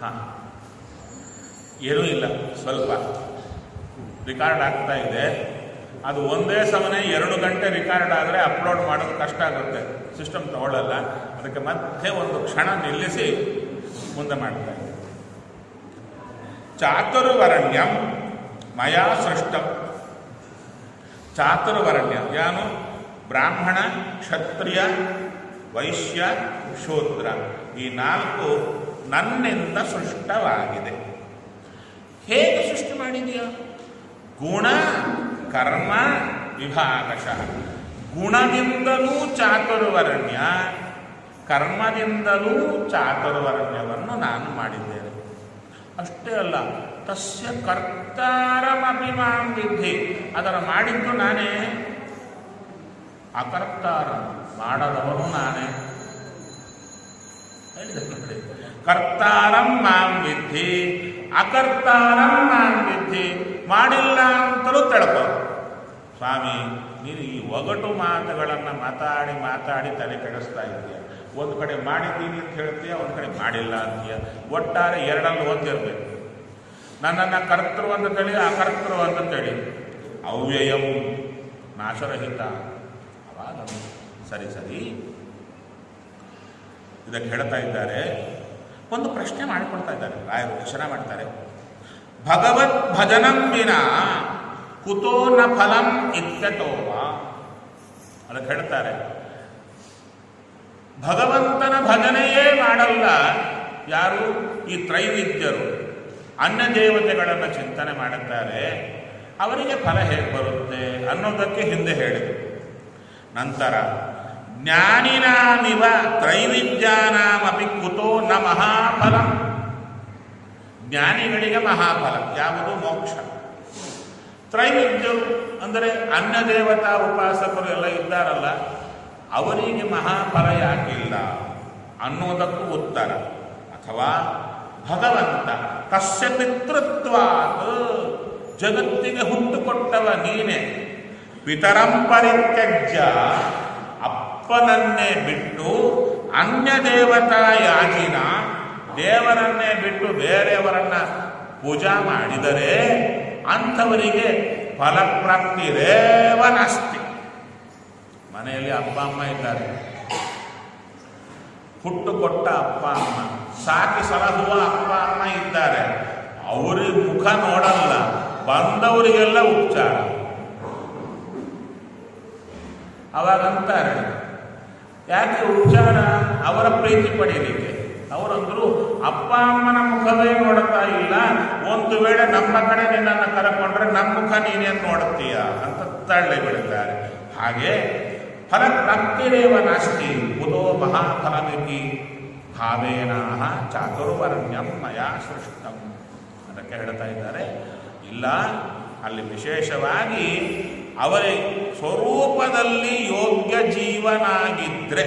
ಹಾಂ, ಏನೂ ಇಲ್ಲ, ಸ್ವಲ್ಪ ರಿಕಾರ್ಡ್ ಆಗ್ತಾ ಇದೆ. ಅದು ಒಂದೇ ಸಮನೆ 2 ಗಂಟೆ ರಿಕಾರ್ಡ್ ಆದರೆ ಅಪ್ಲೋಡ್ ಮಾಡೋದು ಕಷ್ಟ ಆಗುತ್ತೆ, ಸಿಸ್ಟಮ್ ತಗೊಳ್ಳಲ್ಲ. ಅದಕ್ಕೆ ಮತ್ತೆ ಒಂದು ಕ್ಷಣ ನಿಲ್ಲಿಸಿ ಮುಂದೆ ಮಾಡ್ತಾ ಇದೆ. ಚಾತುರ್ವರ್ಣ್ಯಂ ಮಯಾ ಸೃಷ್ಟಂ. ಚಾತುರ್ವರ್ಣ್ಯ ಯಾನು? ಬ್ರಾಹ್ಮಣ, ಕ್ಷತ್ರಿಯ, ವೈಶ್ಯ, ಶೂದ್ರ, ಈ 4 ನನ್ನಿಂದ ಸೃಷ್ಟವಾಗಿದೆ. ಹೇಗೆ ಸೃಷ್ಟಿ ಮಾಡಿದೆಯಾ? ಗುಣ ಕರ್ಮ ವಿಭಾಗಶಃ. ಗುಣದಿಂದಲೂ ಚಾತುರ್ವರ್ಣ್ಯ, ಕರ್ಮದಿಂದಲೂ ಚಾತುರ್ವರ್ಣ್ಯವನ್ನು ನಾನು ಮಾಡಿದ್ದೇನೆ. ಅಷ್ಟೇ ಅಲ್ಲ, ತಸ್ಯ ಕರ್ತಾರಮಪಿ ಮಾಂ ವಿದ್ಧಿ. ಅದರ ಮಾಡಿದ್ದು ನಾನೇ, ಅಕರ್ತಾರ ಮಾಡದವನು ನಾನೇ. ಹೇಳಿದೆ ನೋಡಿ, ಕರ್ತಾರಂ ಮಾಂ ವಿದ್ಧಿ, ಅಕರ್ತಾರಂ ಮಾಂ ವಿದ್ಧಿ. ಮಾಡಿಲ್ಲ ಅಂತಲೂ ತಿಳ್ಕೊ. ಸ್ವಾಮಿ, ನೀನು ಈ ಒಗಟು ಮಾತುಗಳನ್ನು ಮಾತಾಡಿ ಮಾತಾಡಿ ತಲೆ ಕೆಡಿಸ್ತಾ ಇದೆಯಾ. ಒಂದು ಕಡೆ ಮಾಡಿದ್ದೀನಿ ಅಂತ ಹೇಳ್ತೀಯ, ಒಂದು ಕಡೆ ಮಾಡಿಲ್ಲ ಅಂತೀಯ. ಒಟ್ಟಾರೆ ಎರಡಲ್ಲಿ ಒಂದಿರಬೇಕು. ನನ್ನನ್ನು ಕರ್ತೃ ಅಂತ ತಿಳಿ, ಅಕರ್ತೃ ಅಂತ ತಿಳಿ. ಅವ್ಯಯಂ ನಾಶರಹಿತ. ಅವಾಗ ಸರಿ ಸರಿ. ಇದಕ್ಕೆ ಹೇಳ್ತಾ ಇದ್ದಾರೆ, ಒಂದು ಪ್ರಶ್ನೆ ಮಾಡಿಕೊಡ್ತಾ ಇದ್ದಾರೆ ರಾಯರು. ದರ್ಶನ ಮಾಡ್ತಾರೆ. ಭಗವತ್ ಭಜನಂ ವಿನಾ ಕುತೋ ನ ಫಲಂ ಇತ್ಯತೋವ. ಅದಕ್ಕೆ ಹೇಳ್ತಾರೆ, ಭಗವಂತನ ಭಜನೆಯೇ ಮಾಡಲ್ಲ ಯಾರು? ಈ ತ್ರೈವಿದ್ಯರು, ಅನ್ಯ ದೇವತೆಗಳನ್ನು ಚಿಂತನೆ ಮಾಡುತ್ತಾರೆ. ಅವರಿಗೆ ಫಲ ಹೇಗೆ ಬರುತ್ತೆ ಅನ್ನೋದಕ್ಕೆ ಹಿಂದೆ ಹೇಳಿದರು. ನಂತರ ಜ್ಞಾನಿನಾಮಿವ ತ್ರೈವಿದ್ಯಾನಾಮಪಿ ಕುತೋ ನ ಮಹಾಫಲಂ. ಜ್ಞಾನಿಗಳಿಗೆ ಮಹಾಫಲ ಯಾವುದು? ಮೋಕ್ಷ. ತ್ರೈವಿದ್ಯರು ಅಂದರೆ ಅನ್ಯ ದೇವತಾ ಉಪಾಸಕರು ಎಲ್ಲ ಇದ್ದಾರಲ್ಲ, ಅವರಿಗೆ ಮಹಾಫಲ ಯಾಕಿಲ್ಲ ಅನ್ನೋದಕ್ಕೂ ಉತ್ತರ. ಅಥವಾ ಭಗವಂತ ತಸ್ಯ ಪಿತೃತ್ವಾತ್, ಜಗತ್ತಿಗೆ ಹುಟ್ಟುಕೊಟ್ಟವ ನೀನೆ. ಪಿತರಂ ಪರಿತ್ಯಜ್ಯ, ಅಪ್ಪನನ್ನೇ ಬಿಟ್ಟು ಅನ್ಯ ದೇವತಾ ಯಾಜಿನ, ದೇವರನ್ನೇ ಬಿಟ್ಟು ಬೇರೆಯವರನ್ನ ಪೂಜಾ ಮಾಡಿದರೆ ಅಂಥವರಿಗೆ ಫಲಪ್ರಾಪ್ತಿರೇವ ನಾಸ್ತಿ. ಮನೆಯಲ್ಲಿ ಅಪ್ಪ ಅಮ್ಮ ಇದ್ದಾರೆ, ಹುಟ್ಟುಕೊಟ್ಟ ಅಪ್ಪ ಅಮ್ಮ, ಸಾಕಿ ಸಲಹುವ ಅಪ್ಪ ಅಮ್ಮ ಇದ್ದಾರೆ. ಅವ್ರಿಗೆ ಮುಖ ನೋಡಲ್ಲ, ಬಂದವರಿಗೆಲ್ಲ ಉಪಚಾರ. ಅವಾಗಂತಾರೆ, ಯಾಕೆ ಉಪಚಾರ? ಅವರ ಪ್ರೀತಿ ಪಡೀಲಿಕ್ಕೆ. ಅವರಂದ್ರು ಅಪ್ಪ ಅಮ್ಮನ ಮುಖವೇ ನೋಡ್ತಾ ಇಲ್ಲ, ಒಂದು ವೇಳೆ ನಮ್ಮ ಕಡೆ ನಿನ್ನನ್ನು ಕರೆಕೊಂಡ್ರೆ ನಮ್ಮ ಮುಖ ನೀನೇನು ನೋಡುತ್ತೀಯ ಅಂತ ತಳ್ಳಿ ಬಿಡುತ್ತಾರೆ. ಹಾಗೆ ಫಲಪ್ರಾಪ್ತಿರೇವ ನಾಸ್ತಿ ಕುತೋ ಮಹಾಫಲಮಿತಿ ಭಾವೇನಾಹ ಚಾತುರ್ವರ್ಣ್ಯಂ ಮಯಾ ಸೃಷ್ಟಂ. ಅದಕ್ಕೆ ಹೇಳ್ತಾ ಇದ್ದಾರೆ, ಇಲ್ಲ, ಅಲ್ಲಿ ವಿಶೇಷವಾಗಿ ಅವರ ಸ್ವರೂಪದಲ್ಲಿ ಯೋಗ್ಯ ಜೀವನಾಗಿದ್ರೆ.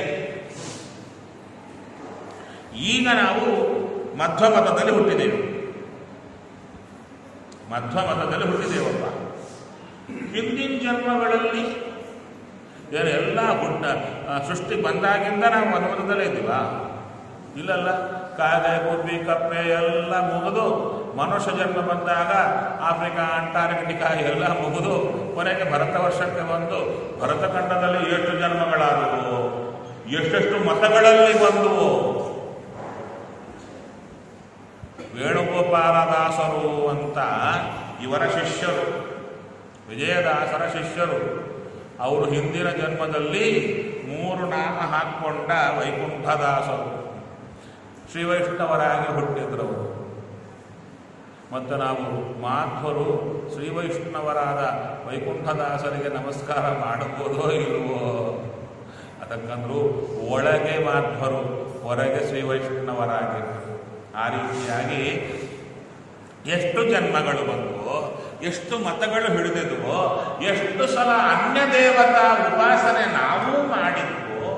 ಈಗ ನಾವು ಮಧ್ವಮತದಲ್ಲಿ ಹುಟ್ಟಿದ್ದೇವೆ, ಮಧ್ವಮತದಲ್ಲಿ ಹುಟ್ಟಿದ್ದೇವಪ್ಪ. ಹಿಂದಿನ ಜನ್ಮಗಳಲ್ಲಿ ಎಲ್ಲ ಸೃಷ್ಟಿ ಬಂದಾಗಿಂದ ನಾವು ಮಧ್ವಮತದಲ್ಲೇ ಇದ್ದೀವ? ಇಲ್ಲಲ್ಲ. ಕಾಗೆ, ಗುಬ್ಬಿ, ಕಪ್ಪೆ ಎಲ್ಲ ಮುಗಿದು ಮನುಷ್ಯ ಜನ್ಮ ಬಂದಾಗ ಆಫ್ರಿಕಾ, ಅಂಟಾರ್ಟಿಕಾ ಎಲ್ಲ ಮುಗಿದು ಕೊನೆಗೆ ಭರತ ವರ್ಷಕ್ಕೆ ಬಂದು ಭರತಖಂಡದಲ್ಲಿ ಎಷ್ಟು ಜನ್ಮಗಳಾದವು, ಎಷ್ಟೆಷ್ಟು ಮತಗಳಲ್ಲಿ ಬಂದುವು. ವೇಣುಗೋಪಾಲದಾಸರು ಅಂತ ಇವರ ಶಿಷ್ಯರು, ವಿಜಯದಾಸರ ಶಿಷ್ಯರು. ಅವರು ಹಿಂದಿನ ಜನ್ಮದಲ್ಲಿ 3 ನಾಮ ಹಾಕ್ಕೊಂಡ ವೈಕುಂಠದಾಸರು, ಶ್ರೀವೈಷ್ಣವರಾಗಿ ಹುಟ್ಟಿದ್ರವರು. ಮತ್ತು ನಾವು ಮಾಧ್ವರು ಶ್ರೀವೈಷ್ಣವರಾದ ವೈಕುಂಠದಾಸರಿಗೆ ನಮಸ್ಕಾರ ಮಾಡಬಹುದೋ ಇಲ್ವೋ? ಅದಕ್ಕಂದ್ರು ಒಳಗೆ ಮಾಧ್ವರು, ಹೊರಗೆ ಶ್ರೀವೈಷ್ಣವರಾಗಿದ್ದರು. ಆ ರೀತಿಯಾಗಿ ಎಷ್ಟು ಜನ್ಮಗಳು ಬಂದವೋ, ಎಷ್ಟು ಮತಗಳು ಹಿಡಿದಿದ್ವೋ, ಎಷ್ಟು ಸಲ ಅನ್ಯ ದೇವತಾ ಉಪಾಸನೆ ನಾವು ಮಾಡಿದ್ವೋ,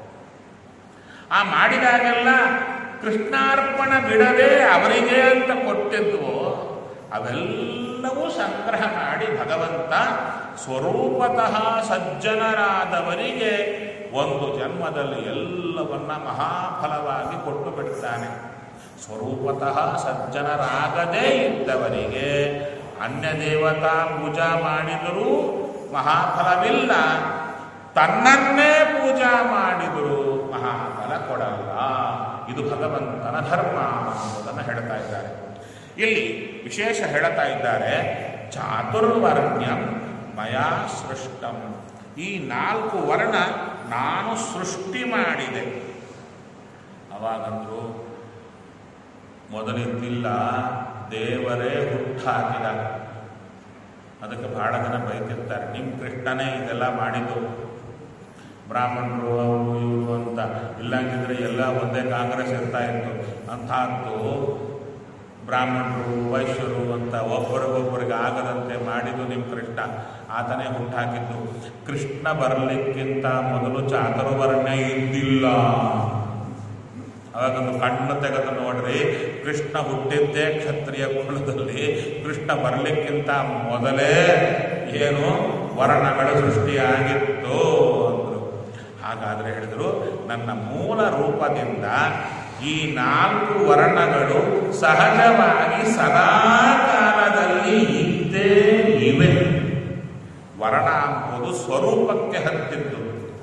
ಆ ಮಾಡಿದಾಗೆಲ್ಲ ಕೃಷ್ಣಾರ್ಪಣ ಬಿಡದೆ ಅವರಿಗೆ ಅಂತ ಕೊಟ್ಟಿದ್ವೋ, ಅವೆಲ್ಲವೂ ಸಂಗ್ರಹ ಮಾಡಿ ಭಗವಂತ ಸ್ವರೂಪತಃ ಸಜ್ಜನರಾದವರಿಗೆ ಒಂದು ಜನ್ಮದಲ್ಲಿ ಎಲ್ಲವನ್ನ ಮಹಾಫಲವಾಗಿ ಕೊಟ್ಟು ಬಿಡ್ತಾನೆ. ಸ್ವರೂಪತಃ ಸಜ್ಜನರಾಗದೇ ಇದ್ದವರಿಗೆ ಅನ್ಯ ದೇವತಾ ಪೂಜಾ ಮಾಡಿದರೂ ಮಹಾಫಲವಿಲ್ಲ, ತನ್ನನ್ನೇ ಪೂಜಾ ಮಾಡಿದರೂ ಮಹಾಫಲ ಕೊಡಲ್ಲ. ಇದು ಭಗವಂತನ ಧರ್ಮ ಎಂಬುದನ್ನು ಹೇಳ್ತಾ ಇದ್ದಾರೆ. ಇಲ್ಲಿ ವಿಶೇಷ ಹೇಳ್ತಾ ಇದ್ದಾರೆ, ಚಾತುರ್ವರ್ಣ್ಯಂ ಮಯಾ ಸೃಷ್ಟಂ. ಈ 4 ವರ್ಣ ನಾನು ಸೃಷ್ಟಿ ಮಾಡಿದೆ. ಅವಾಗಂದ್ರು ಮೊದಲಿದ್ದಿಲ್ಲ, ದೇವರೇ ಹುಟ್ಟಾಕಿದ. ಅದಕ್ಕೆ ಬಹಳ ಜನ ಬೈತಿರ್ತಾರೆ, ನಿಮ್ಮ ಕೃಷ್ಣನೇ ಇದೆಲ್ಲ ಮಾಡಿದ್ದು, ಬ್ರಾಹ್ಮಣರು ಅವರು ಇವರು ಅಂತ. ಇಲ್ಲಂಗಿದ್ರೆ ಎಲ್ಲ ಒಂದೇ ಕಾಂಗ್ರೆಸ್ ಇರ್ತಾ ಇತ್ತು. ಅಂಥದ್ದು ಬ್ರಾಹ್ಮಣರು ವೈಶ್ಯರು ಅಂತ ಒಬ್ಬರಿಗೊಬ್ಬರಿಗೆ ಆಗದಂತೆ ಮಾಡಿದ್ದು ನಿಮ್ಮ ಕೃಷ್ಣ. ಆತನೇ ಹುಟ್ಟಾಕಿದ್ದು. ಕೃಷ್ಣ ಬರಲಿಕ್ಕಿಂತ ಮೊದಲು ಚಾತುರ್ವರ್ಣ್ಯ ಇದ್ದಿಲ್ಲ. ಅವಾಗೊಂದು ಕಣ್ಣು ತೆಗೆದು ನೋಡ್ರಿ, ಕೃಷ್ಣ ಹುಟ್ಟಿದ್ದೇ ಕ್ಷತ್ರಿಯ ಕುಲದಲ್ಲಿ. ಕೃಷ್ಣ ಬರಲಿಕ್ಕಿಂತ ಮೊದಲೇ ಏನು ವರ್ಣಗಳು ಸೃಷ್ಟಿಯಾಗಿತ್ತು ಅಂದರು. ಹಾಗಾದರೆ ಹೇಳಿದರು, ನನ್ನ ಮೂಲ ರೂಪದಿಂದ ಈ 4 ವರ್ಣಗಳು ಸಹಜವಾಗಿ ಸದಾ ಕಾಲದಲ್ಲಿ ಇದ್ದೇ ಇವೆ. ವರ್ಣ ಎಂಬುದು ಸ್ವರೂಪಕ್ಕೆ ಹತ್ತಿದ್ದು,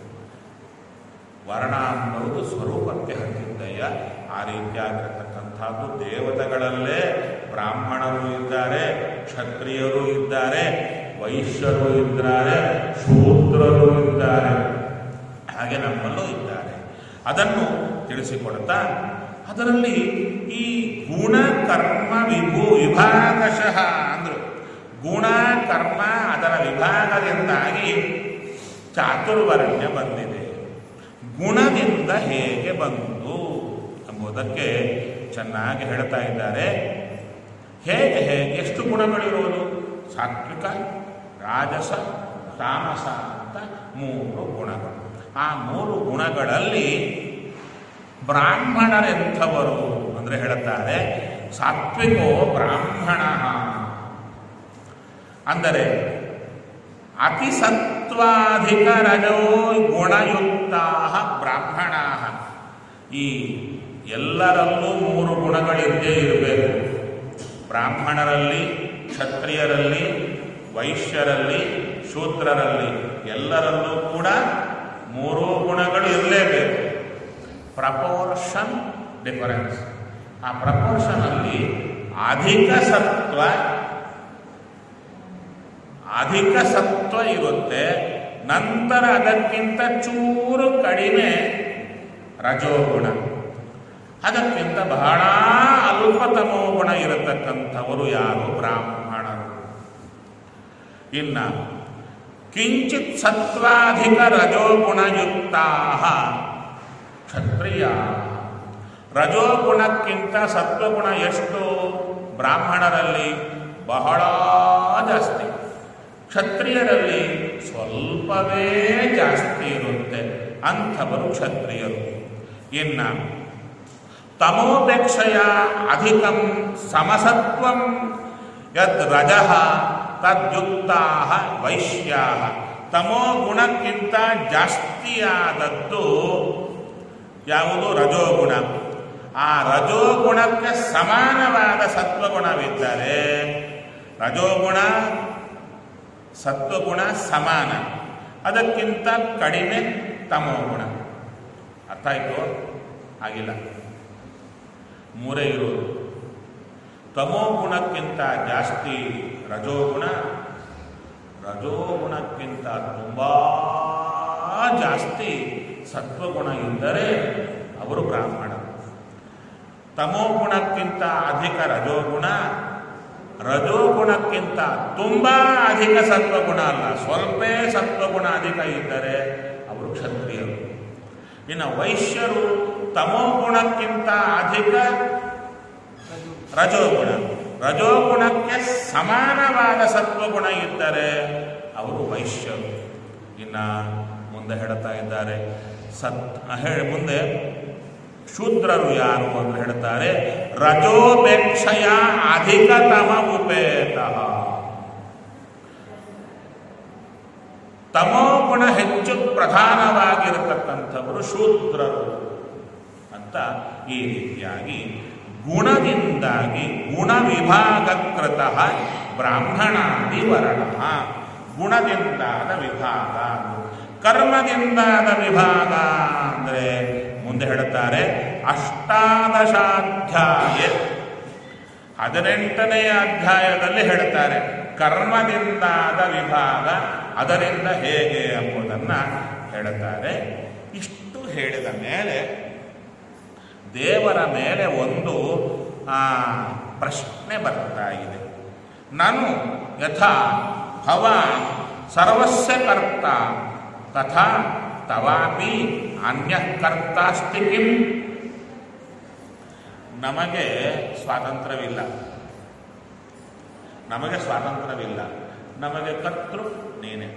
ವರ್ಣ ಎಂಬುದು ಸ್ವರೂಪಕ್ಕೆ ಹತ್ತಿದ್ದಯ್ಯ. ಆ ರೀತಿಯಾಗಿರತಕ್ಕಂಥದ್ದು ದೇವತೆಗಳಲ್ಲೇ ಬ್ರಾಹ್ಮಣರು ಇದ್ದಾರೆ, ಕ್ಷತ್ರಿಯರು ಇದ್ದಾರೆ, ವೈಶ್ಯರು ಇದ್ದಾರೆ, ಶೂದ್ರರು ಇದ್ದಾರೆ, ಹಾಗೆ ನಮ್ಮಲ್ಲೂ ಇದ್ದಾರೆ. ಅದನ್ನು ತಿಳಿಸಿಕೊಡ್ತಾ ಅದರಲ್ಲಿ ಈ ಗುಣ ಕರ್ಮ ವಿಭಾಗಶಃ ಅಂದರು. ಗುಣ ಕರ್ಮ ಅದರ ವಿಭಾಗದಿಂದಾಗಿ ಚಾತುರ್ವರ್ಣ್ಯ ಬಂದಿದೆ. ಗುಣದಿಂದ ಹೇಗೆ ಬಂತು ಎಂಬುದಕ್ಕೆ ಚೆನ್ನಾಗಿ ಹೇಳ್ತಾ ಇದ್ದಾರೆ. ಹೇಗೆ ಎಷ್ಟು ಗುಣಗಳಿರುವುದು? ಸಾತ್ವಿಕ, ರಾಜಸ, ತಾಮಸ ಅಂತ 3 ಗುಣಗಳು. ಆ 3 ಗುಣಗಳಲ್ಲಿ ಬ್ರಾಹ್ಮಣರೆಂಥವರು ಅಂದರೆ ಹೇಳುತ್ತಾರೆ, ಸಾತ್ವಿಕೋ ಬ್ರಾಹ್ಮಣ ಅಂದರೆ ಅತಿಸತ್ವಾಧಿಕ ರಜೋ ಗುಣಯುಕ್ತ ಬ್ರಾಹ್ಮಣ. ಈ ಎಲ್ಲರಲ್ಲೂ 3 ಗುಣಗಳಿದ್ದೇ ಇರಬೇಕು. ಬ್ರಾಹ್ಮಣರಲ್ಲಿ, ಕ್ಷತ್ರಿಯರಲ್ಲಿ, ವೈಶ್ಯರಲ್ಲಿ, ಶೂದ್ರರಲ್ಲಿ ಎಲ್ಲರಲ್ಲೂ ಕೂಡ 3 ಗುಣಗಳು ಇರಲೇಬೇಕು. Proportion difference. ಆ ಪ್ರಪೋರ್ಷನಲ್ಲಿ ಅಧಿಕ ಸತ್ವ ಇರುತ್ತೆ, ನಂತರ ಅದಕ್ಕಿಂತ ಚೂರು ಕಡಿಮೆ ರಜೋಗುಣ, ಅದಕ್ಕಿಂತ ಬಹಳ ಅಲ್ಪತಮೋ ಗುಣ ಇರತಕ್ಕಂಥವರು ಯಾರು? ಬ್ರಾಹ್ಮಣರು. ಇನ್ನ ಕಿಂಚಿತ್ ಸತ್ವಾಧಿಕ ರಜೋಗುಣಯುಕ್ತ ಕ್ಷತ್ರಿಯ. ರಜೋಗುಣಕ್ಕಿಂತ ಸತ್ವಗುಣ ಎಷ್ಟು? ಬ್ರಾಹ್ಮಣರಲ್ಲಿ ಬಹಳ ಜಾಸ್ತಿ, ಕ್ಷತ್ರಿಯರಲ್ಲಿ ಸ್ವಲ್ಪವೇ ಜಾಸ್ತಿ ಇರುತ್ತೆ. ಅಂಥವರು ಕ್ಷತ್ರಿಯರು. ಇನ್ನ ತಮೋಪೇಕ್ಷೆಯ ಅಧಿಕಂ ಸಮಸತ್ವಂ ಯದ್ ರಜಃ ತದ್ಯುಕ್ತಾ ವೈಶ್ಯಾ. ತಮೋ ಗುಣಕ್ಕಿಂತ ಜಾಸ್ತಿಯಾದದ್ದು ಯಾವುದು? ರಜೋಗುಣ. ಆ ರಜೋಗುಣಕ್ಕೆ ಸಮಾನವಾದ ಸತ್ವಗುಣವಿದ್ದರೆ, ರಜೋಗುಣ ಸತ್ವಗುಣ ಸಮಾನ, ಅದಕ್ಕಿಂತ ಕಡಿಮೆ ತಮೋಗುಣ. ಅರ್ಥ ಆಯಿತು? ಆಗಿಲ್ಲ, 3 ಇರುವುದು. ತಮೋಗುಣಕ್ಕಿಂತ ಜಾಸ್ತಿ ರಜೋಗುಣ, ರಜೋಗುಣಕ್ಕಿಂತ ತುಂಬ ಜಾಸ್ತಿ ಸತ್ವಗುಣ ಇದ್ದರೆ ಅವರು ಬ್ರಾಹ್ಮಣ. ತಮೋಗುಣಕ್ಕಿಂತ ಅಧಿಕ ರಜೋಗುಣ, ರಜೋಗುಣಕ್ಕಿಂತ ತುಂಬ ಅಧಿಕ ಸತ್ವಗುಣ ಅಲ್ಲ, ಸ್ವಲ್ಪ ಸತ್ವಗುಣ ಅಧಿಕ ಇದ್ದರೆ ಅವರು ಕ್ಷತ್ರಿಯರು. ಇನ್ನು ವೈಶ್ಯರು ತಮೋಗುಣಕ್ಕಿಂತ ಅಧಿಕ ರಜೋಗುಣ, ರಜೋಗುಣಕ್ಕೆ ಸಮಾನವಾದ ಸತ್ವಗುಣ ಇದ್ದರೆ ಅವರು ವೈಶ್ಯರು. ಇನ್ನು ಮುಂದೆ ಹೇಳ್ತಾ ಇದ್ದಾರೆ, ಮುಂದೆ ಶೂದ್ರರು ಯಾರು ಅಂತ ಹೇಳ್ತಾರೆ, ರಜೋಪೇಕ್ಷೆಯ ಅಧಿಕತಮ ಉಪೇತ. ತಮೋಗುಣ ಹೆಚ್ಚು ಪ್ರಧಾನವಾಗಿರತಕ್ಕಂಥವರು ಶೂದ್ರರು ಅಂತ ಈ ರೀತಿಯಾಗಿ ಗುಣದಿಂದಾಗಿ ಗುಣವಿಭಾಗಕೃತ ಬ್ರಾಹ್ಮಣಾದಿ ವರ್ಣ. ಗುಣದಿಂದಾದ ವಿಭಾಗ, ಕರ್ಮದಿಂದಾದ ವಿಭಾಗ ಅಂದರೆ ಮುಂದೆ ಹೇಳುತ್ತಾರೆ ಅಷ್ಟಾದಶಾಧ್ಯಾಯ 18ನೇ ಅಧ್ಯಾಯದಲ್ಲಿ ಹೇಳುತ್ತಾರೆ ಕರ್ಮದಿಂದಾದ ವಿಭಾಗ, ಅದರಿಂದ ಹೇಗೆ ಎಂಬುದನ್ನು ಹೇಳುತ್ತಾರೆ. ಇಷ್ಟು ಹೇಳಿದ ಮೇಲೆ ದೇವರ ಮೇಲೆ ಒಂದು ಪ್ರಶ್ನೆ ಬರ್ತಾ ಇದೆ. ನಾನು ಯಥಾ ಭವಾನ್ ಸರ್ವಸ್ಯ ಕರ್ತ ತಥಾ ತವಾಪಿ ಅನ್ಯಃ ಕರ್ತಾಸ್ತಿ ಕಿಂ? ನಮಗೆ ಸ್ವಾತಂತ್ರ್ಯವಿಲ್ಲ, ನಮಗೆ ಕರ್ತೃ ನೀನೆ,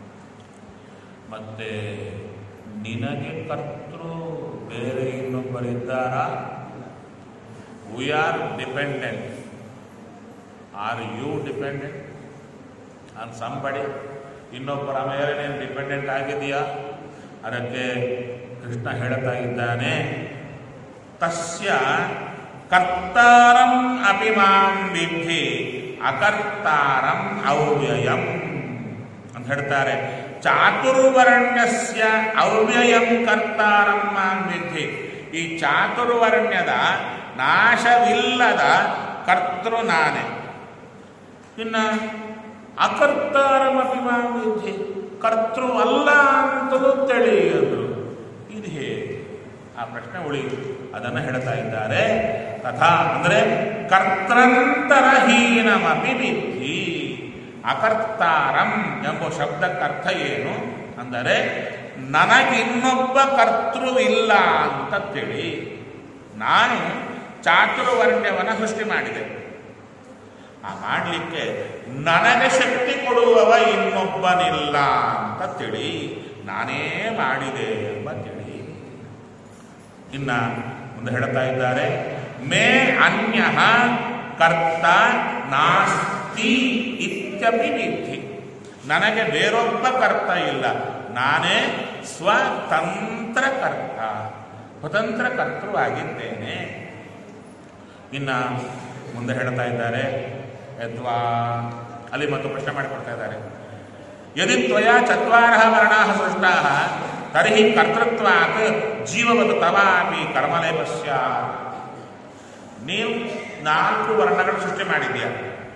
ಮತ್ತೆ ನಿನಗೆ ಕರ್ತೃ ಬೇರೆ ಇನ್ನೊಬ್ಬರಿದ್ದಾರಾ? We are dependent. Are you dependent on somebody? ಇನ್ನೊಬ್ಬರ ಮೇಲೆ ನೀನು ಡಿಪೆಂಡೆಂಟ್ ಆಗಿದೆಯಾ? ಅದಕ್ಕೆ ಕೃಷ್ಣ ಹೇಳ್ತಾ ಇದ್ದಾನೆ, ತಸ್ಯ ಕರ್ತಾರಂ ಅಪಿ ಮಾಂ ವಿದ್ಧಿ ಅಕರ್ತಾರಂ ಅವ್ಯಯಂ ಅಂತ ಹೇಳ್ತಾರೆ. ಚಾತುರ್ವರ್ಣ್ಯಸ್ಯ ಅವ್ಯಯಂ ಕರ್ತಾರಂ ಮಾಂ ವಿದ್ಧಿ. ಈ ಚಾತುರ್ವರ್ಣ್ಯದ ನಾಶವಿಲ್ಲದ ಕರ್ತೃ ನಾನೇ, ಇನ್ನು ಅಕರ್ತಾರಮಪಿ ಮಾಂ ವಿದ್ಧಿ, ಕರ್ತೃ ಅಲ್ಲ ಅಂತಲೂ ತಿಳಿಯದ್ರು. ಇದು ಹೇಗೆ? ಆ ಪ್ರಶ್ನೆ ಉಳಿಯಿತು. ಅದನ್ನು ಹೇಳ್ತಾ ಇದ್ದಾರೆ. ತಥಾ ಅಂದರೆ ಕರ್ತೃಂತರಹೀನಮಪಿ ವಿದ್ಧಿ. ಅಕರ್ತಾರಂ ಎಂಬ ಶಬ್ದಕ್ಕರ್ಥ ಏನು ಅಂದರೆ ನನಗಿನ್ನೊಬ್ಬ ಕರ್ತೃವಿಲ್ಲ ಅಂತ ತಿಳಿ. ನಾನು ಚಾತುರ್ವರ್ಣ್ಯವನ್ನು ಸೃಷ್ಟಿ ಮಾಡಿದೆ. ಆ ಮಾಡಲಿಕ್ಕೆ ನನಗೆ ಶಕ್ತಿ ಕೊಡುವವ ಇನ್ನೊಬ್ಬನಿಲ್ಲ ಅಂತ ತಿಳಿ. ನಾನೇ ಮಾಡಿದೆ ಎಂಬ ತಿಳಿ. ಇನ್ನ ಮುಂದೆ ಹೇಳ್ತಾ ಇದ್ದಾರೆ, ಮೇ ಅನ್ಯಃ ಕರ್ತ ನಾಸ್ತಿ ಇತ್ಯಪಿ ವಿದ್ಧಿ. ನನಗೆ ಬೇರೊಬ್ಬ ಕರ್ತ ಇಲ್ಲ, ನಾನೇ ಸ್ವತಂತ್ರ ಕರ್ತ, ಸ್ವತಂತ್ರ ಕರ್ತೃವಾಗಿದ್ದೇನೆ. ಇನ್ನ ಮುಂದೆ ಹೇಳ್ತಾ ಇದ್ದಾರೆ, ಯದ್ವಾ ಅಲ್ಲಿ ಮತ್ತು ಪ್ರಶ್ನೆ ಮಾಡಿಕೊಡ್ತಾ ಇದ್ದಾರೆ. ಯದಿ ತ್ವಯಾ ಚತ್ವಾರಃ ವರ್ಣಾಃ ಸೃಷ್ಟಾಃ ತರ್ಹಿ ಕರ್ತೃತ್ವಾತ್ ಜೀವವತ್ ತವಾಪಿ ಕರ್ಮಲೇಪಸ್ಯ. ನೀವು 4 ವರ್ಣಗಳು ಸೃಷ್ಟಿ ಮಾಡಿದ್ದೀಯ,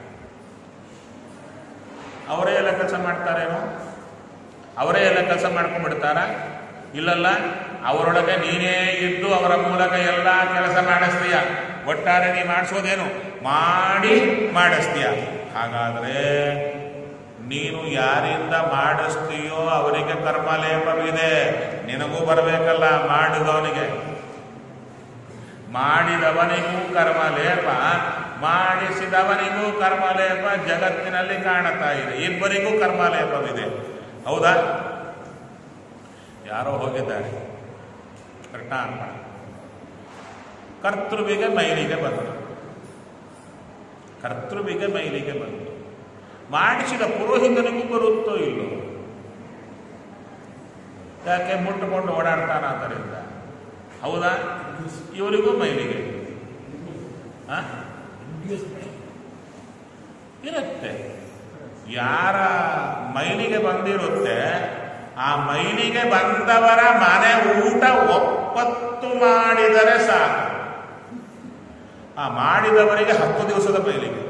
ಅವರೇ ಎಲ್ಲ ಕೆಲಸ ಮಾಡ್ತಾರೇನೋ? ಅವರೇ ಎಲ್ಲ ಕೆಲಸ ಮಾಡ್ಕೊಂಡ್ಬಿಡ್ತಾರ? ಇಲ್ಲಲ್ಲ, ಅವರೊಳಗೆ ನೀನೇ ಇದ್ದು ಅವರ ಮೂಲಕ ಎಲ್ಲ ಕೆಲಸ ಮಾಡಿಸ್ತೀಯ. ಒಟ್ಟಾರೆ ನೀ ಮಾಡಿಸೋದೇನು? ಮಾಡಿಸ್ತೀಯ. ಹಾಗಾದರೆ ನೀನು ಯಾರಿಂದ ಮಾಡಿಸ್ತೀಯೋ ಅವರಿಗೆ ಕರ್ಮಲೇಪವಿದೆ, ನಿನಗೂ ಬರಬೇಕಲ್ಲ. ಮಾಡಿದವನಿಗೆ, ಮಾಡಿದವನಿಗೂ ಕರ್ಮಲೇಪ, ಮಾಡಿಸಿದವನಿಗೂ ಕರ್ಮಲೇಪ ಜಗತ್ತಿನಲ್ಲಿ ಕಾಣುತ್ತಾ ಇದೆ. ಇಬ್ಬರಿಗೂ ಕರ್ಮಲೇಪವಿದೆ. ಹೌದಾ? ಯಾರೋ ಹೋಗಿದ್ದಾರೆ ಕೃಷ್ಣಾರ್ಪಣ, ಕರ್ತೃವಿಗೆ ಮೈಲಿಗೆ ಬಂತು. ಮಾಡಿಸಿದ ಪುರೋಹಿತನಿಗೂ ಬರುತ್ತೋ ಇಲ್ಲೋ? ಯಾಕೆ? ಮುಟ್ಟುಕೊಂಡು ಓಡಾಡ್ತಾನ ಆದ್ದರಿಂದ. ಹೌದಾ? ಇವರಿಗೂ ಮೈಲಿಗೆ ಇರುತ್ತೆ. ಯಾರ ಮೈಲಿಗೆ ಬಂದಿರುತ್ತೆ ಆ ಮೈಲಿಗೆ ಬಂದವರ ಮನೆ ಊಟ ಒಪ್ಪತ್ತು ಮಾಡಿದರೆ ಸಾಕು. ಆ ಮಾಡಿದವರಿಗೆ 10 ದಿವಸದ ಮೈಲಿಗೆ,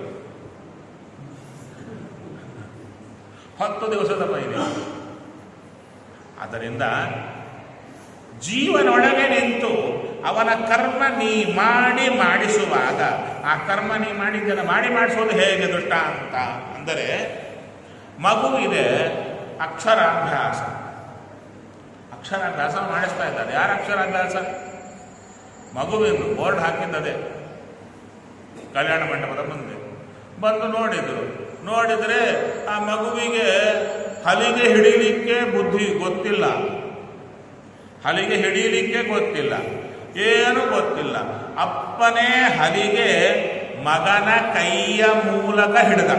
10 ದಿವಸದ ಮೈಲಿಗೆ. ಆದ್ದರಿಂದ ಜೀವನೊಳಗೆ ನಿಂತು ಅವನ ಕರ್ಮ ನೀ ಮಾಡಿಸುವಾಗ, ಆ ಕರ್ಮ ನೀ ಮಾಡಿದ್ದನ್ನು ಮಾಡಿಸೋದು ಹೇಗೆ ದೃಷ್ಟಾಂತ ಅಂದರೆ, ಮಗುವಿದೆ ಅಕ್ಷರಾಭ್ಯಾಸ ಮಾಡಿಸ್ತಾ ಇದ್ದಾರೆ. ಯಾರ ಅಕ್ಷರಾಭ್ಯಾಸ? ಮಗುವಿನ ಬೋರ್ಡ್ ಹಾಕಿದ್ದದೆ ಕಲ್ಯಾಣ ಮಂಟಪದ ಮುಂದೆ ಬಂದು ನೋಡಿದರೆ ಆ ಮಗುವಿಗೆ ಹಲಿಗೆ ಹಿಡೀಲಿಕ್ಕೆ ಬುದ್ಧಿ ಗೊತ್ತಿಲ್ಲ, ಏನು ಗೊತ್ತಿಲ್ಲ. ಅಪ್ಪನೇ ಹಲಿಗೆ ಮಗನ ಕೈಯ ಮೂಲಕ ಹಿಡಿದ.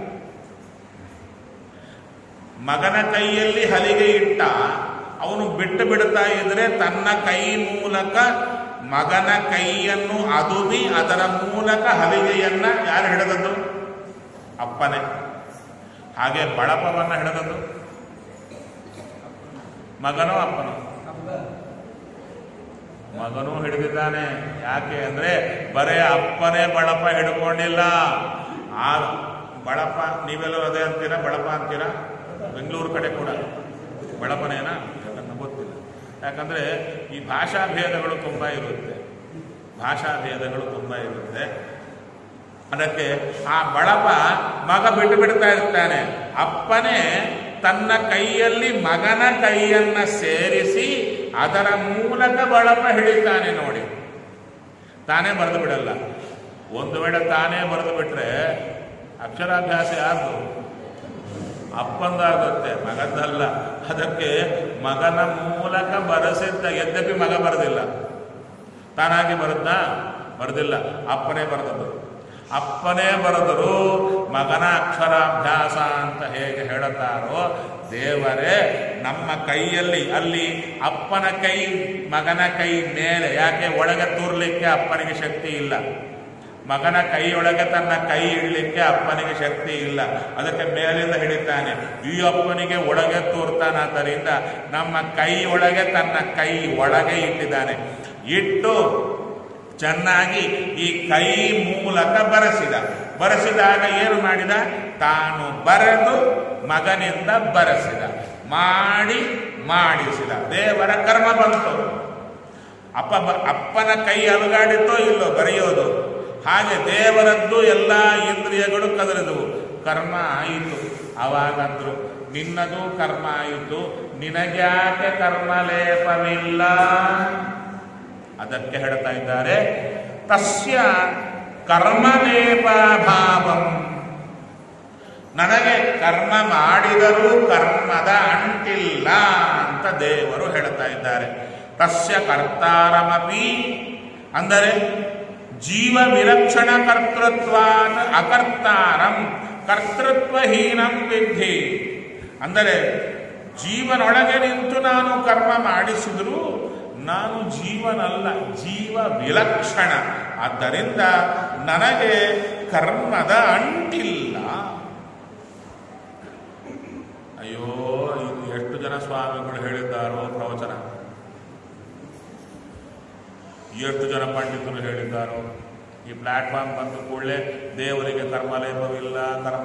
ಮಗನ ಕೈಯಲ್ಲಿ ಹಲಿಗೆ ಇಟ್ಟ, ಅವನು ಬಿಟ್ಟು ಬಿಡ್ತಾ ಇದ್ರೆ ತನ್ನ ಕೈ ಮೂಲಕ ಮಗನ ಕೈಯನ್ನು ಅದುಮಿ ಅದರ ಮೂಲಕ ಹಲಿಗೆಯನ್ನ ಯಾರು ಹಿಡಿದದ್ದು? ಅಪ್ಪನೇ. ಹಾಗೆ ಬಳಪವನ್ನು ಹಿಡಿದದ್ದು ಮಗನೋ ಅಪ್ಪನೋ? ಮಗನೂ ಹಿಡಿದಿದ್ದಾನೆ. ಯಾಕೆ ಅಂದ್ರೆ ಬರೇ ಅಪ್ಪನೇ ಬಳಪ ಹಿಡ್ಕೊಂಡಿಲ್ಲ. ಆ ಬಳಪ ನೀವೆಲ್ಲರೂ ಅದೇ ಅಂತೀರಾ, ಬಳಪ ಅಂತೀರಾ? ಬೆಂಗಳೂರು ಕಡೆ ಕೂಡ ಬಳಪನೇನಾ? ನನಗೆ ಗೊತ್ತಿಲ್ಲ. ಯಾಕಂದ್ರೆ ಈ ಭಾಷಾ ಭೇದಗಳು ತುಂಬ ಇರುತ್ತೆ. ಅದಕ್ಕೆ ಆ ಬಳಪ ಮಗ ಬಿಟ್ಟು ಬಿಡ್ತಾ ಇರ್ತಾನೆ. ಅಪ್ಪನೇ ತನ್ನ ಕೈಯಲ್ಲಿ ಮಗನ ಕೈಯನ್ನ ಸೇರಿಸಿ ಅದರ ಮೂಲಕ ಬಳಪ ಹಿಡಿತಾನೆ. ನೋಡಿ, ತಾನೇ ಬರೆದು ಬಿಡಲ್ಲ. ಒಂದು ವೇಳೆ ತಾನೇ ಬರೆದು ಬಿಟ್ರೆ ಅಕ್ಷರಾಭ್ಯಾಸ ಯಾರ್ದು? ಅಪ್ಪಂದಾಗುತ್ತೆ, ಮಗದಲ್ಲ. ಅದಕ್ಕೆ ಮಗನ ಮೂಲಕ ಬರೆಸಿದ್ದ. ಯದ್ಯಪಿ ಮಗ ಬರೆದಿಲ್ಲ, ತಾನಾಗಿ ಬರೆದಿಲ್ಲ, ಅಪ್ಪನೇ ಬರೆದದ್ದು. ಅಪ್ಪನೇ ಬರೆದರು ಮಗನ ಅಕ್ಷರಾಭ್ಯಾಸ ಅಂತ ಹೇಗೆ ಹೇಳುತ್ತಾರೋ, ದೇವರೇ ನಮ್ಮ ಕೈಯಲ್ಲಿ ಅಲ್ಲಿ ಅಪ್ಪನ ಕೈ ಮಗನ ಕೈ ಮೇಲೆ. ಯಾಕೆ? ಒಳಗೆ ತೂರ್ಲಿಕ್ಕೆ ಅಪ್ಪನಿಗೆ ಶಕ್ತಿ ಇಲ್ಲ. ಮಗನ ಕೈಯೊಳಗೆ ತನ್ನ ಕೈ ಇಡಲಿಕ್ಕೆ ಅಪ್ಪನಿಗೆ ಶಕ್ತಿ ಇಲ್ಲ. ಅದಕ್ಕೆ ಮೇಲಿಂದ ಹಿಡಿತಾನೆ. ಈ ಅಪ್ಪನಿಗೆ ಒಳಗೆ ತೋರ್ತಾನಾದ್ದರಿಂದ ನಮ್ಮ ಕೈ ಒಳಗೆ ತನ್ನ ಕೈ ಒಳಗೆ ಇಟ್ಟಿದ್ದಾನೆ. ಇಟ್ಟು ಚೆನ್ನಾಗಿ ಈ ಕೈ ಮೂಲಕ ಬರೆಸಿದಾಗ ಏನು ಮಾಡಿದ? ತಾನು ಬರೆದು ಮಗನಿಂದ ಬರೆಸಿದ, ಮಾಡಿಸಿದ. ದೇವರ ಕರ್ಮ ಬಂತು. ಅಪ್ಪನ ಕೈ ಅಲುಗಾಡಿತೋ ಇಲ್ಲೋ ಬರೆಯೋದು. ಹಾಗೆ ದೇವರದ್ದು ಎಲ್ಲ ಇಂದ್ರಿಯಗಳು ಕದಲಿದವು, ಕರ್ಮ ಆಯಿತು. ಅವಾಗಂದ್ರು ನಿನ್ನದು ಕರ್ಮ ಆಯಿತು, ನಿನಗ್ಯಾಕೆ ಕರ್ಮಲೇಪವಿಲ್ಲ? ಅದಕ್ಕೆ ಹೇಳ್ತಾ ಇದ್ದಾರೆ, ತಸ್ಯ ಕರ್ಮಲೇಪಭಾವಂ. ನನಗೆ ಕರ್ಮ ಮಾಡಿದರೂ ಕರ್ಮದ ಅಂಟಿಲ್ಲ ಅಂತ ದೇವರು ಹೇಳ್ತಾ ಇದ್ದಾರೆ. ತಸ್ಯ ಕರ್ತಾರಮಪಿ ಅಂದರೆ ಜೀವ ವಿಲಕ್ಷಣ ಕರ್ತೃತ್ವಾನ್ ಅಕರ್ತಾರಂ ಕರ್ತೃತ್ವಹೀನಂ ವಿದ್ಧಿ. ಅಂದರೆ ಜೀವನೊಳಗೆ ನಿಂತು ನಾನು ಕರ್ಮ ಮಾಡಿಸಿದರೂ ನಾನು ಜೀವನಲ್ಲ, ಜೀವ ವಿಲಕ್ಷಣ. ಆದ್ದರಿಂದ ನನಗೆ ಕರ್ಮದ ಅಂಟಿಲ್ಲ. ಅಯ್ಯೋ, ಇದು ಎಷ್ಟು ಜನ ಸ್ವಾಮಿಗಳು ಹೇಳಿದ್ದಾರೋ ಪ್ರವಚನ, ಎಷ್ಟು ಜನ ಪಂಡಿತರು ಹೇಳಿದ್ದಾರೋ. ಈ ಪ್ಲಾಟ್ಫಾರ್ಮ್ ಬಂದ ಕೂಡಲೇ ದೇವರಿಗೆ ಕರ್ಮಲೇಪವಿಲ್ಲ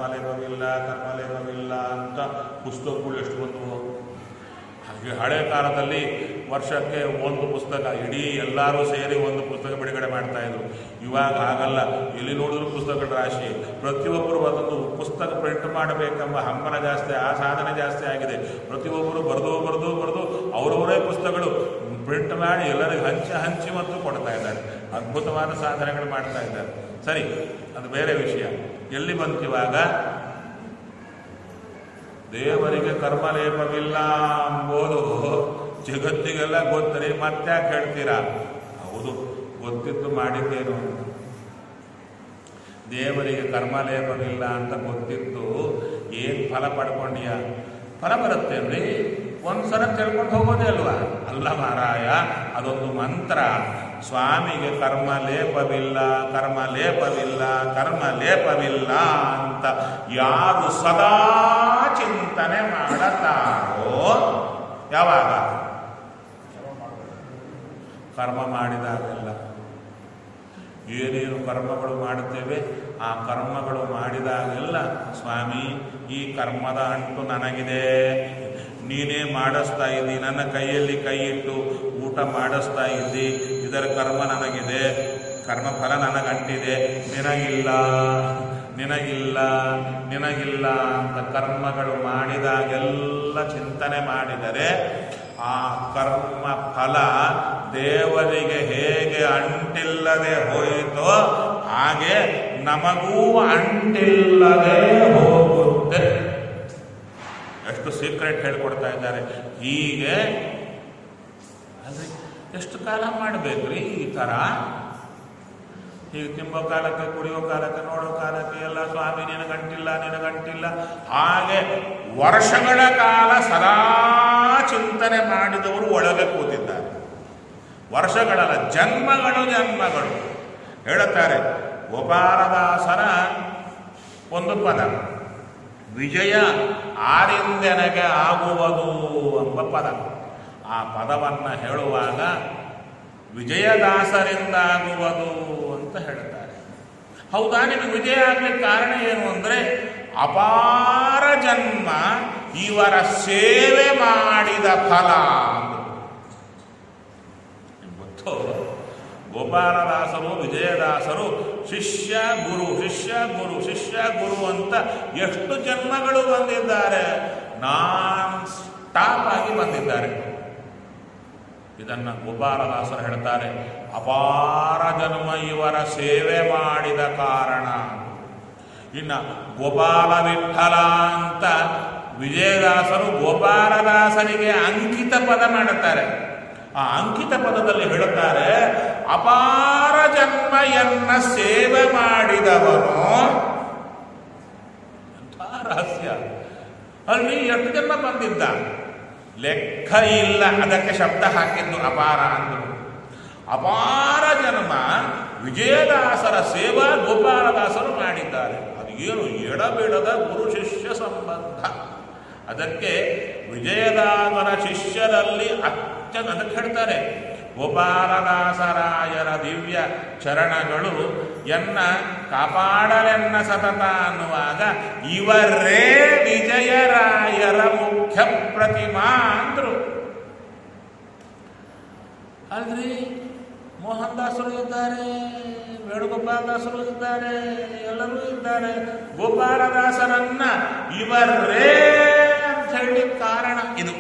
ಅಂತ ಪುಸ್ತಕಗಳು ಎಷ್ಟು ಬಂದವು. ಹಾಗೆ ಹಳೆ ಕಾಲದಲ್ಲಿ ವರ್ಷಕ್ಕೆ ಒಂದು ಪುಸ್ತಕ, ಇಡೀ ಎಲ್ಲರೂ ಸೇರಿ ಒಂದು ಪುಸ್ತಕ ಬಿಡುಗಡೆ ಮಾಡ್ತಾ ಇದ್ರು. ಇವಾಗ ಹಾಗಲ್ಲ, ಎಲ್ಲಿ ನೋಡಿದ್ರು ಪುಸ್ತಕಗಳ ರಾಶಿ. ಪ್ರತಿಯೊಬ್ಬರು ಒಂದೊಂದು ಪುಸ್ತಕ ಪ್ರಿಂಟ್ ಮಾಡಬೇಕೆಂಬ ಹಂಬಲ ಜಾಸ್ತಿ, ಆ ಸಾಧನೆ ಜಾಸ್ತಿ ಆಗಿದೆ. ಪ್ರತಿಯೊಬ್ಬರು ಬರೆದು ಅವರವರೇ ಪುಸ್ತಕಗಳು ಪ್ರಿಂಟ್ ಮಾಡಿ ಎಲ್ಲರಿಗೂ ಹಂಚಿ ಮತ್ತು ಕೊಡ್ತಾ ಇದ್ದಾರೆ. ಅದ್ಭುತವಾದ ಸಾಧನೆಗಳು ಮಾಡ್ತಾ ಇದ್ದಾರೆ. ಸರಿ, ಅದು ಬೇರೆ ವಿಷಯ. ಎಲ್ಲಿ ಬಂತಿವಾಗ? ದೇವರಿಗೆ ಕರ್ಮಲೇಪವಿಲ್ಲ ಎಂಬುದು ಜಗತ್ತಿಗೆಲ್ಲ ಗೊತ್ತರಿ, ಮತ್ತ್ಯಾಕೆ ಹೇಳ್ತೀರಾ? ಹೌದು, ಗೊತ್ತಿದ್ದು ಮಾಡಿದ್ದೇನು? ದೇವರಿಗೆ ಕರ್ಮಲೇಪವಿಲ್ಲ ಅಂತ ಗೊತ್ತಿದ್ದು ಏನು ಫಲ ಪಡ್ಕೊಂಡ್ಯಾ? ಫಲ ಬರುತ್ತೇನ್ರಿ? ಒಂದ್ಸಲ ತಿಳ್ಕೊಂಡು ಹೋಗೋದೇ ಅಲ್ವಾ? ಅಲ್ಲ ಮಾರಾಯ, ಅದೊಂದು ಮಂತ್ರ. ಸ್ವಾಮಿಗೆ ಕರ್ಮಲೇಪವಿಲ್ಲ ಅಂತ ಯಾರು ಸದಾ ಚಿಂತನೆ ಮಾಡುತ್ತಾರೋ, ಯಾವಾಗ? ಕರ್ಮ ಮಾಡಿದಾಗೆಲ್ಲ. ಏನೇನು ಕರ್ಮಗಳು ಮಾಡುತ್ತೇವೆ, ಆ ಕರ್ಮಗಳು ಮಾಡಿದಾಗೆಲ್ಲ ಸ್ವಾಮಿ ಈ ಕರ್ಮದ ಅಂಟು ನನಗಿದೆ, ನೀನೇ ಮಾಡಿಸ್ತಾ ಇದ್ದಿ, ನನ್ನ ಕೈಯಲ್ಲಿ ಕೈ ಇಟ್ಟು ಊಟ ಮಾಡಿಸ್ತಾ ಇದ್ದಿ, ಇದರ ಕರ್ಮ ನನಗಿದೆ, ಕರ್ಮಫಲ ನನಗಂಟಿದೆ, ನಿನಗಿಲ್ಲ ಅಂತ ಕರ್ಮಗಳು ಮಾಡಿದಾಗೆಲ್ಲ ಚಿಂತನೆ ಮಾಡಿದರೆ ಆ ಕರ್ಮ ಫಲ ದೇವರಿಗೆ ಹೇಗೆ ಅಂಟಿಲ್ಲದೆ ಹೋಯಿತೋ ಹಾಗೆ ನಮಗೂ ಅಂಟಿಲ್ಲದೆ ಹೋಗುತ್ತೆ. ಎಷ್ಟು ಸೀಕ್ರೆಟ್ ಹೇಳ್ಕೊಡ್ತಾ ಇದ್ದಾರೆ. ಹೀಗೆ ಅಲ್ರಿ, ಎಷ್ಟು ಕಾಲ ಮಾಡಬೇಕ್ರಿ ಈ ಥರ? ಹೀಗೆ ತಿಂಬೋ ಕಾಲಕ್ಕೆ, ಕುಡಿಯೋ ಕಾಲಕ್ಕೆ, ನೋಡೋ ಕಾಲಕ್ಕೆ ಎಲ್ಲ ಸ್ವಾಮಿ ನಿನಗಂಟಿಲ್ಲ ಹಾಗೆ ವರ್ಷಗಳ ಕಾಲ ಸದಾ ಚಿಂತನೆ ಮಾಡಿದವರು ಒಳಗೆ ಕೂತಿದ್ದಾರೆ. ವರ್ಷಗಳಲ್ಲ, ಜನ್ಮಗಳು ಜನ್ಮಗಳು. ಹೇಳುತ್ತಾರೆ ಗೋಪಾಲದಾಸರ ಒಂದು ಪದ, ವಿಜಯ ಆರಿಂದೆನಗೆ ಆಗುವುದು ಎಂಬ ಪದ. ಆ ಪದವನ್ನು ಹೇಳುವಾಗ ವಿಜಯದಾಸರಿಂದಾಗುವುದು ಅಂತ ಹೇಳ್ತಾರೆ. ಹೌದಾ, ನಿಮಗೆ ವಿಜಯ ಆಗಲಿಕ್ಕೆ ಕಾರಣ ಏನು ಅಂದರೆ ಅಪಾರ ಜನ್ಮ ಇವರ ಸೇವೆ ಮಾಡಿದ ಫಲ. ಗೊತ್ತೋ, ಗೋಪಾಲದಾಸರು ವಿಜಯದಾಸರು ಶಿಷ್ಯ ಗುರು ಶಿಷ್ಯ ಗುರು ಶಿಷ್ಯ ಗುರು ಅಂತ ಎಷ್ಟು ಜನ್ಮಗಳು ಬಂದಿದ್ದಾರೆ, ನಾನ್ ಸ್ಟಾಪ್ ಆಗಿ ಬಂದಿದ್ದಾರೆ. ಇದನ್ನು ಗೋಪಾಲದಾಸರು ಹೇಳ್ತಾರೆ, ಅಪಾರ ಜನ್ಮ ಇವರ ಸೇವೆ ಮಾಡಿದ ಕಾರಣ. ಇನ್ನು ಗೋಪಾಲ ವಿಠಲ ಅಂತ ವಿಜಯದಾಸರು ಗೋಪಾಲದಾಸರಿಗೆ ಅಂಕಿತ ಪದ ಮಾಡುತ್ತಾರೆ. ಆ ಅಂಕಿತ ಪದದಲ್ಲಿ ಹೇಳುತ್ತಾರೆ, ಅಪಾರ ಜನ್ಮ ಎನ್ನ ಸೇವೆ ಮಾಡಿದವನು. ಎಂಥ ರಹಸ್ಯ ಅಲ್ಲಿ! ಎಷ್ಟು ಜನ್ಮ ಬಂದಿದ್ದ ಲೆಕ್ಕ ಇಲ್ಲ, ಅದಕ್ಕೆ ಶಬ್ದ ಹಾಕಿದ್ದು ಅಪಾರ ಅಂದರು. ಅಪಾರ ಜನ್ಮ ವಿಜಯದಾಸರ ಸೇವಾ ಗೋಪಾಲದಾಸರು ಮಾಡಿದ್ದಾರೆ. ಅದು ಏನು ಎಡಬಿಡದ ಗುರು ಶಿಷ್ಯ ಸಂಬಂಧ. ಅದಕ್ಕೆ ವಿಜಯದಾಸರ ಶಿಷ್ಯರಲ್ಲಿ ಅದಕ್ಕೆ ಹೇಳ್ತಾರೆ, ಗೋಪಾಲದಾಸರಾಯರ ದಿವ್ಯ ಚರಣಗಳು ಎನ್ನ ಕಾಪಾಡಲೆನ್ನ ಸತತ ಅನ್ನುವಾಗ ಇವರೇ ವಿಜಯರಾಯರ ಮುಖ್ಯ ಪ್ರತಿಮಾ ಅಂದ್ರು. ಅಲ್ರಿ, ಮೋಹನ್ ದಾಸರು ಇದ್ದಾರೆ, ವೇಣುಗೋಪಾಲದಾಸರು ಇದ್ದಾರೆ, ಎಲ್ಲರೂ ಇದ್ದಾರೆ. ಗೋಪಾಲದಾಸರನ್ನ ಇವರೇ ಅಂತ ಹೇಳಿ ಕಾರಣ ಇದು.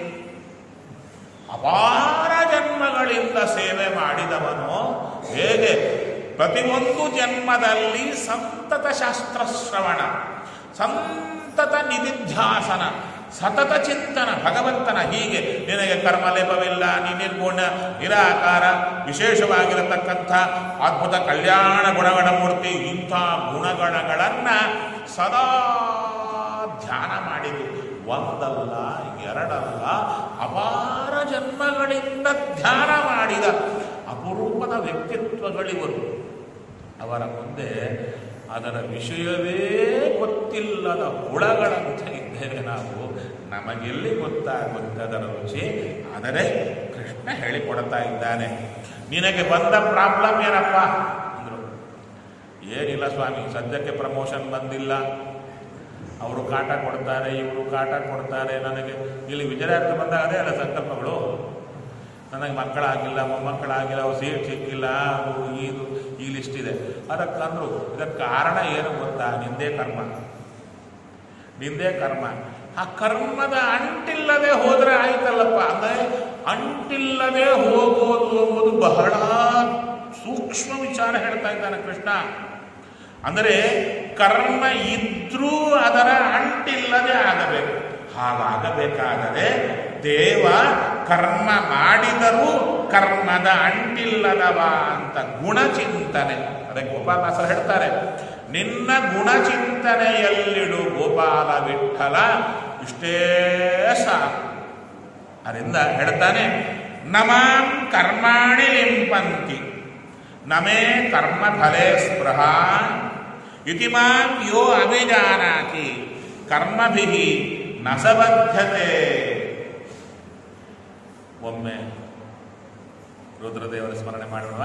ಅಪಾರ ಜನ್ಮಗಳಿಂದ ಸೇವೆ ಮಾಡಿದವನು ಹೇಗೆ ಪ್ರತಿಯೊಂದು ಜನ್ಮದಲ್ಲಿ ಸಂತತ ಶಾಸ್ತ್ರ ಶ್ರವಣ, ಸಂತತ ನಿಧಿಧ್ಯಾಸನ, ಸತತ ಚಿಂತನ ಭಗವಂತನ. ಹೀಗೆ ನಿನಗೆ ಕರ್ಮಲೇಪವಿಲ್ಲ, ನೀ ನಿರ್ಗುಣ ನಿರಾಕಾರ, ವಿಶೇಷವಾಗಿರತಕ್ಕಂಥ ಅದ್ಭುತ ಕಲ್ಯಾಣ ಗುಣಗಣ ಮೂರ್ತಿ, ಇಂಥ ಗುಣಗಣಗಳನ್ನು ಸದಾ ಧ್ಯಾನ ಮಾಡಿದೆ. ಒಂದಲ್ಲ ಎರಡಲ್ಲ, ಅಪಾರ ಜನ್ಮಗಳಿಂದ ಧ್ಯಾನ ಮಾಡಿದ ಅಪರೂಪದ ವ್ಯಕ್ತಿತ್ವಗಳಿವರು. ಅವರ ಮುಂದೆ ಅದರ ವಿಷಯವೇ ಗೊತ್ತಿಲ್ಲದ ಹುಳಗಳಂತ ಇದ್ದೇವೆ ನಾವು. ನಮಗೆಲ್ಲಿ ಗೊತ್ತಾಗುತ್ತದರ ರುಚಿ. ಆದರೆ ಕೃಷ್ಣ ಹೇಳಿಕೊಡ್ತಾ ಇದ್ದಾನೆ, ನಿನಗೆ ಬಂದ ಪ್ರಾಬ್ಲಮ್ ಏನಪ್ಪ ಅಂದರು. ಏನಿಲ್ಲ ಸ್ವಾಮಿ, ಸದ್ಯಕ್ಕೆ ಪ್ರಮೋಷನ್ ಬಂದಿಲ್ಲ, ಅವರು ಕಾಟ ಕೊಡ್ತಾರೆ, ಇವರು ಕಾಟ ಕೊಡ್ತಾರೆ. ನನಗೆ ಇಲ್ಲಿ ವಿಜಯರಾತ್ರಿ ಬಂದಾಗ ಅದೇ ಅಲ್ಲ ಸಂಕಲ್ಪಗಳು, ನನಗೆ ಮಕ್ಕಳಾಗಿಲ್ಲ, ಮೊಮ್ಮಕ್ಕಳಾಗಿಲ್ಲ, ಅವ್ರು ಸೀಟ್ ಸಿಕ್ಕಿಲ್ಲ, ಅದು ಇದು ಈ ಲಿಸ್ಟ್ ಇದೆ. ಅದಕ್ಕಂದ್ರು ಇದಕ್ಕೆ ಕಾರಣ ಏನು ಗೊತ್ತಾ? ನಿಂದೇ ಕರ್ಮ, ನಿಂದೇ ಕರ್ಮ. ಆ ಕರ್ಮದ ಅಂಟಿಲ್ಲದೆ ಹೋದರೆ ಆಯ್ತಲ್ಲಪ್ಪ. ಅಂದರೆ ಅಂಟಿಲ್ಲದೆ ಹೋಗೋದು ಎಂಬುದು ಬಹಳ ಸೂಕ್ಷ್ಮ ವಿಚಾರ ಹೇಳ್ತಾ ಇದ್ದಾನೆ ಕೃಷ್ಣ. ಅಂದರೆ ಕರ್ಮ ಇದ್ರೂ ಅದರ ಅಂಟಿಲ್ಲದೆ ಆಗಬೇಕು. ಹಾಗಾಗಬೇಕಾದರೆ ದೇವ ಕರ್ಮ ಮಾಡಿದರೂ ಕರ್ಮದ ಅಂಟಿಲ್ಲದವ ಅಂತ ಗುಣಚಿಂತನೆ. ಅದಕ್ಕೆ ಗೋಪಾಲದಾಸರು ಹೇಳ್ತಾರೆ, ನಿನ್ನ ಗುಣಚಿಂತನೆಯಲ್ಲಿಡು ಗೋಪಾಲ ವಿಠಲ, ಇಷ್ಟೇ ಸಾಕು. ಅದರಿಂದ ಹೇಳ್ತಾನೆ, ನಮಾಂ ಕರ್ಮಾಣಿ ಲಿಂಪಂತಿ ನಮೇ ಕರ್ಮ ಫಲೇ ಸ್ಪೃಹ ಇತಿ ಮಾಂ ಯೋ ಅಭಿಜಾನಾತಿ ಕರ್ಮಭಿಃ ನ ಸಬಧ್ಯತೆ. ಒಮ್ಮೆ ರುದ್ರದೇವರ ಸ್ಮರಣೆ ಮಾಡೋಣ.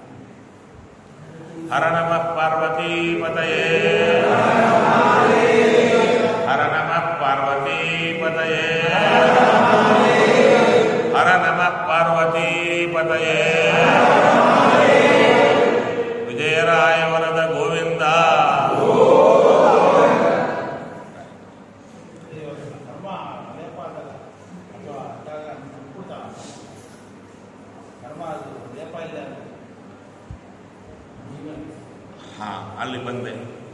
ಹರ ನಮಃ ಪಾರ್ವತೀಪತಯೇ, ಹರ ನಮಃ ಪಾರ್ವತೀಪತಯೇ, ಹರ ನಮಃ ಪಾರ್ವತೀಪತಯೇ. ವಿಜಯರಾಯ ವರದ ಗೋವಿಂದ. ಅಲ್ಲಿ ಬಂದೆ.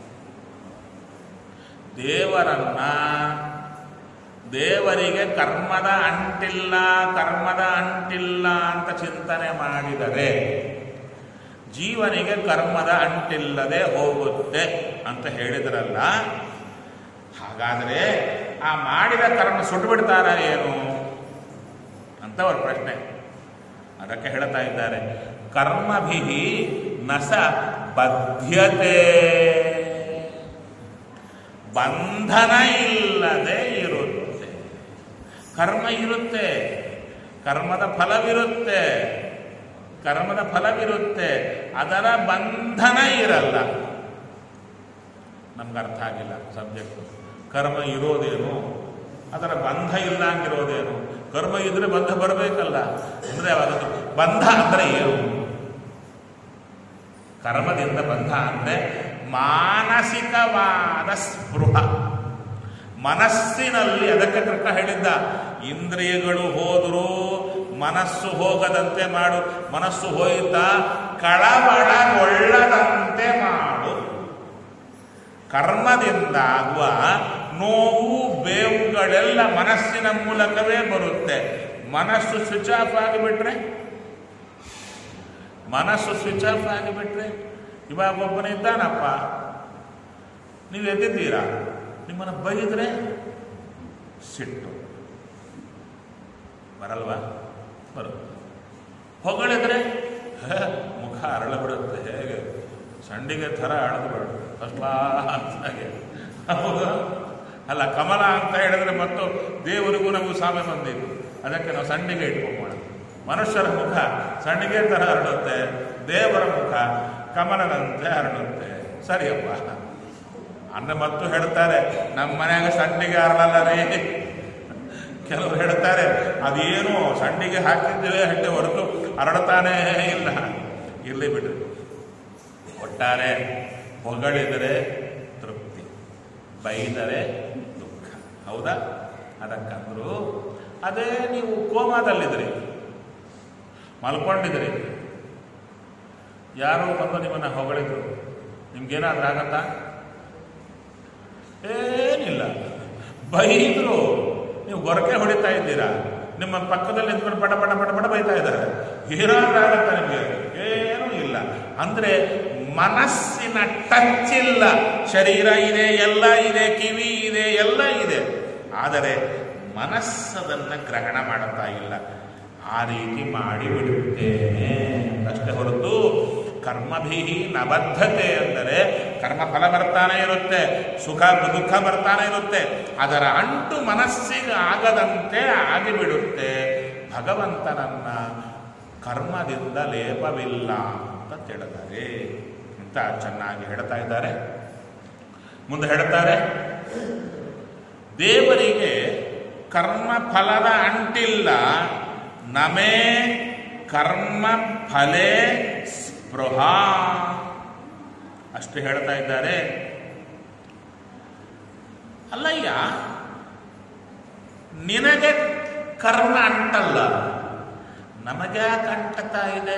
ದೇವರಿಗೆ ಕರ್ಮದ ಅಂಟಿಲ್ಲ, ಕರ್ಮದ ಅಂಟಿಲ್ಲ ಅಂತ ಚಿಂತನೆ ಮಾಡಿದರೆ ಜೀವನಿಗೆ ಕರ್ಮದ ಅಂಟಿಲ್ಲದೆ ಹೋಗುತ್ತೆ ಅಂತ ಹೇಳಿದ್ರಲ್ಲ. ಹಾಗಾದರೆ ಆ ಮಾಡಿದ ಕರ್ಮ ಸುಟ್ಟು ಬಿಡ್ತಾರ ಏನು ಅಂತ ಅವ್ರ ಪ್ರಶ್ನೆ. ಅದಕ್ಕೆ ಹೇಳ್ತಾ ಇದ್ದಾರೆ, ಕರ್ಮಭಿ ನಸ ಬದ್ಧತೆ, ಬಂಧನ ಇಲ್ಲದೆ ಇರುತ್ತೆ. ಕರ್ಮ ಇರುತ್ತೆ, ಕರ್ಮದ ಫಲವಿರುತ್ತೆ, ಅದರ ಬಂಧನ ಇರಲ್ಲ. ನಮ್ಗೆ ಅರ್ಥ ಆಗಿಲ್ಲ ಸಬ್ಜೆಕ್ಟ್. ಕರ್ಮ ಇರೋದೇನು, ಅದರ ಬಂಧ ಇಲ್ಲಂಗಿರೋದೇನು? ಕರ್ಮ ಇದ್ರೆ ಬಂಧ ಬರಬೇಕಲ್ಲ. ಅಂದರೆ ಅವಾಗ ಬಂಧ ಅಂದರೆ ಏನು? ಕರ್ಮದಿಂದ ಬಂಧ ಅಂದರೆ ಮಾನಸಿಕವಾದ ಸ್ಪೃಹ, ಮನಸ್ಸಿನಲ್ಲಿ. ಅದಕ್ಕೆ ಕೃಷ್ಣ ಹೇಳಿದ್ದ, ಇಂದ್ರಿಯಗಳು ಹೋದರೂ ಮನಸ್ಸು ಹೋಗದಂತೆ ಮಾಡು, ಮನಸ್ಸು ಹೋಯಿತಾ ಕಳವಳಗೊಳ್ಳದಂತೆ ಮಾಡು. ಕರ್ಮದಿಂದಾಗುವ ನೋವು ಬೇವುಗಳೆಲ್ಲ ಮನಸ್ಸಿನ ಮೂಲಕವೇ ಬರುತ್ತೆ. ಮನಸ್ಸು ಸ್ವಿಚ್ ಆಫ್ ಆಗಿಬಿಟ್ರೆ ಇವಾಗ ಒಬ್ಬನಿದ್ದಾನಪ್ಪ, ನೀವು ಎದ್ದಿದ್ದೀರಾ, ನಿಮ್ಮನ್ನು ಬೈದ್ರೆ ಸಿಟ್ಟು ಬರಲ್ವಾ? ಬರುತ್ತೆ. ಹೊಗಳಿದ್ರೆ ಮುಖ ಅರಳ ಬಿಡುತ್ತೆ, ಹೇಗೆ ಸಂಡಿಗೆ ಥರ ಅಳದು ಬಿಡುತ್ತೆ, ಫಸ್ಟ್ ಕ್ಲಾಸಾಗೆ. ಹೌದು ಅಲ್ಲ? ಕಮಲ ಅಂತ ಹೇಳಿದ್ರೆ ಮತ್ತು ದೇವರಿಗೂ ನಮಗೂ ಸಾಮ್ಯ ಬಂದಿದ್ದು. ಅದಕ್ಕೆ ನಾವು ಸಂಡಿಗೆ ಇಟ್ಕೊಂಬೋಣ. ಮನುಷ್ಯರ ಮುಖ ಸಂಡಿಗೆ ಥರ ಹರಡುತ್ತೆ, ದೇವರ ಮುಖ ಕಮಲದಂತೆ ಹರಡುತ್ತೆ. ಸರಿಯಪ್ಪ. ಅಂದ್ರೆ ಮತ್ತು ಹೇಳ್ತಾರೆ, ನಮ್ಮ ಮನೆಯಾಗ ಸಂಡಿಗೆ ಹರಳಲ್ಲ ರೀ. ಕೆಲವರು ಹೇಳ್ತಾರೆ, ಅದೇನು ಸಂಡಿಗೆ ಹಾಕಿದ್ದೇವೆ ಹಟ್ಟೆ ಹೊರತು ಹರಡ್ತಾನೇ ಇಲ್ಲ. ಇರಲಿ ಬಿಡ್ರಿ. ಒಟ್ಟಾರೆ ಹೊಗಳಿದರೆ ತೃಪ್ತಿ, ಬೈದರೆ ದುಃಖ. ಹೌದಾ? ಅದಕ್ಕಂದ್ರು ಅದೇ ನೀವು ಕೋಮಾದಲ್ಲಿದ್ರಿ, ಮಲ್ಕೊಂಡಿದ್ರಿ, ಯಾರೋ ಬಂದು ನಿಮ್ಮನ್ನು ಹೊಗಳಿದ್ರು, ನಿಮ್ಗೇನಾದ್ರೂ ಆಗತ್ತಾ? ಏನಿಲ್ಲ. ಬೈದ್ರು, ನೀವು ಗೊರಕೆ ಹೊಡಿತಾ ಇದ್ದೀರಾ, ನಿಮ್ಮ ಪಕ್ಕದಲ್ಲಿ ನಿಂತ್ಕೊಂಡು ಪಟ ಪಟ ಪಟ ಪಟ ಬೈತಾ ಇದ್ದಾರೆ, ಏನಾದ್ರೂ ಆಗತ್ತಾ ನಿಮಗೆ? ಏನೂ ಇಲ್ಲ. ಅಂದರೆ ಮನಸ್ಸಿನ ಟಚ್ ಇಲ್ಲ. ಶರೀರ ಇದೆ, ಎಲ್ಲ ಇದೆ, ಕಿವಿ ಇದೆ, ಎಲ್ಲ ಇದೆ, ಆದರೆ ಮನಸ್ಸದನ್ನು ಗ್ರಹಣ ಮಾಡುತ್ತಾ ಇಲ್ಲ. ಆ ರೀತಿ ಮಾಡಿಬಿಡುತ್ತೇನೆ ಅಷ್ಟೇ ಹೊರತು ಕರ್ಮಭಿ ನಬದ್ಧತೆ ಅಂದರೆ ಕರ್ಮಫಲ ಬರ್ತಾನೆ ಇರುತ್ತೆ, ಸುಖ ದುಃಖ ಬರ್ತಾನೆ ಇರುತ್ತೆ, ಅದರ ಅಂಟು ಮನಸ್ಸಿಗೆ ಆಗದಂತೆ ಆಗಿಬಿಡುತ್ತೆ. ಭಗವಂತನನ್ನ ಕರ್ಮದಿಂದ ಲೇಪವಿಲ್ಲ ಅಂತ ತಿಳಿದರೆ ಅಂತ ಚೆನ್ನಾಗಿ ಹೇಳ್ತಾ ಇದ್ದಾರೆ. ಮುಂದೆ ಹೇಳ್ತಾರೆ, ದೇವರಿಗೆ ಕರ್ಮ ಫಲದ ಅಂಟಿಲ್ಲ, ನಮೇ ಕರ್ಮ ಫಲೇ ಸ್ಪೃಹ. ಅಷ್ಟು ಹೇಳ್ತಾ ಇದ್ದಾರೆ. ಅಲ್ಲಯ್ಯ, ನಿನಗೆ ಕರ್ಮ ಅಂಟಲ್ಲ, ನಮಗ್ಯಾಕೆ ಅಂಟತಾ ಇದೆ?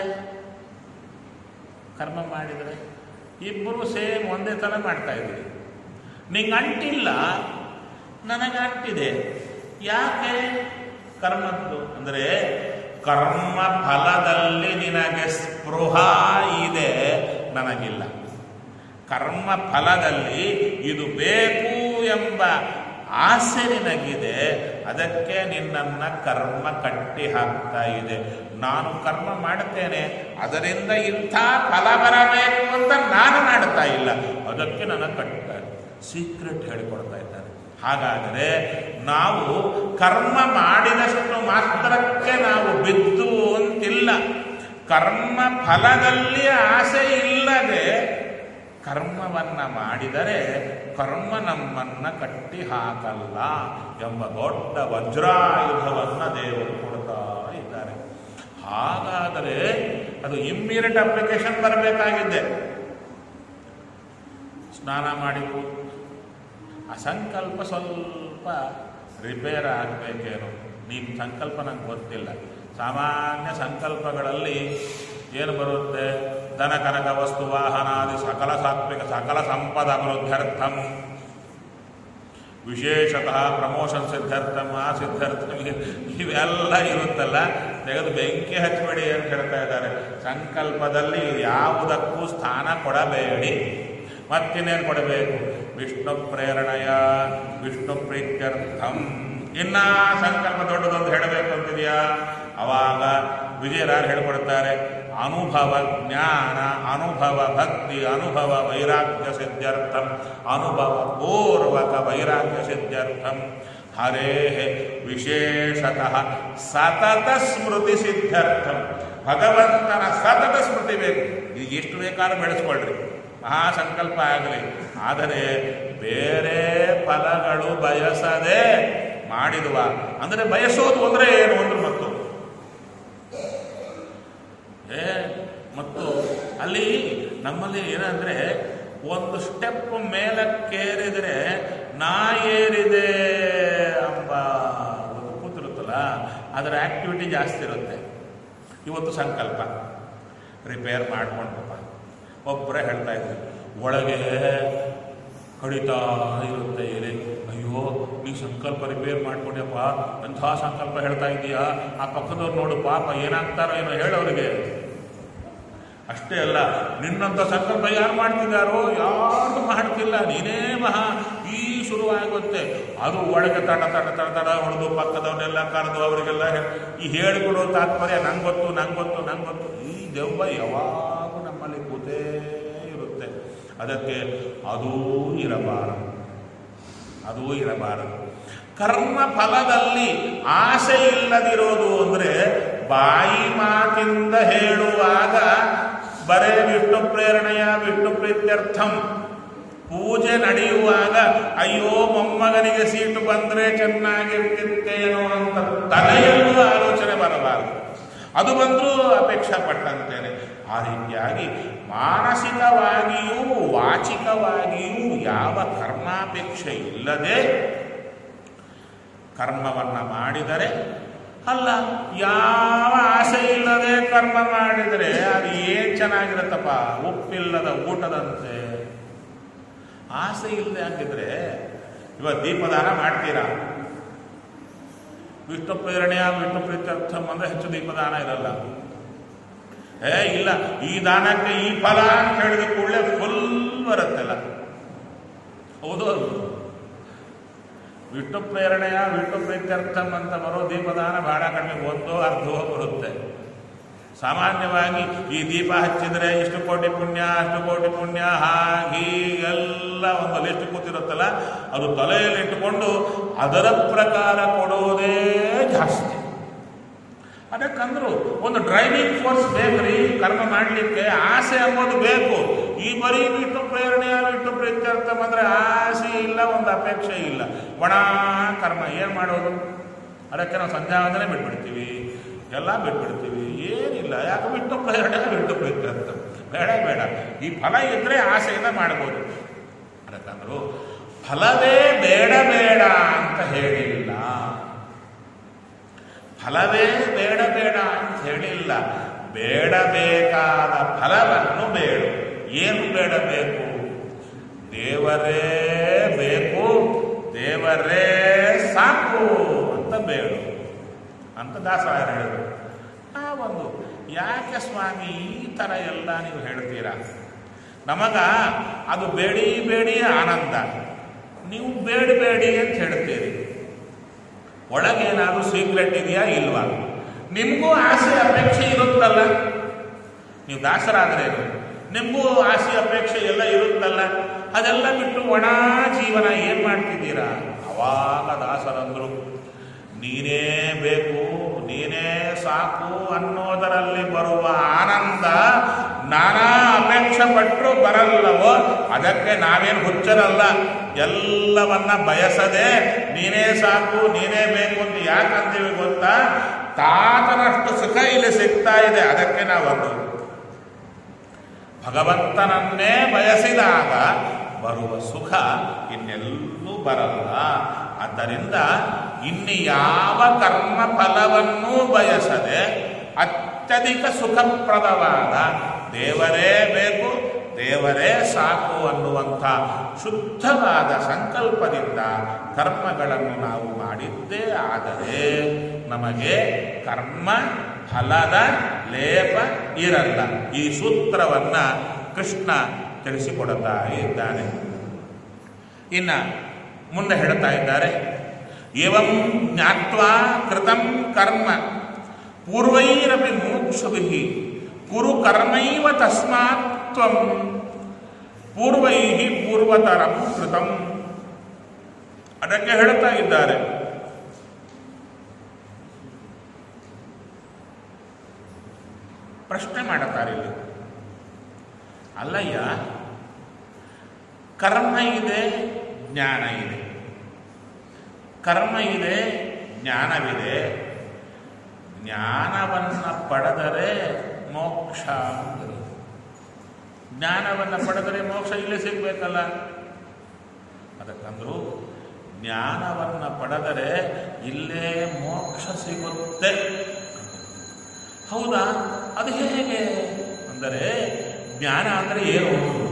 ಕರ್ಮ ಮಾಡಿದರೆ ಇಬ್ಬರು ಸೇಮ್ ಒಂದೇ ಥರ ಮಾಡ್ತಾ ಇದ್ದೀವಿ. ನಿಂಗೆ ಅಂಟಿಲ್ಲ, ನನಗೆ ಅಂಟಿದೆ. ಯಾಕೆ? ಕರ್ಮದ್ದು ಅಂದರೆ ಕರ್ಮ ಫಲದಲ್ಲಿ ನಿನಗೆ ಸ್ಪೃಹ ಇದೆ, ನನಗಿಲ್ಲ. ಕರ್ಮ ಫಲದಲ್ಲಿ ಇದು ಬೇಕು ಎಂಬ ಆಸೆ ನಿನಗಿದೆ, ಅದಕ್ಕೆ ನಿನ್ನನ್ನು ಕರ್ಮ ಕಟ್ಟಿ ಹಾಕ್ತಾ ಇದೆ. ನಾನು ಕರ್ಮ ಮಾಡ್ತೇನೆ, ಅದರಿಂದ ಇಂಥ ಫಲ ಬರಬೇಕು ಅಂತ ನಾನು ಮಾಡ್ತಾ ಇಲ್ಲ, ಅದಕ್ಕೆ ನನಗೆ ಕಟ್ತಾ ಇದೆ. ಸೀಕ್ರೆಟ್ ಹೇಳಿಕೊಡ್ತಾ ಇದ್ದಾರೆ. ಹಾಗಾದರೆ ನಾವು ಕರ್ಮ ಮಾಡಿದಷ್ಟು ಮಾತ್ರಕ್ಕೆ ನಾವು ಬಿದ್ದು ಅಂತಿಲ್ಲ. ಕರ್ಮ ಫಲದಲ್ಲಿ ಆಸೆ ಇಲ್ಲದೆ ಕರ್ಮವನ್ನ ಮಾಡಿದರೆ ಕರ್ಮ ನಮ್ಮನ್ನ ಕಟ್ಟಿ ಹಾಕಲ್ಲ ಎಂಬ ದೊಡ್ಡ ವಜ್ರಾಯುಧವನ್ನ ದೇವರು ಕೊಡ್ತಾ ಇದ್ದಾರೆ. ಹಾಗಾದರೆ ಅದು ಇಮ್ಮಿಡಿಯೇಟ್ ಅಪ್ಲಿಕೇಶನ್ ಬರಬೇಕಾಗಿದ್ದೆ. ಸ್ನಾನ ಮಾಡಿದ್ರು, ಆ ಸಂಕಲ್ಪ ಸ್ವಲ್ಪ ರಿಪೇರ್ ಆಗಬೇಕೇನು? ನಿಮ್ಮ ಸಂಕಲ್ಪ ನಂಗೆ ಗೊತ್ತಿಲ್ಲ. ಸಾಮಾನ್ಯ ಸಂಕಲ್ಪಗಳಲ್ಲಿ ಏನು ಬರುತ್ತೆ? ಧನ ಕನಕ ವಸ್ತು ವಾಹನಾದಿ ಸಕಲ ಸಾತ್ವಿಕ ಸಕಲ ಸಂಪದ ಅಭಿವೃದ್ಧ್ಯರ್ಥಂ, ವಿಶೇಷತಃ ಪ್ರಮೋಷನ್ ಸಿದ್ಧಾರ್ಥಂ, ಆ ಸಿದ್ಧಾರ್ಥಂ, ಇವೆಲ್ಲ ಇರುತ್ತಲ್ಲ, ತೆಗೆದು ಬೆಂಕಿ ಹಚ್ಚಬೇಡಿ ಅಂತ ಹೇಳ್ತಾ ಇದ್ದಾರೆ. ಸಂಕಲ್ಪದಲ್ಲಿ ಯಾವುದಕ್ಕೂ ಸ್ಥಾನ ಕೊಡಬೇಡಿ. ಮತ್ತಿನ್ನೇನು ಕೊಡಬೇಕು? ವಿಷ್ಣು ಪ್ರೇರಣೆಯ ವಿಷ್ಣು ಪ್ರೀತ್ಯರ್ಥಂ. ಇನ್ನ ಸಂಕಲ್ಪ ದೊಡ್ಡದೊಂದು ಹೇಳಬೇಕು ಅಂತಿದೆಯಾ? ಅವಾಗ ವಿಜಯರಾರು ಹೇಳಿಕೊಡ್ತಾರೆ, ಅನುಭವ ಜ್ಞಾನ, ಅನುಭವ ಭಕ್ತಿ, ಅನುಭವ ವೈರಾಗ್ಯ ಸಿದ್ಧ್ಯರ್ಥಂ, ಅನುಭವ ಪೂರ್ವಕ ವೈರಾಗ್ಯ ಸಿದ್ಧ್ಯರ್ಥಂ ಹರೇ ವಿಶೇಷತಃ ಸತತ ಸ್ಮೃತಿ ಸಿದ್ಧಾರ್ಥಂ. ಭಗವಂತನ ಸತತ ಸ್ಮೃತಿ ಬೇಕು. ಈಗ ಎಷ್ಟು ಬೇಕಾದ್ರೂ ಬೆಳೆಸ್ಕೊಳ್ರಿ, ಮಹಾಸಂಕಲ್ಪ ಆಗಲಿ, ಆದರೆ ಬೇರೆ ಫಲಗಳು ಬಯಸದೆ ಮಾಡಿದುವ ಅಂದರೆ ಬಯಸೋದು ಅಂದರೆ ಏನು ಅಂದ್ರೆ ಮತ್ತು ಅಲ್ಲಿ ನಮ್ಮಲ್ಲಿ ಏನಂದ್ರೆ ಒಂದು ಸ್ಟೆಪ್ ಮೇಲಕ್ಕೇರಿದರೆ ನಾ ಏರಿದೆ ಎಂಬ ಒಂದು ಕೂತಿರುತ್ತಲ್ಲ, ಅದರ ಆಕ್ಟಿವಿಟಿ ಜಾಸ್ತಿ ಇರುತ್ತೆ. ಇವತ್ತು ಸಂಕಲ್ಪ ರಿಪೇರ್ ಮಾಡ್ಕೊಂಡಪ್ಪ, ಒಬ್ಬರೇ ಹೇಳ್ತಾ ಇದ್ರು, ಒಳಗೆ ಕಡಿತಾ ಇರುತ್ತೆ ಎಲೆ. ಅಯ್ಯೋ ನೀ ಸಂಕಲ್ಪ ರಿಪೇರ್ ಮಾಡ್ಕೊಂಡ್ಯಪ್ಪ, ಎಂಥ ಸಂಕಲ್ಪ ಹೇಳ್ತಾ ಇದೀಯಾ, ಆ ಪಕ್ಕದವ್ರು ನೋಡು ಪಾಪ ಏನಾಗ್ತಾರೋ ಏನೋ ಹೇಳೋರಿಗೆ. ಅಷ್ಟೇ ಅಲ್ಲ, ನಿನ್ನಂಥ ಸಂಕಲ್ಪ ಯಾರು ಮಾಡ್ತಿದ್ದಾರೋ, ಯಾರು ಮಾಡ್ತಿಲ್ಲ, ನೀನೇ ಮಹಾ ಈ ಶುರುವಾಗುತ್ತೆ. ಅದು ಒಳಗೆ ತಡ ತಡ ತಡ ತಡ ಹೊಡೆದು ಪಕ್ಕದವನ್ನೆಲ್ಲ ಕರೆದು ಅವರಿಗೆಲ್ಲ ಈ ಹೇಳಿಕೊಡೋ ತಾತ್ಪರ್ಯ ನಂಗೆ ಗೊತ್ತು ನಂಗೆ ಗೊತ್ತು ನಂಗೆ ಗೊತ್ತು. ಈ ದೆವ್ವ ಯಾವಾಗೂ ನಮ್ಮಲ್ಲಿ ಕೂತೇ ಇರುತ್ತೆ. ಅದಕ್ಕೆ ಅದೂ ಇರಬಾರದು, ಅದೂ ಇರಬಾರದು. ಕರ್ಮ ಫಲದಲ್ಲಿ ಆಸೆ ಇಲ್ಲದಿರೋದು ಅಂದರೆ ಬಾಯಿ ಮಾತಿಂದ ಹೇಳುವಾಗ ಬರೇ ವಿಷ್ಣು ಪ್ರೇರಣೆಯ ವಿಷ್ಣು ಪ್ರೀತ್ಯರ್ಥಂ, ಪೂಜೆ ನಡೆಯುವಾಗ ಅಯ್ಯೋ ಮೊಮ್ಮಗನಿಗೆ ಸೀಟು ಬಂದರೆ ಚೆನ್ನಾಗಿರ್ತಿತ್ತೇನೋ ಅಂತ ತಲೆಯಲ್ಲೂ ಆಲೋಚನೆ ಬರಬಾರದು. ಅದು ಬಂದರೂ ಅಪೇಕ್ಷೆ ಪಟ್ಟಂತೇನೆ. ಆ ರೀತಿಯಾಗಿ ಮಾನಸಿಕವಾಗಿಯೂ ವಾಚಿಕವಾಗಿಯೂ ಯಾವ ಕರ್ಮಾಪೇಕ್ಷೆ ಇಲ್ಲದೆ ಕರ್ಮವನ್ನು ಮಾಡಿದರೆ, ಅಲ್ಲ ಯಾವ ಆಸೆ ಇಲ್ಲದೆ ಕರ್ಮ ಮಾಡಿದರೆ ಅದು ಏನು ಚೆನ್ನಾಗಿರುತ್ತಪ್ಪ, ಉಪ್ಪಿಲ್ಲದ ಊಟದಂತೆ. ಆಸೆ ಇಲ್ಲದೆ ಹಾಕಿದ್ರೆ ಇವತ್ತು ದೀಪದಾನ ಮಾಡ್ತೀರಾ, ವಿಷ್ಣು ಪ್ರೇರಣೆಯ ವಿಷ್ಣು ಪ್ರೀತ್ಯರ್ಥಂ ಅಂದರೆ ಹೆಚ್ಚು ದೀಪದಾನ ಇರಲ್ಲ. ಇಲ್ಲ ಈ ದಾನಕ್ಕೆ ಈ ಫಲ ಅಂತ ಹೇಳಿದ ಕೂಡಲೇ ಫುಲ್ ಬರುತ್ತಲ್ಲ, ಹೌದು. ವಿಷ್ಣು ಪ್ರೇರಣೆಯ ವಿಷ್ಣು ಪ್ರೀತ್ಯರ್ಥಂ ಅಂತ ಬರೋ ದೀಪದಾನ ಬಹಳ ಕಡಿಮೆ, ಒಂದೋ ಅರ್ಧವೋ ಬರುತ್ತೆ. ಸಾಮಾನ್ಯವಾಗಿ ಈ ದೀಪ ಹಚ್ಚಿದರೆ ಇಷ್ಟು ಕೋಟಿ ಪುಣ್ಯ ಅಷ್ಟು ಕೋಟಿ ಪುಣ್ಯ ಹೀಗೆಲ್ಲ ಒಂದು ಲಿಸ್ಟ್ ಕೂತಿರುತ್ತಲ್ಲ, ಅದು ತಲೆಯಲ್ಲಿ ಇಟ್ಟುಕೊಂಡು ಅದರ ಪ್ರಕಾರ ಕೊಡುವುದೇ ಜಾಸ್ತಿ. ಅದಕ್ಕಂದ್ರು ಒಂದು ಡ್ರೈವಿಂಗ್ ಫೋರ್ಸ್ ಬೇಕ್ರಿ ಕರ್ಮ ಮಾಡಲಿಕ್ಕೆ, ಆಸೆ ಅನ್ನೋದು ಬೇಕು. ಈ ಬರೀ ವಿಷ್ಣು ಪ್ರೇರಣೆಯ ವಿಷ್ಣು ಪ್ರೀತ್ಯರ್ಥಂ ಅಂದರೆ ಆಸೆ ಇಲ್ಲ, ಒಂದು ಅಪೇಕ್ಷೆ ಇಲ್ಲ, ಒಣ ಕರ್ಮ. ಏನು ಮಾಡೋದು? ಅದಕ್ಕೆ ನಾವು ಸಂಧ್ಯಾವಂದನೆ ಬಿಟ್ಬಿಡ್ತೀವಿ, ಎಲ್ಲ ಬಿಟ್ಬಿಡ್ತೀವಿ, ಏನಿಲ್ಲ. ಯಾಕೆ? ವಿಷ್ಣು ಪ್ರೇರಣೆ ವಿಷ್ಣು ಪ್ರೀತ್ಯರ್ಥಂ ಬೇಡ ಬೇಡ. ಈ ಫಲ ಇದ್ರೆ ಆಸೆಯಿಂದ ಮಾಡ್ಬೋದು. ಅದಕ್ಕಂದ್ರು ಫಲವೇ ಬೇಡ ಬೇಡ ಅಂತ ಹೇಳಿಲ್ಲ, ಫಲವೇ ಬೇಡ ಬೇಡ ಅಂತ ಹೇಳಿಲ್ಲ. ಬೇಡಬೇಕಾದ ಫಲವನ್ನು ಬೇಡ. ಏನು ಬೇಡಬೇಕು? ದೇವರೇ ಬೇಕು, ದೇವರೇ ಸಾಕು ಅಂತ ಬೇಡು ಅಂತ ದಾಸರಾಯರು ಹೇಳಿದರು. ನಾವೊಂದು ಯಾಕೆ ಸ್ವಾಮಿ ಈ ಥರ ಎಲ್ಲ ನೀವು ಹೇಳ್ತೀರಾ? ನಮಗ ಅದು ಬೇಡಿ ಬೇಡಿ ಆನಂದ, ನೀವು ಬೇಡಬೇಡಿ ಅಂತ ಹೇಳ್ತೀರಿ. ಒಳಗೇನಾದರೂ ಸೀಕ್ರೆಟ್ ಇದೆಯಾ ಇಲ್ವಾ? ನಿಮಗೂ ಆಸೆ ಅಪೇಕ್ಷೆ ಇರುತ್ತಲ್ಲ, ನೀವು ದಾಸರಾದ್ರೇನು, ನಿಮಗೂ ಆಸೆ ಅಪೇಕ್ಷೆ ಎಲ್ಲ ಇರುತ್ತಲ್ಲ, ಅದೆಲ್ಲ ಬಿಟ್ಟು ಒಣ ಜೀವನ ಏನು ಮಾಡ್ತಿದ್ದೀರಾ? ಅವಾಗ ದಾಸರಂದ್ರು, ನೀನೇ ಬೇಕು, ನೀನೇ ಸಾಕು ಅನ್ನೋದರಲ್ಲಿ ಬರುವ ಆನಂದ ನಾನಾ ಅಪೇಕ್ಷೆ ಪಟ್ಟರು ಬರಲ್ಲವೋ, ಅದಕ್ಕೆ ನಾವೇನು ಹುಚ್ಚರಲ್ಲ. ಎಲ್ಲವನ್ನ ಬಯಸದೆ ನೀನೇ ಸಾಕು ನೀನೇ ಬೇಕು ಅಂತ ಯಾಕಂತೀವಿ ಗೊತ್ತಾ? ತಾತನಷ್ಟು ಸುಖ ಇಲ್ಲಿ ಸಿಗ್ತಾ ಇದೆ. ಅದಕ್ಕೆ ನಾವೊಂದು ಭಗವಂತನನ್ನೇ ಬಯಸಿದಾಗ ಬರುವ ಸುಖ ಇನ್ನೆಲ್ಲೂ ಬರಲ್ಲ. ಆದ್ದರಿಂದ ಇನ್ನು ಯಾವ ಕರ್ಮ ಫಲವನ್ನೂ ಬಯಸದೆ ಅತ್ಯಧಿಕ ಸುಖಪ್ರದವಾದ ದೇವರೇ ಬೇಕು, ದೇವರೇ ಸಾಕು ಅನ್ನುವಂಥ ಶುದ್ಧವಾದ ಸಂಕಲ್ಪದಿಂದ ಕರ್ಮಗಳನ್ನು ನಾವು ಮಾಡಿದ್ದೇ ಆದರೆ ನಮಗೆ ಕರ್ಮ ಫಲದ ಲೇಪ ಇರಲ್ಲ. ಈ ಸೂತ್ರವನ್ನು ಕೃಷ್ಣ ತಿಳಿಸಿಕೊಡುತ್ತಾ ಇದ್ದಾನೆ. ಇನ್ನು ಮುಂದೆ ಹೇಳ್ತಾ ಇದ್ದಾರೆ, ಏವಂ ಜ್ಞಾತ್ವಾ ಕೃತಂ ಕರ್ಮ ಪೂರ್ವೈರಪಿ ಮೋಕ್ಷಭಿಃ ಕುರು ಕರ್ಮೈವ ತಸ್ಮಾತ್ ತ್ವಂ ಪೂರ್ವೈಃ ಪೂರ್ವತರಂ ಕೃತಂ. ಅದಕ್ಕೆ ಹೇಳ್ತಾ ಇದ್ದಾರೆ, ಪ್ರಶ್ನೆ ಮಾಡುತ್ತಾರೆ ಇಲ್ಲಿ, ಅಲ್ಲಯ್ಯ ಕರ್ಮ ಇದೆ, ಜ್ಞಾನ ಇದೆ, ಕರ್ಮ ಇದೆ, ಜ್ಞಾನವಿದೆ, ಜ್ಞಾನವನ್ನು ಪಡೆದರೆ ಮೋಕ್ಷ ಅಂದರೆ, ಜ್ಞಾನವನ್ನು ಪಡೆದರೆ ಮೋಕ್ಷ ಇಲ್ಲೇ ಸಿಗಬೇಕಲ್ಲ. ಅದಕ್ಕಂದ್ರು ಜ್ಞಾನವನ್ನು ಪಡೆದರೆ ಇಲ್ಲೇ ಮೋಕ್ಷ ಸಿಗುತ್ತೆ. ಹೌದಾ, ಅದು ಹೇಗೆ ಅಂದರೆ, ಜ್ಞಾನ ಅಂದರೆ ಏನು?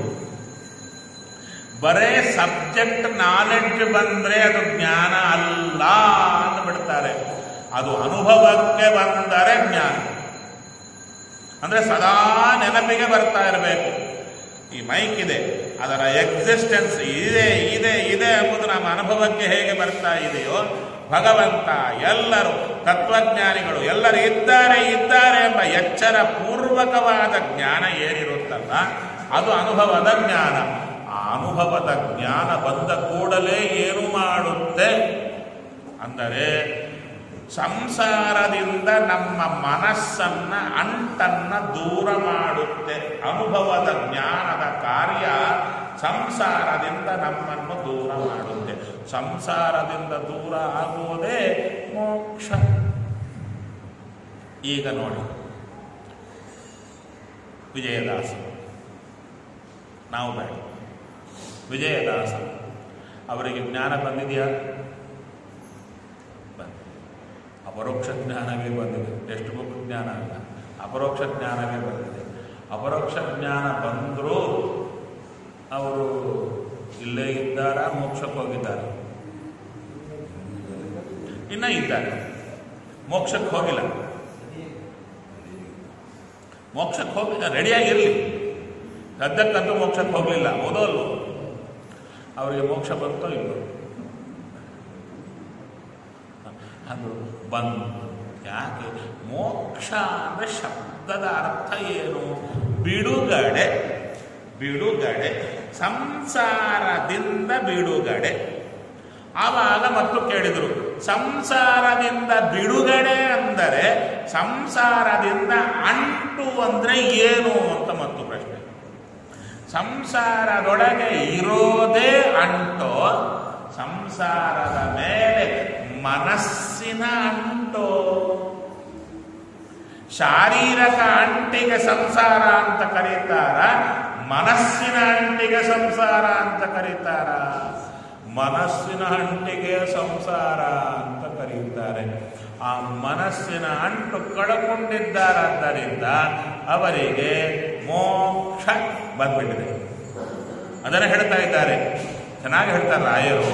ಬರೇ ಸಬ್ಜೆಕ್ಟ್ ನಾಲೆಡ್ಜ್ ಬಂದರೆ ಅದು ಜ್ಞಾನ ಅಲ್ಲ ಅಂತ ಬಿಡ್ತಾರೆ. ಅದು ಅನುಭವಕ್ಕೆ ಬಂದರೆ ಜ್ಞಾನ. ಅಂದರೆ ಸದಾ ನೆನಪಿಗೆ ಬರ್ತಾ ಇರಬೇಕು. ಈ ಮೈಕ್ ಇದೆ, ಅದರ ಎಕ್ಸಿಸ್ಟೆನ್ಸ್ ಇದೆ ಇದೆ ಇದೆ ಎಂಬುದು ನಮ್ಮ ಅನುಭವಕ್ಕೆ ಹೇಗೆ ಬರ್ತಾ ಇದೆಯೋ, ಭಗವಂತ, ಎಲ್ಲರೂ ತತ್ವಜ್ಞಾನಿಗಳು ಎಲ್ಲರೂ ಇದ್ದಾರೆ ಇದ್ದಾರೆ ಎಂಬ ಎಚ್ಚರ ಪೂರ್ವಕವಾದ ಜ್ಞಾನ ಏನಿರುತ್ತಲ್ಲ, ಅದು ಅನುಭವದ ಜ್ಞಾನ. ಆ ಅನುಭವದ ಜ್ಞಾನ ಬಂದ ಕೂಡಲೇ ಏನು ಮಾಡುತ್ತೆ ಅಂದರೆ, ಸಂಸಾರದಿಂದ ನಮ್ಮ ಮನಸ್ಸನ್ನ ಅಂಟನ್ನ ದೂರ ಮಾಡುತ್ತೆ. ಅನುಭವದ ಜ್ಞಾನದ ಕಾರ್ಯ ಸಂಸಾರದಿಂದ ನಮ್ಮನ್ನು ದೂರ ಮಾಡುತ್ತೆ. ಸಂಸಾರದಿಂದ ದೂರ ಆಗುವುದೇ ಮೋಕ್ಷ. ಈಗ ನೋಡಿ, ವಿಜಯದಾಸ, ನಾವು ಬೇಡ, ವಿಜಯದಾಸ ಅವರಿಗೆ ಜ್ಞಾನ ಬಂದಿದೆಯಾ? ಅಪರೋಕ್ಷ ಜ್ಞಾನವೇ ಬಂದಿದೆ. ಟೆಕ್ಸ್ಟ್ ಬುಕ್ ಜ್ಞಾನ ಅಲ್ಲ, ಅಪರೋಕ್ಷ ಜ್ಞಾನವೇ ಬಂದಿದೆ. ಅಪರೋಕ್ಷ ಜ್ಞಾನ ಬಂದರೂ ಅವರು ಇಲ್ಲೇ ಇದ್ದಾರ, ಮೋಕ್ಷಕ್ಕೆ ಹೋಗಿದ್ದಾರೆ? ಇನ್ನ ಇದ್ದಾರೆ, ಮೋಕ್ಷಕ್ಕೆ ಹೋಗಿಲ್ಲ. ಮೋಕ್ಷಕ್ಕೆ ಹೋಗಿಲ್ಲ, ರೆಡಿಯಾಗಿರಲಿ. ಸದ್ಯಕ್ಕಂತೂ ಮೋಕ್ಷಕ್ಕೆ ಹೋಗಲಿಲ್ಲ, ಓದೋಲ್ವು. ಅವರಿಗೆ ಮೋಕ್ಷ ಬಂತೋ ಇಲ್ಲೋ? ಅದು ಬಂದು. ಯಾಕೆ? ಮೋಕ್ಷ ಅಂದರೆ ಶಬ್ದದ ಅರ್ಥ ಏನು? ಬಿಡುಗಡೆ. ಬಿಡುಗಡೆ, ಸಂಸಾರದಿಂದ ಬಿಡುಗಡೆ. ಆವಾಗ ಮತ್ತು ಕೇಳಿದರು, ಸಂಸಾರದಿಂದ ಬಿಡುಗಡೆ ಅಂದರೆ ಸಂಸಾರದಿಂದ ಅಂಟು ಅಂದರೆ ಏನು ಅಂತ ಮತ್ತು ಪ್ರಶ್ನೆ. ಸಂಸಾರದೊಳಗೆ ಇರೋದೇ ಅಂಟೋ, ಸಂಸಾರದ ಮೇಲೆ ಮನಸ್ಸಿನ ಅಂಟೋ? ಶಾರೀರಿಕ ಅಂಟಿಗೆ ಸಂಸಾರ ಅಂತ ಕರೀತಾರ, ಮನಸ್ಸಿನ ಅಂಟಿಗೆ ಸಂಸಾರ ಅಂತ ಕರೀತಾರ? ಮನಸ್ಸಿನ ಅಂಟಿಗೆ ಸಂಸಾರ ಅಂತ ಕರೀತಾರೆ. ಆ ಮನಸ್ಸಿನ ಅಂಟು ಕಳಕೊಂಡಿದ್ದಾರಾದ್ದರಿಂದ ಅವರಿಗೆ ಮೋಕ್ಷ ಬಂದ್ಬಿಟ್ಟಿದೆ. ಅದನ್ನು ಹೇಳ್ತಾ ಇದ್ದಾರೆ, ಚೆನ್ನಾಗಿ ಹೇಳ್ತಾರೆ ರಾಯರು.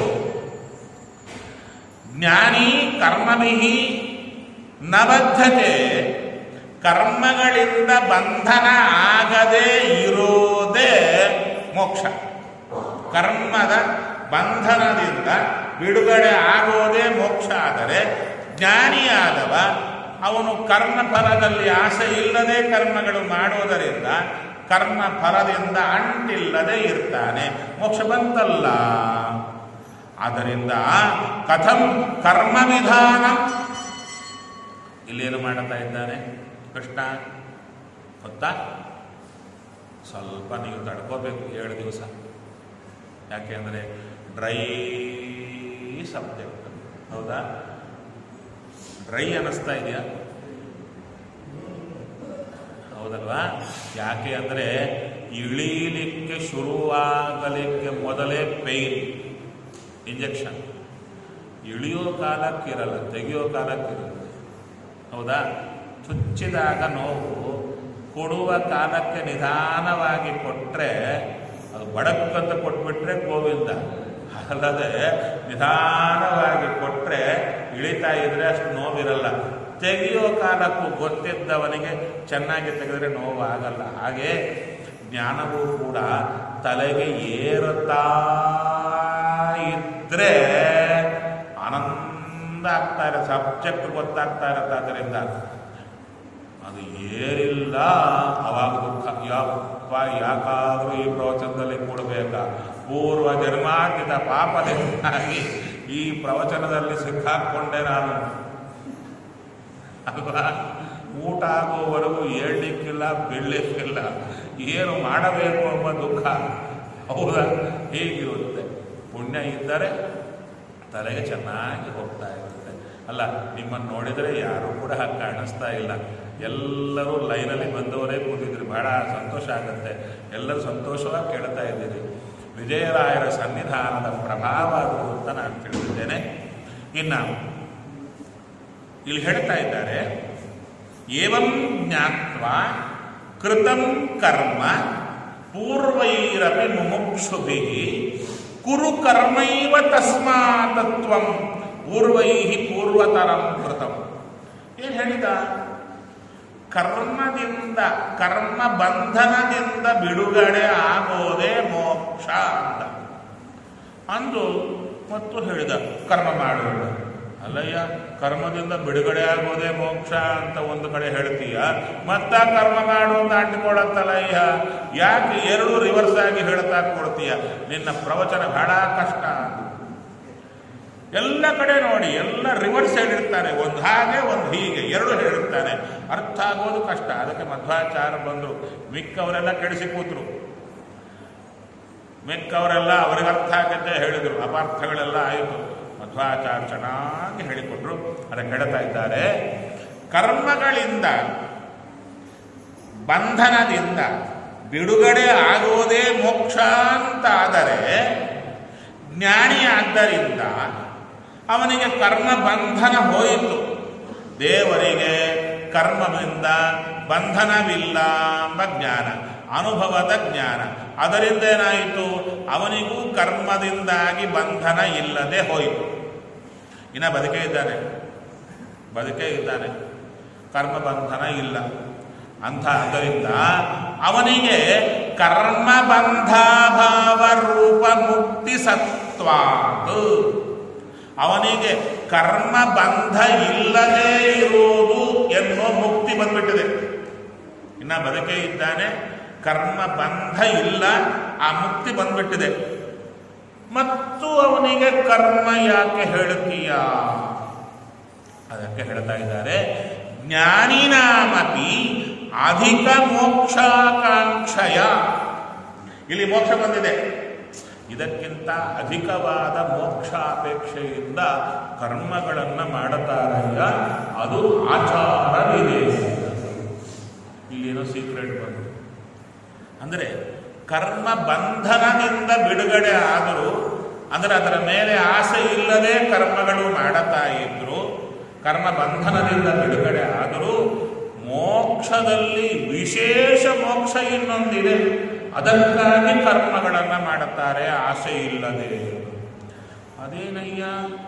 ಜ್ಞಾನಿ ಕರ್ಮಭಿಃ ನ ಬದ್ಧತೆ, ಕರ್ಮಗಳಿಂದ ಬಂಧನ ಆಗದೇ ಇರೋದೇ ಮೋಕ್ಷ. ಕರ್ಮದ ಬಂಧನದಿಂದ ಬಿಡುಗಡೆ ಆಗೋದೇ ಮೋಕ್ಷ. ಆದರೆ ಜ್ಞಾನಿಯಾದವ ಅವನು ಕರ್ಮಫಲದಲ್ಲಿ ಆಸೆ ಇಲ್ಲದೆ ಕರ್ಮಗಳು ಮಾಡೋದರಿಂದ ಕರ್ಮ ಫಲದಿಂದ ಅಂಟಿಲ್ಲದೆ ಇರ್ತಾನೆ, ಮೋಕ್ಷ ಬಂತಲ್ಲ. ಆದ್ದರಿಂದ ಕಥಂ ಕರ್ಮ ವಿಧಾನ, ಇಲ್ಲೇನು ಮಾಡುತ್ತಾ ಇದ್ದಾನೆ ಕೃಷ್ಣ ಗೊತ್ತಾ? ಸ್ವಲ್ಪ ನೀವು ತಡ್ಕೋಬೇಕು 7 ದಿವಸ. ಯಾಕೆ ಅಂದರೆ ಡ್ರೈ ಸಬ್ಜೆಕ್ಟ್. ಹೌದಾ? ಡ್ರೈ ಅನ್ನಿಸ್ತಾ ಇದೆಯಾ? ಹೌದಲ್ವಾ? ಯಾಕೆ ಅಂದರೆ ಇಳೀಲಿಕ್ಕೆ ಶುರುವಾಗಲಿಕ್ಕೆ ಮೊದಲೇ ಪೇಯ್ನ್, ಇಂಜೆಕ್ಷನ್. ಇಳಿಯೋ ಕಾಲಕ್ಕಿರಲ್ಲ, ತೆಗೆಯೋ ಕಾಲಕ್ಕಿರಲ್ಲ. ಹೌದಾ? ಚುಚ್ಚಿದಾಗ ನೋವು, ಕೊಡುವ ಕಾಲಕ್ಕೆ ನಿಧಾನವಾಗಿ ಕೊಟ್ಟರೆ ಅದು ಬಡಕ್ಕಂತ ಕೊಟ್ಬಿಟ್ರೆ ಗೋವಿಂದ. ಅಲ್ಲದೆ ನಿಧಾನವಾಗಿ ಕೊಟ್ಟರೆ ಇಳಿತಾ ಇದ್ರೆ ಅಷ್ಟು ನೋವಿರಲ್ಲ. ತೆಗೆಯೋ ಕಾಲಕ್ಕೂ ಗೊತ್ತಿದ್ದವನಿಗೆ ಚೆನ್ನಾಗಿ ತೆಗೆದರೆ ನೋವು ಆಗಲ್ಲ. ಹಾಗೆ ಜ್ಞಾನವೂ ಕೂಡ ತಲೆಗೆ ಏರುತ್ತಾ ಇದ್ರೆ ಆನಂದ ಆಗ್ತಾ ಇರುತ್ತೆ, ಸಬ್ಜೆಕ್ಟ್ ಗೊತ್ತಾಗ್ತಾ ಇರುತ್ತೆ. ಆದ್ದರಿಂದ ಅದು ಏನಿಲ್ಲ ಅವಾಗ ದುಃಖ. ಯಪ್ಪ ಯಾಕಾದರೂ ಈ ಪ್ರವಚನದಲ್ಲಿ ಕೂಡಬೇಕಾ, ಪೂರ್ವ ಜನ್ಮಾರ್ಜಿತ ಪಾಪದಿಂದಾಗಿ ಈ ಪ್ರವಚನದಲ್ಲಿ ಸಿಕ್ಕಾಕ್ಕೊಂಡೆ ನಾನು ಅಲ್ವಾ. ಊಟ ಆಗುವವರೆಗೂ ಏಳಲಿಕ್ಕಿಲ್ಲ, ಬೀಳಲಿಕ್ಕಿಲ್ಲ, ಏನು ಮಾಡಬೇಕು ಎಂಬ ದುಃಖ. ಹೌದಾ? ಹೀಗಿರುತ್ತೆ. ಪುಣ್ಯ ಇದ್ದರೆ ತಲೆಗೆ ಚೆನ್ನಾಗಿ ಹೋಗ್ತಾ ಇರುತ್ತೆ. ಅಲ್ಲ, ನಿಮ್ಮನ್ನು ನೋಡಿದರೆ ಯಾರೂ ಕೂಡ ಹಾಗೆ ಕಾಣಿಸ್ತಾ ಇಲ್ಲ. ಎಲ್ಲರೂ ಲೈನಲ್ಲಿ ಬಂದವರೇ ಕೂತಿದ್ರು. ಬಹಳ ಸಂತೋಷ ಆಗುತ್ತೆ. ಎಲ್ಲರೂ ಸಂತೋಷವಾಗಿ ಕೇಳ್ತಾ ಇದ್ದೀರಿ. ವಿಜಯರಾಯರ ಸನ್ನಿಧಾನದ ಪ್ರಭಾವ ಅದು ಅಂತ ನಾನು ತಿಳಿದಿದ್ದೇನೆ. ಇನ್ನು ಇಲ್ಲಿ ಹೇಳ್ತಾ ಇದ್ದಾರೆ, ಏವಂ ಜ್ಞಾತ್ವಾ ಕೃತಂ ಕರ್ಮ ಪೂರ್ವೈರಪಿ ಮುಮುಕ್ಷುಭಿಃ ಕುರು ಕರ್ಮೈವ ತಸ್ಮಾತತ್ವಂ ಪೂರ್ವೈಃ ಪೂರ್ವತರಂ ಕೃತಂ. ಏನು ಹೇಳಿದ? ಕರ್ಮದಿಂದ, ಕರ್ಮ ಬಂಧನದಿಂದ ಬಿಡುಗಡೆ ಆಗೋದೇ ಮೋಕ್ಷ ಅಂತ ಅಂದು ಮತ್ತು ಹೇಳಿದ. ಕರ್ಮ ಮಾಡೋಣ ಅಲ್ಲಯ್ಯ, ಕರ್ಮದಿಂದ ಬಿಡುಗಡೆ ಆಗೋದೇ ಮೋಕ್ಷ ಅಂತ ಒಂದು ಕಡೆ ಹೇಳ್ತೀಯ, ಮತ್ತ ಕರ್ಮ ಮಾಡೋದು ಅಂಟಿಕೊಳ್ಳತ್ತಲ್ಲಯ್ಯ. ಯಾಕೆ ಎರಡು ರಿವರ್ಸ್ ಆಗಿ ಹೇಳ್ತಾ ಕೊಡ್ತೀಯ? ನಿನ್ನ ಪ್ರವಚನ ಬಹಳ ಕಷ್ಟ. ಎಲ್ಲ ಕಡೆ ನೋಡಿ, ಎಲ್ಲ ರಿವರ್ಸ್ ಹೇಳಿರ್ತಾನೆ. ಒಂದು ಹಾಗೆ ಒಂದು ಹೀಗೆ ಎರಡು ಹೇಳಿರ್ತಾನೆ. ಅರ್ಥ ಆಗೋದು ಕಷ್ಟ. ಅದಕ್ಕೆ ಮಧ್ವಾಚಾರ್ಯ ಬಂದರು. ಮಿಕ್ಕವರೆಲ್ಲ ಕೆಡಿಸಿ ಕೂತರು. ಮಿಕ್ಕವರೆಲ್ಲ ಅವರಿಗೆ ಅರ್ಥ ಆಗತ್ತೆ ಹೇಳಿದರು. ಅಪಾರ್ಥಗಳೆಲ್ಲ ಆಯಿತು. ಮಧ್ವಾಚಾರ್ಯ ಚೆನ್ನಾಗಿ ಹೇಳಿಕೊಟ್ರು. ಅದಕ್ಕೆ ಹೇಳ್ತಾ ಇದ್ದಾರೆ, ಕರ್ಮಗಳಿಂದ ಬಂಧನದಿಂದ ಬಿಡುಗಡೆ ಆಗೋದೇ ಮೋಕ್ಷ ಅಂತಾದರೆ ಜ್ಞಾನಿ ಆದ್ದರಿಂದ ಅವನಿಗೆ ಕರ್ಮ ಬಂಧನ ಹೋಯಿತು. ದೇವರಿಗೆ ಕರ್ಮದಿಂದ ಬಂಧನವಿಲ್ಲ ಎಂಬ ಜ್ಞಾನ, ಅನುಭವದ ಜ್ಞಾನ. ಅದರಿಂದ ಏನಾಯಿತು? ಅವನಿಗೂ ಕರ್ಮದಿಂದಾಗಿ ಬಂಧನ ಇಲ್ಲದೆ ಹೋಯಿತು. ಇನ್ನು ಬದುಕೇ ಇದ್ದಾನೆ, ಕರ್ಮ ಬಂಧನ ಇಲ್ಲ ಅಂತ. ಆದ್ದರಿಂದ ಅವನಿಗೆ ಕರ್ಮಬಂಧಾಭಾವ ರೂಪ ಮುಕ್ತಿ ಸತ್ವಾತ್, ಅವನಿಗೆ ಕರ್ಮ ಬಂಧ ಇಲ್ಲದೇ ಇರುವುದು ಎನ್ನುವ ಮುಕ್ತಿ ಬಂದ್ಬಿಟ್ಟಿದೆ. ಇನ್ನು ಬದುಕೇ ಇದ್ದಾನೆ, ಕರ್ಮ ಬಂಧ ಇಲ್ಲ, ಆ ಮುಕ್ತಿ ಬಂದ್ಬಿಟ್ಟಿದೆ. ಮತ್ತು ಅವನಿಗೆ ಕರ್ಮ ಯಾಕೆ ಹೇಳ್ತೀಯ? ಅದಕ್ಕೆ ಹೇಳ್ತಾ ಇದ್ದಾರೆ, ಜ್ಞಾನಿನಾಮಪಿ ಅಧಿಕ ಮೋಕ್ಷಾಕಾಂಕ್ಷಯ. ಇಲ್ಲಿ ಮೋಕ್ಷ ಬಂದಿದೆ, ಇದಕ್ಕಿಂತ ಅಧಿಕವಾದ ಮೋಕ್ಷಾಪೇಕ್ಷೆಯಿಂದ ಕರ್ಮಗಳನ್ನು ಮಾಡುತ್ತಾರಲ್ಲ, ಅದು ಆಚಾರವಿದೆ. ಇಲ್ಲೇನೋ ಸೀಕ್ರೆಟ್ ಬಂತು. ಅಂದರೆ ಕರ್ಮ ಬಂಧನದಿಂದ ಬಿಡುಗಡೆ ಆದರೂ, ಅಂದರೆ ಅದರ ಮೇಲೆ ಆಸೆ ಇಲ್ಲದೆ ಕರ್ಮಗಳು ಮಾಡುತ್ತಾ ಇದ್ರು, ಕರ್ಮ ಬಂಧನದಿಂದ ಬಿಡುಗಡೆ ಆದರೂ ಮೋಕ್ಷದಲ್ಲಿ ವಿಶೇಷ ಮೋಕ್ಷ ಇನ್ನೊಂದಿದೆ. ಅದಕ್ಕಾಗಿ ಕರ್ಮಗಳನ್ನು ಮಾಡುತ್ತಾರೆ ಆಸೆ ಇಲ್ಲದೆ. ಅದೇನಯ್ಯ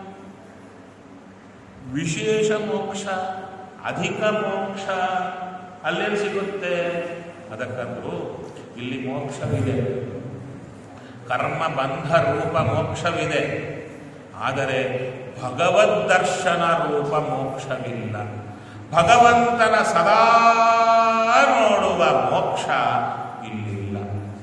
ವಿಶೇಷ ಮೋಕ್ಷ, ಅಧಿಕ ಮೋಕ್ಷ ಅಲ್ಲೇನು ಸಿಗುತ್ತೆ? ಅದಕ್ಕಂದ್ರೂ ಇಲ್ಲಿ ಮೋಕ್ಷವಿದೆ, ಕರ್ಮಬಂಧ ರೂಪ ಮೋಕ್ಷವಿದೆ. ಆದರೆ ಭಗವದ್ದರ್ಶನ ರೂಪ ಮೋಕ್ಷವಿಲ್ಲ. ಭಗವಂತನ ಸದಾ ನೋಡುವ ಮೋಕ್ಷ ಇಲ್ಲಿಲ್ಲ.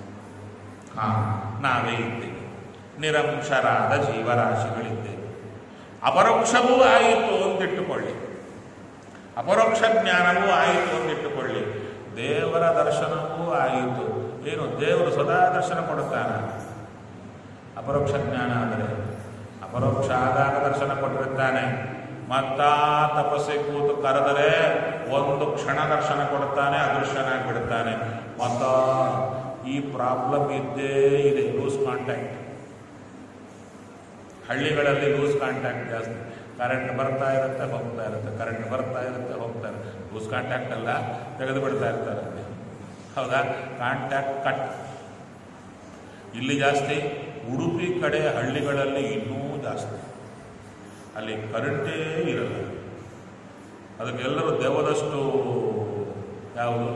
ನಾವೇ ಇದ್ದೇವೆ, ನಿರಂಶರಾದ ಜೀವರಾಶಿಗಳಿದ್ದೇವೆ. ಅಪರೋಕ್ಷವೂ ಆಯಿತು ಅಂತಿಟ್ಟುಕೊಳ್ಳಿ, ಅಪರೋಕ್ಷ ಜ್ಞಾನವೂ ಆಯಿತು ಅಂತಿಟ್ಟುಕೊಳ್ಳಿ, ದೇವರ ದರ್ಶನವೂ ಆಯಿತು. ಏನು ದೇವರು ಸದಾ ದರ್ಶನ ಕೊಡುತ್ತಾನೆ. ಅಪರೋಕ್ಷ ಜ್ಞಾನ ಅಂದರೆ ಅಪರೋಕ್ಷ ಆದಾಗ ದರ್ಶನ ಕೊಟ್ಟಿರ್ತಾನೆ. ಮತ್ತ ತಪಸ್ಸೆ ಕೂತು ಕರೆದರೆ ಒಂದು ಕ್ಷಣ ದರ್ಶನ ಕೊಡುತ್ತಾನೆ, ಅದೃಶ್ಯನಾಗಿ ಬಿಡುತ್ತಾನೆ. ಮತ್ತ ಈ ಪ್ರಾಬ್ಲಮ್ ಇದ್ದೇ ಇದೆ, ಲೂಸ್ ಕಾಂಟ್ಯಾಕ್ಟ್. ಹಳ್ಳಿಗಳಲ್ಲಿ ಲೂಸ್ ಕಾಂಟ್ಯಾಕ್ಟ್ ಜಾಸ್ತಿ. ಕರೆಂಟ್ ಬರ್ತಾ ಇರುತ್ತೆ, ಹೋಗ್ತಾ ಇರುತ್ತೆ, ಕರೆಂಟ್ ಬರ್ತಾ ಇರುತ್ತೆ, ಹೋಗ್ತಾ ಇರುತ್ತೆ. ಲೂಸ್ ಕಾಂಟ್ಯಾಕ್ಟ್ ಅಲ್ಲ, ತೆಗೆದು ಬಿಡ್ತಾ ಇರ್ತಾರೆ. ಹೌದಾ? ಕಾಂಟ್ಯಾಕ್ಟ್ ಕಟ್ ಇಲ್ಲಿ ಜಾಸ್ತಿ. ಉಡುಪಿ ಕಡೆ ಹಳ್ಳಿಗಳಲ್ಲಿ ಇನ್ನೂ ಜಾಸ್ತಿ. ಅಲ್ಲಿ ಕರೆಂಟೇ ಇರಲ್ಲ. ಅದಕ್ಕೆಲ್ಲರೂ ದೇವದಷ್ಟು ಯಾವುದು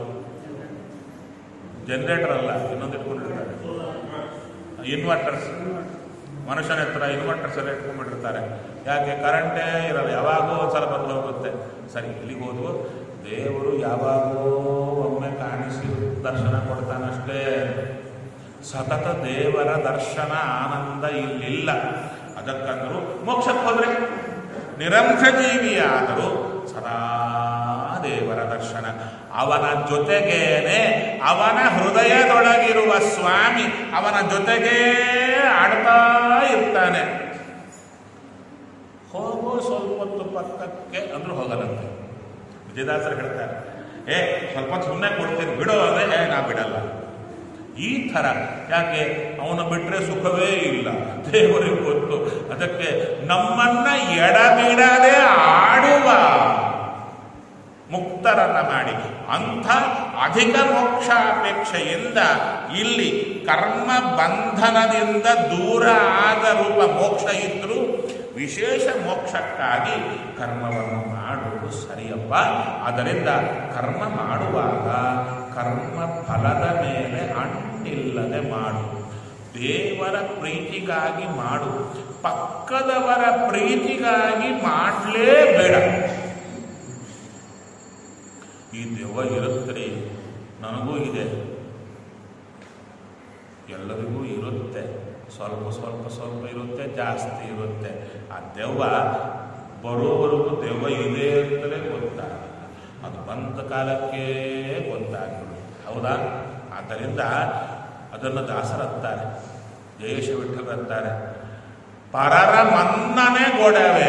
ಜನ್ರೇಟರ್ ಅಲ್ಲ, ಇನ್ನೊಂದು ಇಟ್ಕೊಂಡಿರ್ತಾರೆ, ಇನ್ವರ್ಟರ್ಸ್. ಮನುಷ್ಯನ ಹತ್ರ ಇನ್ವರ್ಟರ್ಸ್ ಎಲ್ಲ ಇಟ್ಕೊಂಡ್ಬಿಟ್ಟಿರ್ತಾರೆ. ಯಾಕೆ? ಕರೆಂಟೇ ಇರಲ್ಲ, ಯಾವಾಗೋ ಒಂದ್ಸಲ ಬಂದು ಹೋಗುತ್ತೆ. ಸರಿ, ಇಲ್ಲಿಗೆ ಹೋದ್ವು, ದೇವರು ಯಾವಾಗೋ ಒಮ್ಮೆ ಕಾಣಿಸಿ ದರ್ಶನ ಕೊಡ್ತಾನಷ್ಟೇ. ಸತತ ದೇವರ ದರ್ಶನ ಆನಂದ ಇಲ್ಲಿಲ್ಲ. ಅದಕ್ಕಂದ್ರು ಮೋಕ್ಷಕ್ಕೆ ಹೋದ್ರೆ ನಿರಂಶ ಜೀವಿಯಾದರೂ ಸದಾ ದೇವರ ದರ್ಶನ. ಅವನ ಜೊತೆಗೇನೆ ಅವನ ಹೃದಯದೊಳಗಿರುವ ಸ್ವಾಮಿ ಅವನ ಜೊತೆಗೇ ಆಡ್ತಾ ಇರ್ತಾನೆ. ಹೋಗೋ ಸ್ವಲ್ಪ ಹೊತ್ತು ಪಕ್ಕಕ್ಕೆ ಅಂದ್ರೂ ಹೋಗಲ್ಲಂತೆ. ವಿಜಯದಾಸರು ಹೇಳ್ತಾರೆ, ಸ್ವಲ್ಪ ಸುಮ್ಮನೆ ಕೊಡ್ತೀನಿ ಬಿಡೋ ಅಂದರೆ ನಾ ಬಿಡಲ್ಲ. ಈ ಥರ ಯಾಕೆ? ಅವನು ಬಿಟ್ಟರೆ ಸುಖವೇ ಇಲ್ಲ, ದೇವರಿಗೆ ಗೊತ್ತು. ಅದಕ್ಕೆ ನಮ್ಮನ್ನ ಎಡಬಿಡದೆ ಆಡುವ ಮುಕ್ತರನ್ನ ಮಾಡಿ ಅಂಥ ಅಧಿಕ ಮೋಕ್ಷಾಪೇಕ್ಷೆಯಿಂದ ಇಲ್ಲಿ ಕರ್ಮ ಬಂಧನದಿಂದ ದೂರ ಆದ ರೂಪ ಮೋಕ್ಷ ಇದ್ರೂ ವಿಶೇಷ ಮೋಕ್ಷಕ್ಕಾಗಿ ಕರ್ಮವನ್ನು ಮಾಡುವುದು ಸರಿಯಪ್ಪ. ಆದ್ದರಿಂದ ಕರ್ಮ ಮಾಡುವಾಗ ಕರ್ಮ ಫಲದ ಮೇಲೆ ಅಂಟಿಲ್ಲದೆ ಮಾಡು. ದೇವರ ಪ್ರೀತಿಗಾಗಿ ಮಾಡು, ಪಕ್ಕದವರ ಪ್ರೀತಿಗಾಗಿ ಮಾಡಲೇಬೇಡ. ಈ ದೆವ್ವ ಇರುತ್ತೀ, ನನಗೂ ಇದೆ, ಎಲ್ಲರಿಗೂ ಇರುತ್ತೆ. ಸ್ವಲ್ಪ ಸ್ವಲ್ಪ ಸ್ವಲ್ಪ ಇರುತ್ತೆ, ಜಾಸ್ತಿ ಇರುತ್ತೆ. ಆ ದೆವ್ವ ಬರೋವರೆಗೂ ದೆವ್ವ ಇದೆ ಅಂತಲೇ ಗೊತ್ತಾಗ, ಅದು ಬಂದ ಕಾಲಕ್ಕೆ ಗೊತ್ತಾಗ್ಬಿಡು. ಹೌದಾ? ಆದ್ದರಿಂದ ಅದನ್ನು ದಾಸರಂತಾರೆ, ಜಯೇಶ ವಿಠಲರಂತಾರೆ, ಪರರ ಮನ್ನನೆ ಗೊಡವೆ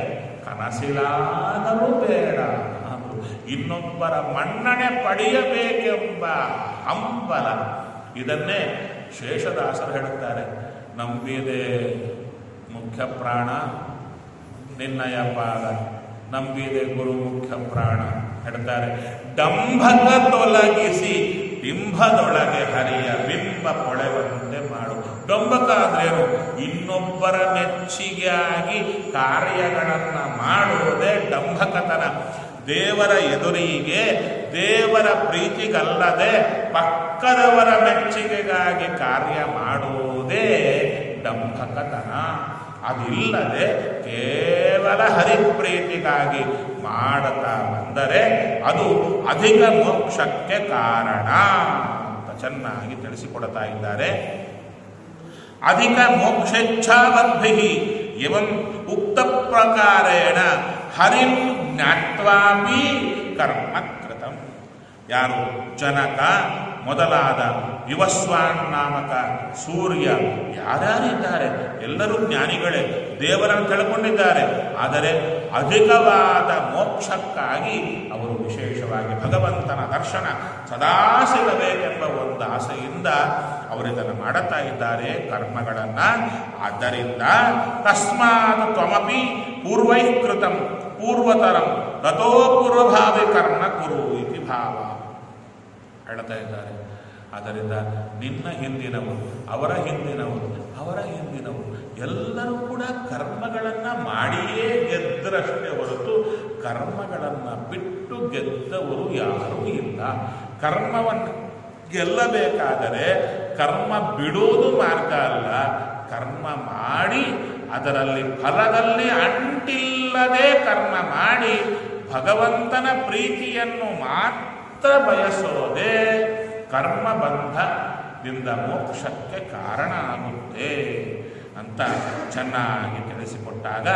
ಕನಸಿಲಾದರೂ ಬೇಡ. ಇನ್ನೊಬ್ಬರ ಮನ್ನಣೆ ಪಡೆಯಬೇಕೆಂಬ ಹಂಬಲ. ಇದನ್ನೇ ಶೇಷದಾಸರು ಹೇಳುತ್ತಾರೆ, ನಂಬಿದೆ ಮುಖ್ಯ ಪ್ರಾಣ ನಿನ್ನಯ ಪಾದ, ನಂಬಿದೆ ಗುರು ಮುಖ್ಯ ಪ್ರಾಣ ಹೇಳ್ತಾರೆ. ಡಂಭಕ ತೊಲಗಿಸಿ ಬಿಂಬದೊಳಗೆ ಹರಿಯ ಬಿಂಬ ಪೊಳೆವಂತೆ ಮಾಡು. ಡಂಬಕ ಆದ್ರೇನು? ಇನ್ನೊಬ್ಬರ ಮೆಚ್ಚಿಗೆಯಾಗಿ ಕಾರ್ಯಗಳನ್ನು ಮಾಡುವುದೇ ಡಂಭಕತನ. ದೇವರ ಎದುರಿಗೆ ದೇವರ ಪ್ರೀತಿಗಲ್ಲದೆ ಪಕ್ಕದವರ ಮೆಚ್ಚುಗೆಗಾಗಿ ಕಾರ್ಯ ಮಾಡುವುದೇ ಡಂಭಕತನ. ಅದಿಲ್ಲದೆ ಕೇವಲ ಹರಿಪ್ರೀತಿಗಾಗಿ ಮಾಡುತ್ತಾ ಬಂದರೆ ಅದು ಅಧಿಕ ಮೋಕ್ಷಕ್ಕೆ ಕಾರಣ ಅಂತ ಚೆನ್ನಾಗಿ ತಿಳಿಸಿಕೊಡ್ತಾ ಇದ್ದಾರೆ. ಅಧಿಕ ಮೋಕ್ಷೇಚ್ಛಾವದ್ಭಿ ಇವಂ ಉಕ್ತ ಪ್ರಕಾರೇಣ ಹರಿಂ ಜ್ಞಾತ್ವಾಪಿ ಕರ್ಮ ಕೃತಂ. ಯಾರು ಜನಕ ಮೊದಲಾದ ವಿವಸ್ವಾನ್ ನಾಮಕ ಸೂರ್ಯ ಯಾರ್ಯಾರಿದ್ದಾರೆ ಎಲ್ಲರೂ ಜ್ಞಾನಿಗಳೇ, ದೇವರನ್ನು ತಿಳ್ಕೊಂಡಿದ್ದಾರೆ. ಆದರೆ ಅಧಿಕವಾದ ಮೋಕ್ಷಕ್ಕಾಗಿ ಅವರು ವಿಶೇಷವಾಗಿ ಭಗವಂತನ ದರ್ಶನ ಸದಾ ಸಿಗಬೇಕೆಂಬ ಒಂದು ಆಸೆಯಿಂದ ಅವರಿದನ್ನು ಮಾಡುತ್ತಾ ಇದ್ದಾರೆ ಕರ್ಮಗಳನ್ನ. ಆದ್ದರಿಂದ ತಸ್ಮಾತ್ ತ್ವಮಪಿ ಪೂರ್ವೈಕೃತಂ ಪೂರ್ವತರಂ ತಥೋ ಪೂರ್ವಭಾವಿ ಕರ್ಮ ಕುರು ಇತಿ ಭಾವ ಹೇಳ್ತಾ ಇದ್ದಾರೆ. ಆದ್ದರಿಂದ ನಿನ್ನ ಹಿಂದಿನವರು, ಅವರ ಹಿಂದಿನವರು, ಅವರ ಹಿಂದಿನವರು ಎಲ್ಲರೂ ಕೂಡ ಕರ್ಮಗಳನ್ನು ಮಾಡಿಯೇ ಗೆದ್ದರಷ್ಟೇ ಹೊರತು ಕರ್ಮಗಳನ್ನು ಬಿಟ್ಟು ಗೆದ್ದವರು ಯಾರೂ ಇಲ್ಲ. ಕರ್ಮವನ್ನು ಗೆಲ್ಲಬೇಕಾದರೆ ಕರ್ಮ ಬಿಡುವುದು ಮಾರ್ಗ ಅಲ್ಲ, ಕರ್ಮ ಮಾಡಿ ಅದರಲ್ಲಿ ಫಲದಲ್ಲಿ ಅಂಟಿಲ್ಲದೆ ಕರ್ಮ ಮಾಡಿ ಭಗವಂತನ ಪ್ರೀತಿಯನ್ನು ಮಾತ್ರ ಬಯಸೋದೇ ಕರ್ಮ ಬಂಧದಿಂದ ಮೋಕ್ಷಕ್ಕೆ ಕಾರಣ ಆಗುತ್ತೆ ಅಂತ ಚೆನ್ನಾಗಿ ತಿಳಿಸಿಕೊಟ್ಟಾಗ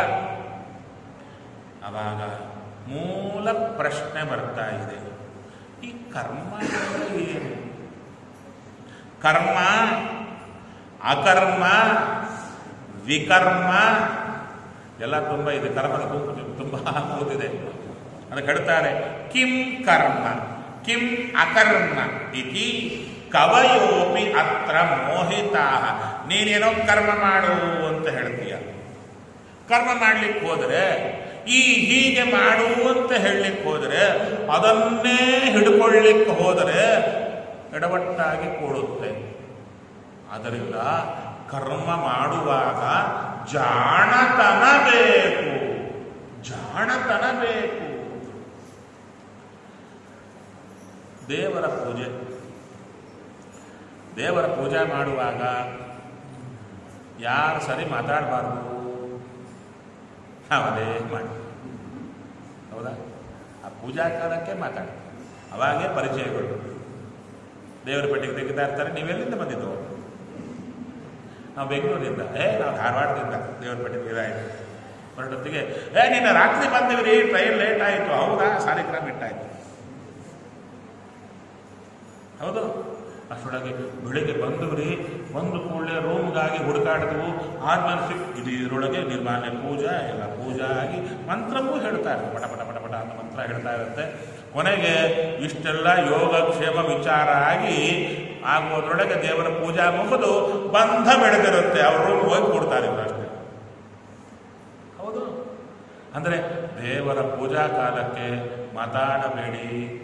ಆವಾಗ ಮೂಲ ಪ್ರಶ್ನೆ ಬರ್ತಾ ಇದೆ, ಈ ಕರ್ಮ ಏನು? ಕರ್ಮ, ಅಕರ್ಮ, ವಿಕರ್ಮ ಎಲ್ಲ ತುಂಬ ಇದೆ. ಕರ್ಮದ ಗುಂಪು ತುಂಬ ಕೂತಿದೆ. ಅದಕ್ಕೆ ಹೇಳ್ತಾರೆ ಕಿಂ ಕರ್ಮ ಕಿಂ ಅಕರ್ಮ ಇತಿ ಕವಯೋಪಿ ಅತ್ರ ಮೋಹಿತಾ. ನೀನೇನೋ ಕರ್ಮ ಮಾಡು ಅಂತ ಹೇಳ್ತೀಯ. ಕರ್ಮ ಮಾಡ್ಲಿಕ್ಕೆ ಹೋದರೆ ಹೀಗೆ ಮಾಡು ಅಂತ ಹೇಳಲಿಕ್ಕೆ ಹೋದರೆ ಅದನ್ನೇ ಹಿಡ್ಕೊಳ್ಳಿಕ್ಕೆ ಹೋದರೆ ಎಡವಟ್ಟಾಗಿ ಕೂಡುತ್ತೆ. ಆದ್ದರಿಂದ ಕರ್ಮ ಮಾಡುವಾಗ ಜಾಣತನ ಬೇಕು, ಜಾಣತನ ಬೇಕು. ದೇವರ ಪೂಜೆ ಮಾಡುವಾಗ ಯಾರು ಸರಿ ಮಾತಾಡಬಾರ್ದು ಅವದೇ ಮಾಡಿ. ಹೌದಾ? ಆ ಪೂಜಾ ಕಾಲಕ್ಕೆ ಮಾತಾಡಿ, ಅವಾಗೇ ಪರಿಚಯಗಳು. ದೇವರ ಪೆಟ್ಟಿಗೆ ತೆಗಿತಾ ಇರ್ತಾರೆ, ನೀವೆಲ್ಲಿಂದ ಬಂದಿದ್ದು? ನಾವು ಬೆಂಗಳೂರಿಂದ. ನಾವು ಧಾರವಾಡದಿಂದ ದೇವರ ಪೆಟ್ಟಿಗೆ ಇದಾಯಿತು. ಹೊರಟೊತ್ತಿಗೆ ನಿನ್ನ ರಾತ್ರಿ ಬಂದಿವ್ರಿ, ಟ್ರೈನ್ ಲೇಟ್ ಆಯಿತು. ಹೌದಾ? ಸಾಲಿಗ್ರಾಮ ಇಟ್ಟಾಯಿತು. ಹೌದು. ಅಷ್ಟರೊಳಗೆ ಬೆಳಿಗ್ಗೆ ಬಂದವ್ರಿ, ಬಂದು ಕೂಡಲೇ ರೂಮ್ಗಾಗಿ ಹುಡುಕಾಡಿದ್ವು. ಆದ್ಮೇಲೆ ಇದರೊಳಗೆ ನಿರ್ಮಾಲ್ಯ ಪೂಜಾ ಎಲ್ಲ ಪೂಜಾ ಆಗಿ ಮಂತ್ರವೂ ಹೇಳ್ತಾ ಇರುತ್ತೆ, ಪಟ ಪಟ ಪಟ ಪಟ ಅಂತ ಮಂತ್ರ ಹೇಳ್ತಾ ಇರುತ್ತೆ. ಕೊನೆಗೆ ಇಷ್ಟೆಲ್ಲ ಯೋಗಕ್ಷೇಮ ವಿಚಾರ ಆಗಿ ಆಗುವುದರೊಳಗೆ ದೇವರ ಪೂಜಾ ಮುಗಿದು ಬಂಧ ಬೆಳೆದಿರುತ್ತೆ. ಅವ್ರ ರೂಮ್ ಹೋಗಿ ಕೊಡ್ತಾರೆ ಅಷ್ಟೇ. ಹೌದು. ಅಂದರೆ ದೇವರ ಪೂಜಾ ಕಾಲಕ್ಕೆ ಮಾತಾಡಬೇಡಿ.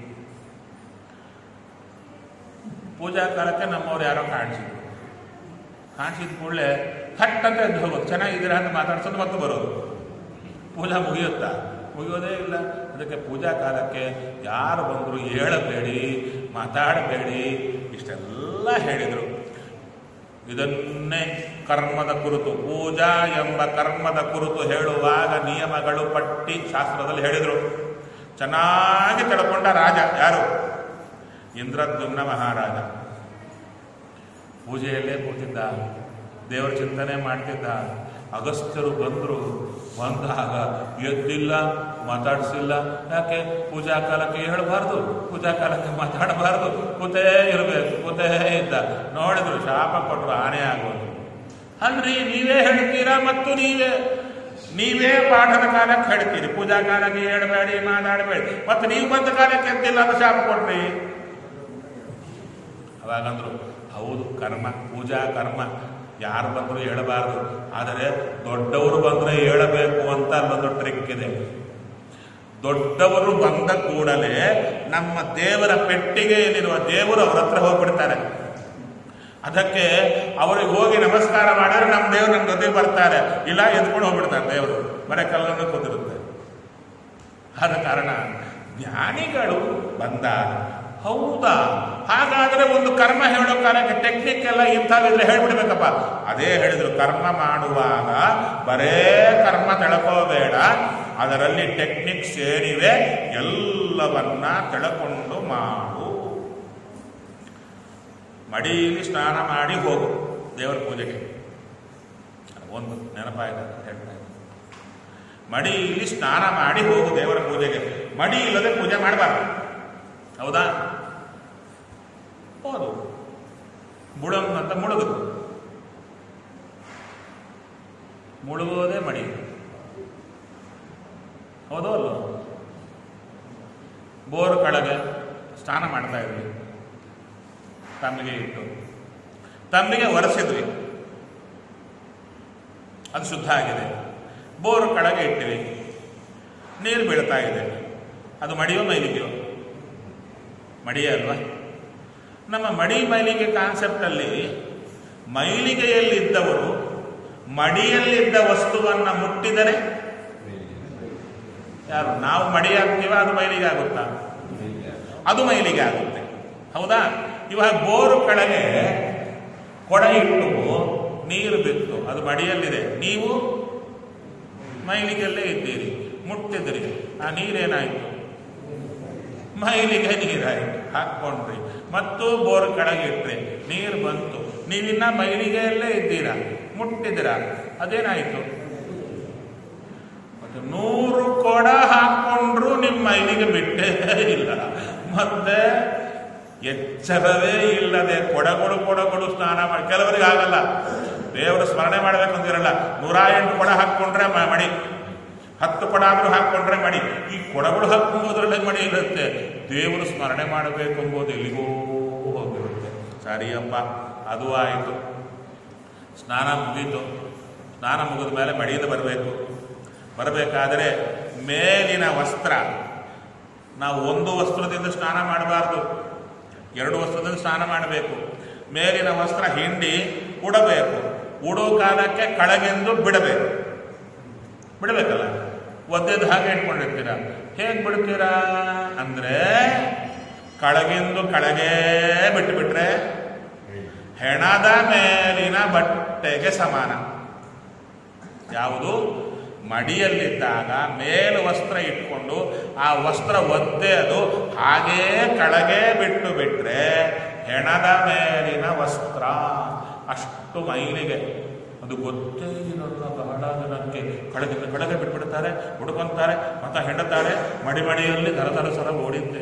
ಪೂಜಾ ಕಾಲಕ್ಕೆ ನಮ್ಮವ್ರು ಯಾರೋ ಕಾಣಿಸಿದ ಕೂಡಲೇ ಥಟ್ ಅಂತ ಎದ್ದು ಹೋಗೋದು, ಚೆನ್ನಾಗಿದ್ದೀರಾ ಅಂತ ಮಾತಾಡ್ಸೋದು ಮತ್ತು ಬರೋದು. ಪೂಜಾ ಮುಗಿಯುತ್ತಾ? ಮುಗಿಯೋದೇ ಇಲ್ಲ. ಅದಕ್ಕೆ ಪೂಜಾ ಕಾಲಕ್ಕೆ ಯಾರು ಬಂದರೂ ಹೇಳಬೇಡಿ, ಮಾತಾಡಬೇಡಿ, ಇಷ್ಟೆಲ್ಲ ಹೇಳಿದರು. ಇದನ್ನೇ ಕರ್ಮದ ಕುರಿತು, ಪೂಜಾ ಎಂಬ ಕರ್ಮದ ಕುರಿತು ಹೇಳುವಾಗ ನಿಯಮಗಳು ಪಟ್ಟಿ ಶಾಸ್ತ್ರದಲ್ಲಿ ಹೇಳಿದರು. ಚೆನ್ನಾಗಿ ತಿಳ್ಕೊಂಡ ರಾಜ ಯಾರು? ಇಂದ್ರದ್ಯುಮ್ನ ಮಹಾರಾಜ. ಪೂಜೆಯಲ್ಲೇ ಕೂತಿದ್ದ, ದೇವರ ಚಿಂತನೆ ಮಾಡ್ತಿದ್ದ. ಅಗಸ್ತ್ಯರು ಬಂದಾಗ ಎದ್ದಿಲ್ಲ, ಮಾತಾಡಿಸಿಲ್ಲ. ಯಾಕೆ? ಪೂಜಾ ಕಾಲಕ್ಕೆ ಹೇಳಬಾರ್ದು, ಪೂಜಾ ಕಾಲಕ್ಕೆ ಮಾತಾಡಬಾರ್ದು, ಕೂತೇ ಇರಬೇಕು. ಕೂತೇ ಇದ್ದ. ನೋಡಿದ್ರು, ಶಾಪ ಕೊಟ್ಟರು, ಆನೆ ಆಗೋದು. ಅಲ್ರಿ, ನೀವೇ ಹೇಳ್ತೀರಾ ಮತ್ತು ನೀವೇ ಪಾಠದ ಕಾಲಕ್ಕೆ ಹೇಳ್ತೀರಿ, ಪೂಜಾ ಕಾಲಕ್ಕೆ ಹೇಳಬೇಡಿ, ಮಾತಾಡಬೇಡಿ, ಮತ್ತು ನೀವು ಬಂದ ಕಾಲಕ್ಕೆ ಎದ್ದಿಲ್ಲ ಅಂತ ಶಾಪ ಕೊಟ್ರಿ. ಅವಾಗಂದ್ರು, ಹೌದು, ಕರ್ಮ, ಪೂಜಾ ಕರ್ಮ, ಯಾರು ಬಂದರೂ ಹೇಳಬಾರ್ದು. ಆದರೆ ದೊಡ್ಡವರು ಬಂದರೆ ಹೇಳಬೇಕು ಅಂತ ಅಲ್ಲೊಂದು ಟ್ರಿಕ್ ಇದೆ. ದೊಡ್ಡವರು ಬಂದ ಕೂಡಲೇ ನಮ್ಮ ದೇವರ ಪೆಟ್ಟಿಗೆಯಲ್ಲಿರುವ ದೇವರು ಅವ್ರ ಹತ್ರ ಹೋಗ್ಬಿಡ್ತಾರೆ. ಅದಕ್ಕೆ ಅವರಿಗೆ ಹೋಗಿ ನಮಸ್ಕಾರ ಮಾಡಿದ್ರೆ ನಮ್ಮ ದೇವರು ನಮ್ಮ ಜೊತೆ ಬರ್ತಾರೆ, ಇಲ್ಲ ಎದ್ಕೊಂಡು ಹೋಗ್ಬಿಡ್ತಾರೆ. ದೇವರು ಬರೀ ಕಲ್ಲನ್ನು ಕೂತಿರುತ್ತೆ. ಆದ ಕಾರಣ ಜ್ಞಾನಿಗಳು ಬಂದಾಗ, ಹೌದಾ, ಹಾಗಾದರೆ ಒಂದು ಕರ್ಮ ಹೇಳೋ ಕಾಲಕ್ಕೆ ಟೆಕ್ನಿಕ್ ಎಲ್ಲ ಇಂಥವಿದ್ರೆ ಹೇಳ್ಬಿಡ್ಬೇಕಪ್ಪ. ಅದೇ ಹೇಳಿದ್ರು, ಕರ್ಮ ಮಾಡುವಾಗ ಬರೇ ಕರ್ಮ ತಿಳ್ಕೋಬೇಡ, ಅದರಲ್ಲಿ ಟೆಕ್ನಿಕ್ ಸೇರಿವೆ, ಎಲ್ಲವನ್ನ ತಿಳ್ಕೊಂಡು ಮಾಡು. ಮಡಿಯಲ್ಲಿ ಸ್ನಾನ ಮಾಡಿ ಹೋಗು ದೇವರ ಪೂಜೆಗೆ. ಒಂದು ನೆನಪಾಯ್ತು ಹೇಳ್ತಾ ಇದ್ದೆ, ಮಡಿಯಲ್ಲಿ ಸ್ನಾನ ಮಾಡಿ ಹೋಗು ದೇವರ ಪೂಜೆಗೆ. ಮಡಿ ಇಲ್ಲದೆ ಪೂಜೆ ಮಾಡಬಾರ್ದು. ಹೌದಾ? ಹೌದು. ಅಂತ ಮುಳುಗೋದೇ ಮಡಿ. ಹೌದೋ ಅಲ್ಲೋ? ಬೋರ್ ಕೆಳಗೆ ಸ್ನಾನ ಮಾಡ್ತಾ ಇದ್ವಿ, ತಂಬಿಗೆ ಇಟ್ಟು ತಂಬಿಗೆ ಒರೆಸಿದ್ವಿ, ಅದು ಶುದ್ಧ ಆಗಿದೆ. ಬೋರ್ ಕೆಳಗೆ ಇಟ್ಟಿವಿ, ನೀರು ಬೀಳ್ತಾ ಇದೆ. ಅದು ಮಡಿಯೋ ಮೈಲಿಗೆಯೋ? ಮಡಿಯೇ ಅಲ್ವಾ? ನಮ್ಮ ಮಡಿ ಮೈಲಿಗೆ ಕಾನ್ಸೆಪ್ಟಲ್ಲಿ ಮೈಲಿಗೆಯಲ್ಲಿದ್ದವರು ಮಡಿಯಲ್ಲಿದ್ದ ವಸ್ತುವನ್ನು ಮುಟ್ಟಿದರೆ ಯಾರು? ನಾವು ಮಡಿ ಆಗ್ತೀವ, ಅದು ಮೈಲಿಗೆ ಆಗುತ್ತಾ? ಅದು ಮೈಲಿಗೆ ಆಗುತ್ತೆ. ಹೌದಾ? ಇವಾಗ ಬೋರು ಕೆಳಗೆ ಕೊಡ ಇಟ್ಟು ನೀರು ಬಿತ್ತು, ಅದು ಮಡಿಯಲ್ಲಿದೆ, ನೀವು ಮೈಲಿಗೆಲ್ಲೇ ಇದ್ದೀರಿ, ಮುಟ್ಟಿದ್ರಿ, ಆ ನೀರೇನಾಯಿತು? ಮೈಲಿಗೆ ನೀರಾಯಿತು. ಹಾಕ್ಕೊಂಡ್ರಿ, ಮತ್ತು ಬೋರ್ ಕೆಳಗೆ ಇಟ್ರಿ, ನೀರು ಬಂತು, ನೀವಿನ್ನ ಮೈಲಿಗೆಯಲ್ಲೇ ಇದ್ದೀರಾ, ಮುಟ್ಟಿದ್ದೀರಾ, ಅದೇನಾಯಿತು? ಮತ್ತೆ 100 ಕೊಡ ಹಾಕ್ಕೊಂಡ್ರು ನಿಮ್ಮ ಮೈಲಿಗೆ ಬಿಟ್ಟೇ ಇಲ್ಲ. ಮತ್ತೆ ಎಚ್ಚರವೇ ಇಲ್ಲದೆ ಕೊಡಗಳು ಸ್ನಾನ ಮಾಡಿ, ಕೆಲವರಿಗೆ ಆಗಲ್ಲ, ದೇವರು ಸ್ಮರಣೆ ಮಾಡಬೇಕಂತಿರಲ್ಲ, 108 ಕೊಡ ಹಾಕ್ಕೊಂಡ್ರೆ ಮಡಿ, 10 ಕೊಡ ಆದರೂ ಹಾಕ್ಕೊಂಡ್ರೆ ಮಡಿ. ಈ ಕೊಡಗಳು ಹಾಕೊಂಬೋದ್ರಲ್ಲೇ ಮಡಿ ಇರುತ್ತೆ. ದೇವರು ಸ್ಮರಣೆ ಮಾಡಬೇಕು ಎಂಬುದು ಎಲ್ಲಿಗೋ ಹೋಗಿರುತ್ತೆ. ಸರಿಯಪ್ಪ, ಅದು ಆಯಿತು. ಸ್ನಾನ ಮುಗೀತು. ಸ್ನಾನ ಮುಗಿದ ಮೇಲೆ ಮಡಿಯಿಂದ ಬರಬೇಕಾದರೆ ಮೇಲಿನ ವಸ್ತ್ರ, ನಾವು ಒಂದು ವಸ್ತ್ರದಿಂದ ಸ್ನಾನ ಮಾಡಬಾರ್ದು, 2 ವಸ್ತ್ರದಿಂದ ಸ್ನಾನ ಮಾಡಬೇಕು. ಮೇಲಿನ ವಸ್ತ್ರ ಹಿಂಡಿ ಉಡಬೇಕು. ಉಡೋ ಕಾಲಕ್ಕೆ ಕೆಳಗೆಂದು ಬಿಡಬೇಕಲ್ಲ, ಒದ್ದೆದು ಹಾಗೆ ಇಟ್ಕೊಂಡಿರ್ತೀರ. ಹೇಗೆ ಬಿಡ್ತೀರಾ ಅಂದರೆ, ಕೆಳಗಿಂದು ಕೆಳಗೇ ಬಿಟ್ಟುಬಿಟ್ರೆ ಹೆಣದ ಮೇಲಿನ ಬಟ್ಟೆಗೆ ಸಮಾನ. ಯಾವುದು? ಮಡಿಯಲ್ಲಿದ್ದಾಗ ಮೇಲು ವಸ್ತ್ರ ಇಟ್ಕೊಂಡು ಆ ವಸ್ತ್ರ ಒದ್ದೆ ಅದು ಹಾಗೇ ಕೆಳಗೆ ಬಿಟ್ಟು ಬಿಟ್ರೆ ಹೆಣದ ಮೇಲಿನ ವಸ್ತ್ರ. ಅಷ್ಟು ಮೈಲಿಗೆ ಅದು ಗೊತ್ತೇ ಇರೋಲ್ಲ ಬಹಳ ಜನಕ್ಕೆ. ಕೆಳಗೆ ಬಿಟ್ಬಿಡ್ತಾರೆ, ಹುಡುಕೊಂತಾರೆ, ಮತ್ತೆ ಹೆಂಡುತ್ತಾರೆ. ಮಡಿಯಲ್ಲಿ ಸರ ಓಡಿದ್ದೆ.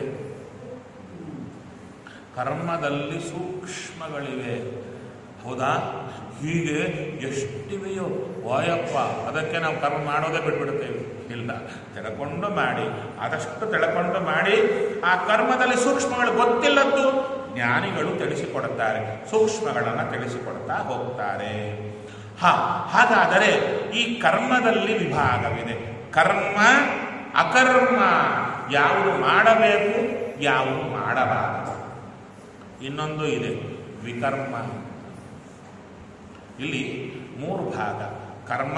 ಕರ್ಮದಲ್ಲಿ ಸೂಕ್ಷ್ಮಗಳಿವೆ, ಹೌದಾ? ಹೀಗೆ ಎಷ್ಟಿವೆಯೋ ವಾಯಪ್ಪ. ಅದಕ್ಕೆ ನಾವು ಕರ್ಮ ಮಾಡೋದೇ ಬಿಟ್ಬಿಡ್ತೇವೆ. ಇಲ್ಲ, ತಿಳ್ಕೊಂಡು ಮಾಡಿ, ಆದಷ್ಟು ತಿಳ್ಕೊಂಡು ಮಾಡಿ. ಆ ಕರ್ಮದಲ್ಲಿ ಸೂಕ್ಷ್ಮಗಳು ಗೊತ್ತಿಲ್ಲದ್ದು ಜ್ಞಾನಿಗಳು ತಿಳಿಸಿಕೊಡುತ್ತಾರೆ, ಸೂಕ್ಷ್ಮಗಳನ್ನು ತಿಳಿಸಿಕೊಡ್ತಾ ಹೋಗ್ತಾರೆ. ಹಾಗಾದರೆ ಈ ಕರ್ಮದಲ್ಲಿ ವಿಭಾಗವಿದೆ. ಕರ್ಮ, ಅಕರ್ಮ. ಯಾವುದು ಮಾಡಬೇಕು, ಯಾವುದು ಮಾಡಬಾರದು. ಇನ್ನೊಂದು ಇದೆ ವಿಕರ್ಮ. ಇಲ್ಲಿ 3 ಭಾಗ: ಕರ್ಮ,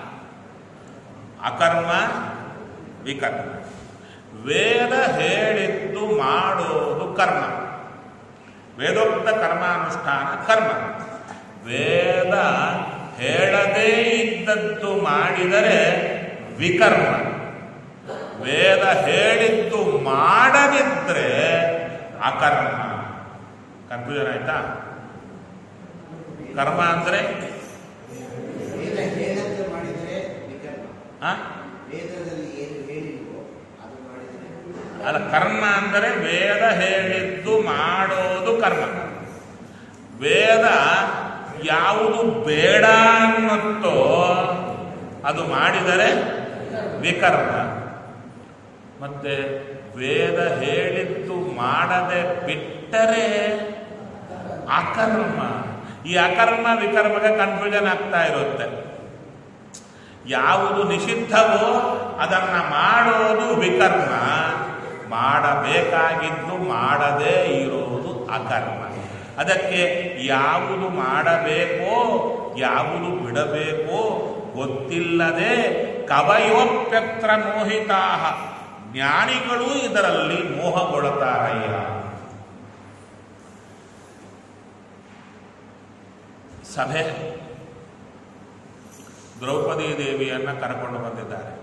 ಅಕರ್ಮ, ವಿಕರ್ಮ. ವೇದ ಹೇಳಿದ್ದು ಮಾಡೋದು ಕರ್ಮ, ವೇದೋಕ್ತ ಕರ್ಮಾನುಷ್ಠಾನ ಕರ್ಮ. ವೇದ ಹೇಳದೇ ಇದ್ದದ್ದು ಮಾಡಿದರೆ ವಿಕರ್ಮ. ವೇದ ಹೇಳಿದ್ದು ಮಾಡದಿದ್ರೆ ಅಕರ್ಮ. ಕನ್ಫ್ಯೂಷನ್ ಆಯ್ತಾ? ಕರ್ಮ ಅಂದ್ರೆ ಅಲ್ಲ, ಕರ್ಮ ಅಂದರೆ ವೇದ ಹೇಳಿದ್ದು ಮಾಡೋದು ಕರ್ಮ. ವೇದ ಯಾವುದು ಬೇಡ ಅನ್ನುತ್ತೋ ಅದು ಮಾಡಿದರೆ ವಿಕರ್ಮ. ಮತ್ತೆ ವೇದ ಹೇಳಿದ್ದು ಮಾಡದೆ ಬಿಟ್ಟರೆ ಅಕರ್ಮ. ಈ ಅಕರ್ಮ ವಿಕರ್ಮಗೆ ಕನ್ಫ್ಯೂಷನ್ ಆಗ್ತಾ ಇರುತ್ತೆ. ಯಾವುದು ನಿಷಿದ್ಧವೋ ಅದನ್ನು ಮಾಡೋದು ವಿಕರ್ಮ, ಮಾಡಬೇಕಾಗಿದ್ದು ಮಾಡದೇ ಇರೋದು ಅಕರ್ಮ. ಅದಕ್ಕೆ ಯಾವುದು ಮಾಡಬೇಕೋ ಯಾವುದು ಬಿಡಬೇಕೋ ಗೊತ್ತಿಲ್ಲದೆ ಕವಯೋಪ್ಯತ್ರ ಮೋಹಿತಾ. ಜ್ಞಾನಿಗಳು ಇದರಲ್ಲಿ ಮೋಹಗೊಳ್ಳುತ್ತಾರಯ್ಯ. ಸಭೆ ದ್ರೌಪದಿ ದೇವಿಯನ್ನು ಕರ್ಕೊಂಡು ಬಂದಿದ್ದಾರೆ.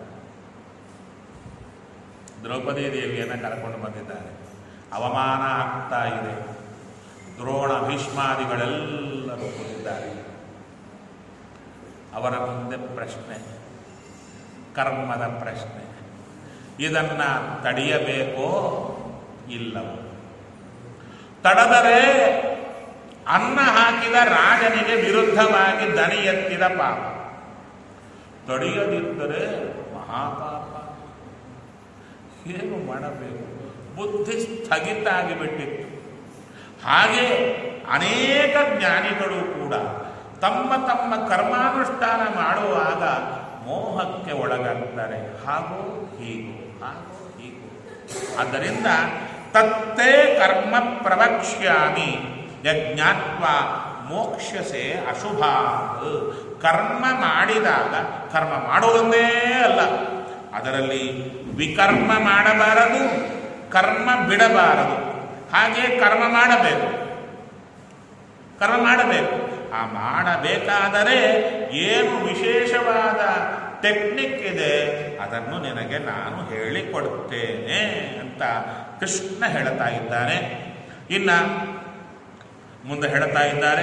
ದ್ರೌಪದಿ ದೇವಿಯನ್ನು ಕರ್ಕೊಂಡು ಬಂದಿದ್ದಾರೆ. ಅವಮಾನ ಆಗ್ತಾ ಇದೆ. ದ್ರೋಣ ಭೀಷ್ಮಾದಿಗಳೆಲ್ಲರೂ ಕೂತಿದ್ದಾರೆ. ಅವರ ಮುಂದೆ ಪ್ರಶ್ನೆ, ಕರ್ಮದ ಪ್ರಶ್ನೆ. ಇದನ್ನು ತಡೆಯಬೇಕೋ ಇಲ್ಲವೋ? ತಡೆದರೆ ಅನ್ನ ಹಾಕಿದ ರಾಜನಿಗೆ ವಿರುದ್ಧವಾಗಿ ದನಿ ಎತ್ತಿದ ಪಾಪ, ತಡೆಯದಿದ್ದರೆ ಮಹಾಪಾಪ. ಏನು ಮಾಡಬೇಕು? ಬುದ್ಧಿ ಸ್ಥಗಿತ ಆಗಿಬಿಟ್ಟಿತ್ತು. ಹಾಗೆ ಅನೇಕ ಜ್ಞಾನಿಗಳು ಕೂಡ ತಮ್ಮ ತಮ್ಮ ಕರ್ಮಾನುಷ್ಠಾನ ಮಾಡುವಾಗ ಮೋಹಕ್ಕೆ ಒಳಗಾಗ್ತಾರೆ. ಹಾಗೂ ಹೀಗೂ ಹಾಗೂ ಹೀಗೂ. ಆದ್ದರಿಂದ ತತ್ತೇ ಕರ್ಮ ಪ್ರವಕ್ಷ್ಯಾಮಿ ಯಜ್ಞಾತ್ವ ಮೋಕ್ಷಸೆ ಅಶುಭಾತ್. ಕರ್ಮ ಮಾಡಿದಾಗ ಕರ್ಮ ಮಾಡೋದೊಂದೇ ಅಲ್ಲ, ಅದರಲ್ಲಿ ವಿಕರ್ಮ ಮಾಡಬಾರದು, ಕರ್ಮ ಬಿಡಬಾರದು. ಹಾಗೆ ಕರ್ಮ ಮಾಡಬೇಕು. ಆ ಮಾಡಬೇಕಾದರೆ ಏನು ವಿಶೇಷವಾದ ಟೆಕ್ನಿಕ್ ಇದೆ ಅದನ್ನು ನಿನಗೆ ನಾನು ಹೇಳಿಕೊಡುತ್ತೇನೆ ಅಂತ ಕೃಷ್ಣ ಹೇಳ್ತಾ ಇದ್ದಾನೆ. ಇನ್ನು ಮುಂದೆ ಹೇಳ್ತಾ ಇದ್ದಾರೆ,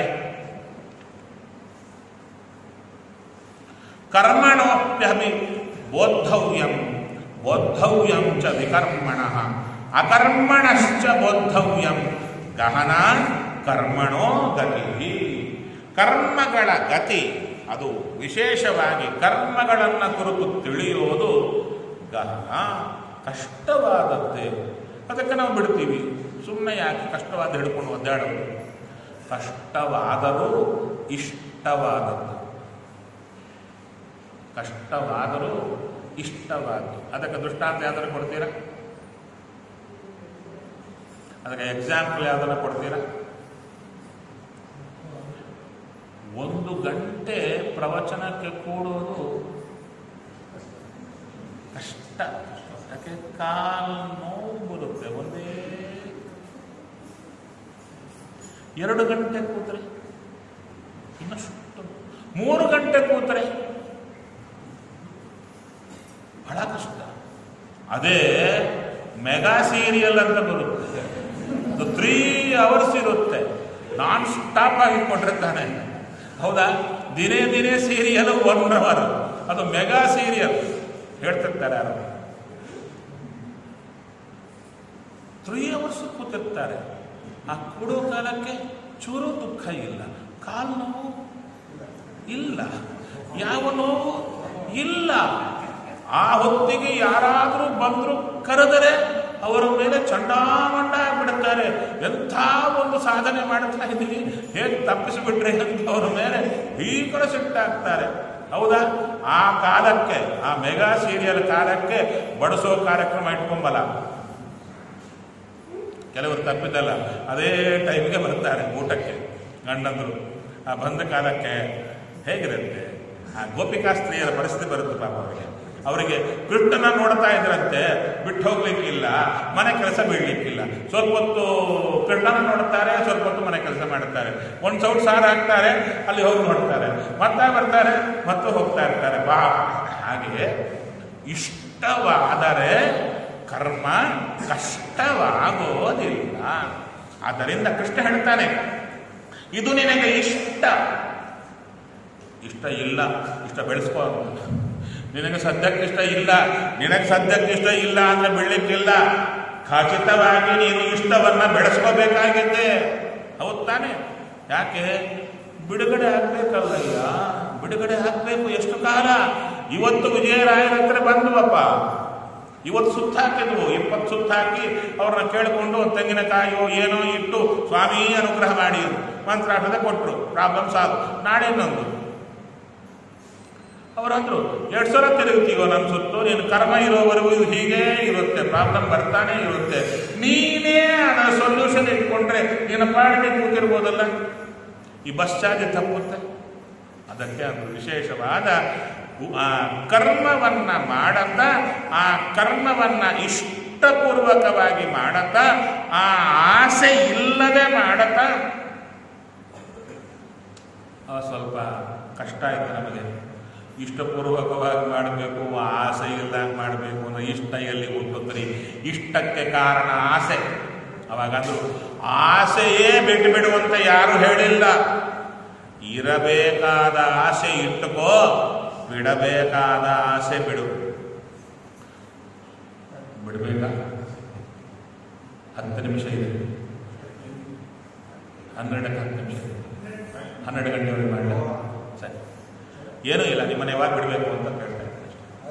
ಕರ್ಮಣೋಪ್ಯಪಿ ಬೋದ್ಧವ್ಯಂ ಚ ವಿಕರ್ಮಣಃ ಅಕರ್ಮಣಶ್ಚ ಬೋದ್ಧವ್ಯಂ ಗಹನಾ ಕರ್ಮಣೋ ಗತಿ. ಕರ್ಮಗಳ ಗತಿ ಅದು ವಿಶೇಷವಾಗಿ ಕರ್ಮಗಳನ್ನು ಕುರಿತು ತಿಳಿಯೋದು ಗಹನ, ಕಷ್ಟವಾದದ್ದೇ. ಅದಕ್ಕೆ ನಾವು ಬಿಡ್ತೀವಿ. ಸುಮ್ಮನೆ ಯಾಕೆ ಕಷ್ಟವಾದ ಹಿಡ್ಕೊಂಡು ಒದ್ದಾಡೋದು? ಕಷ್ಟವಾದರೂ ಇಷ್ಟವಾದದ್ದು, ಕಷ್ಟವಾದರೂ ಇಷ್ಟವಾದ್ದು. ಅದಕ್ಕೆ ದೃಷ್ಟಾಂತ ಯಾವ್ದಾರು ಕೊಡ್ತೀರಾ? ಅದಕ್ಕೆ ಎಕ್ಸಾಂಪಲ್ ಯಾವ್ದಾರು ಕೊಡ್ತೀರಾ? 1 ಗಂಟೆ ಪ್ರವಚನಕ್ಕೆ ಕೂಡೋದು ಕಷ್ಟ. ಯಾಕೆ? ಕಾಲು ನೋವು ಬರುತ್ತೆ. 2 ಗಂಟೆ ಕೂತ್ರೆ ಇನ್ನಷ್ಟು, 3 ಗಂಟೆ ಕೂತ್ರೆ ಬಹಳ ಕಷ್ಟ. ಅದೇ ಮೆಗಾ ಸೀರಿಯಲ್ ಅಂತ ಬರುತ್ತೆ, ಅದು 3 hours ಇರುತ್ತೆ, ನಾನ್ ಸ್ಟಾಪ್ ಆಗಿ ಕೊಟ್ಟಿರ್ತಾನೆ. ಹೌದಾ? ದಿನೇ ದಿನೇ ಸೀರಿಯಲ್ 1 hour, ಅದು ಮೆಗಾ ಸೀರಿಯಲ್ ಹೇಳ್ತಿರ್ತಾರೆ. ಯಾರು 3 hours ಕೂತಿರ್ತಾರೆ. ಆ ಕೂಡೋ ಕಾಲಕ್ಕೆ ಚೂರು ದುಃಖ ಇಲ್ಲ, ಕಾಲು ನೋವು ಇಲ್ಲ, ಯಾವ ನೋವು ಇಲ್ಲ. ಆ ಹೊತ್ತಿಗೆ ಯಾರಾದರೂ ಬಂದರೂ ಕರೆದರೆ ಅವರ ಮೇಲೆ ಚಂಡಾಮಂಡ ಬಿಡುತ್ತಾರೆ. ಎಂಥ ಒಂದು ಸಾಧನೆ ಮಾಡ್ತಾ ಇದ್ದೀವಿ, ಹೇಗೆ ತಪ್ಪಿಸಿಬಿಟ್ರೆ ಅಂತ ಅವರ ಮೇಲೆ ಭೀಕರ ಸಿಟ್ಟಾಗ್ತಾರೆ. ಹೌದಾ? ಆ ಕಾಲಕ್ಕೆ, ಆ ಮೆಗಾ ಸೀರಿಯಲ್ ಕಾಲಕ್ಕೆ ಬಡಿಸೋ ಕಾರ್ಯಕ್ರಮ ಇಟ್ಕೊಂಬಲ್ಲ. ಕೆಲವರು ತಪ್ಪಿದ್ದಲ್ಲ, ಅದೇ ಟೈಮ್ಗೆ ಬರ್ತಾರೆ ಊಟಕ್ಕೆ ಗಂಡಂದರು. ಆ ಬಂದ ಕಾಲಕ್ಕೆ ಹೇಗಿರುತ್ತೆ, ಆ ಗೋಪಿಕಾ ಸ್ತ್ರೀಯರ ಪರಿಸ್ಥಿತಿ ಬರುತ್ತೆ ಪಾಪ ಅವರಿಗೆ ಕೃಷ್ಣನ ನೋಡ್ತಾ ಇದ್ರಂತೆ, ಬಿಟ್ಟು ಹೋಗ್ಲಿಕ್ಕಿಲ್ಲ, ಮನೆ ಕೆಲಸ ಬಿಡ್ಲಿಕ್ಕಿಲ್ಲ. ಸ್ವಲ್ಪ ಹೊತ್ತು ಕೃಷ್ಣನ ನೋಡ್ತಾರೆ, ಸ್ವಲ್ಪ ಹೊತ್ತು ಮನೆ ಕೆಲಸ ಮಾಡ್ತಾರೆ. ಒಂದು ಸೌಟ್ ಸಾರು ಹಾಕ್ತಾರೆ, ಅಲ್ಲಿ ಹೋಗಿ ನೋಡ್ತಾರೆ, ಮತ್ತೆ ಬರ್ತಾರೆ, ಮತ್ತೆ ಹೋಗ್ತಾ ಇರ್ತಾರೆ. ಬಾ ಹಾಗೆ ಇಷ್ಟವಾದರೆ ಕರ್ಮ ಕಷ್ಟವಾಗೋದಿಲ್ಲ. ಆದ್ದರಿಂದ ಕೃಷ್ಣ ಹೇಳ್ತಾನೆ, ಇದು ನಿನಗೆ ಇಷ್ಟ ಇಲ್ಲ, ಇಷ್ಟ ಬೆಳೆಸ್ಕೋ. ನಿನಗೆ ಸದ್ಯಕ್ಕೆ ಇಷ್ಟ ಇಲ್ಲ, ನಿನಗೆ ಸದ್ಯಕ್ಕೆ ಇಷ್ಟ ಇಲ್ಲ ಅಂದ್ರೆ ಬಿಡ್ಲಿಕ್ಕಿಲ್ಲ. ಖಚಿತವಾಗಿ ನೀನು ಇಷ್ಟವನ್ನ ಬೆಳೆಸ್ಕೋಬೇಕಾಗಿದ್ದೆ. ಹೌದು ತಾನೆ? ಯಾಕೆ? ಬಿಡುಗಡೆ ಆಗ್ಬೇಕಲ್ಲಯ್ಯ, ಬಿಡುಗಡೆ ಆಗ್ಬೇಕು. ಎಷ್ಟು ಕಾಲ? ಇವತ್ತು ವಿಜಯರಾಯರ ಹತ್ರ ಬಂದುವಪ್ಪ, ಇವತ್ತು ಸುತ್ತಾಕಿದ್ವು, 20 ಸುತ್ತಾಕಿ ಅವ್ರನ್ನ ಕೇಳಿಕೊಂಡು ತೆಂಗಿನಕಾಯಿಯೋ ಏನೋ ಇಟ್ಟು ಸ್ವಾಮಿ ಅನುಗ್ರಹ ಮಾಡಿ ಮಂತ್ರಾರ್ಥದ ಕೊಟ್ಟರು, ಪ್ರಾಬ್ಲಮ್ ಸಾಲ್ವ್. ನಾಳೆ ಇನ್ನೊಂದು ಅವರಂದ್ರು 2 ಸಲ ತಿರುಗ್ತೀವೋ ನನ್ನ ಸುತ್ತು, ನೀನು ಕರ್ಮ ಇರೋವರೆಗೂ ಇದು ಹೀಗೇ ಇರುತ್ತೆ, ಪ್ರಾಬ್ಲಮ್ ಬರ್ತಾನೆ ಇರುತ್ತೆ. ನೀನೇ ಅದರ ಸೊಲ್ಯೂಷನ್ ಇಟ್ಕೊಂಡ್ರೆ ನಿನ್ನ ಪಾಡಿಗೆ ಕೂತಿರ್ಬೋದಲ್ಲ. ಈ ಬಸ್ ಚಾರ್ಜ್ ತಪ್ಪುತ್ತೆ. ಅದಕ್ಕೆ ಅದು ವಿಶೇಷವಾದ ಕರ್ಮವನ್ನ ಮಾಡತ್ತ, ಆ ಕರ್ಮವನ್ನ ಇಷ್ಟಪೂರ್ವಕವಾಗಿ ಮಾಡತ್ತ, ಆ ಆಸೆ ಇಲ್ಲದೆ ಮಾಡತ್ತ ಸ್ವಲ್ಪ ಕಷ್ಟ ಆಯ್ತು ನಮಗೆ. ಇಷ್ಟಪೂರ್ವಕವಾಗಿ ಮಾಡಬೇಕು, ಆಸೆ ಇಲ್ಲದಾಗ ಮಾಡಬೇಕು ಅನ್ನೋ ಇಷ್ಟ ಎಲ್ಲಿ ಹುಟ್ಟುತ್ರಿ? ಇಷ್ಟಕ್ಕೆ ಕಾರಣ ಆಸೆ. ಅವಾಗಂದ್ರು ಆಸೆಯೇ ಬಿಟ್ಟು ಬಿಡುವಂತ ಯಾರು ಹೇಳಿಲ್ಲ. ಇರಬೇಕಾದ ಆಸೆ ಇಟ್ಟುಕೋ, ಬಿಡಬೇಕಾದ ಆಸೆ ಬಿಡು. ಬಿಡಬೇಕಾ? 10 ನಿಮಿಷ ಇದೆ, 12ಕ್ಕೆ 10 ನಿಮಿಷ, 12 ಗಂಟೆವರೆಗೆ ಮಾಡಲಿ. ಸರಿ, ಏನೂ ಇಲ್ಲ, ನಿಮ್ಮನ್ನ ಯಾವಾಗ ಬಿಡಬೇಕು ಅಂತ ಕೇಳ್ತಾ ಇದ್ದೀನಿ.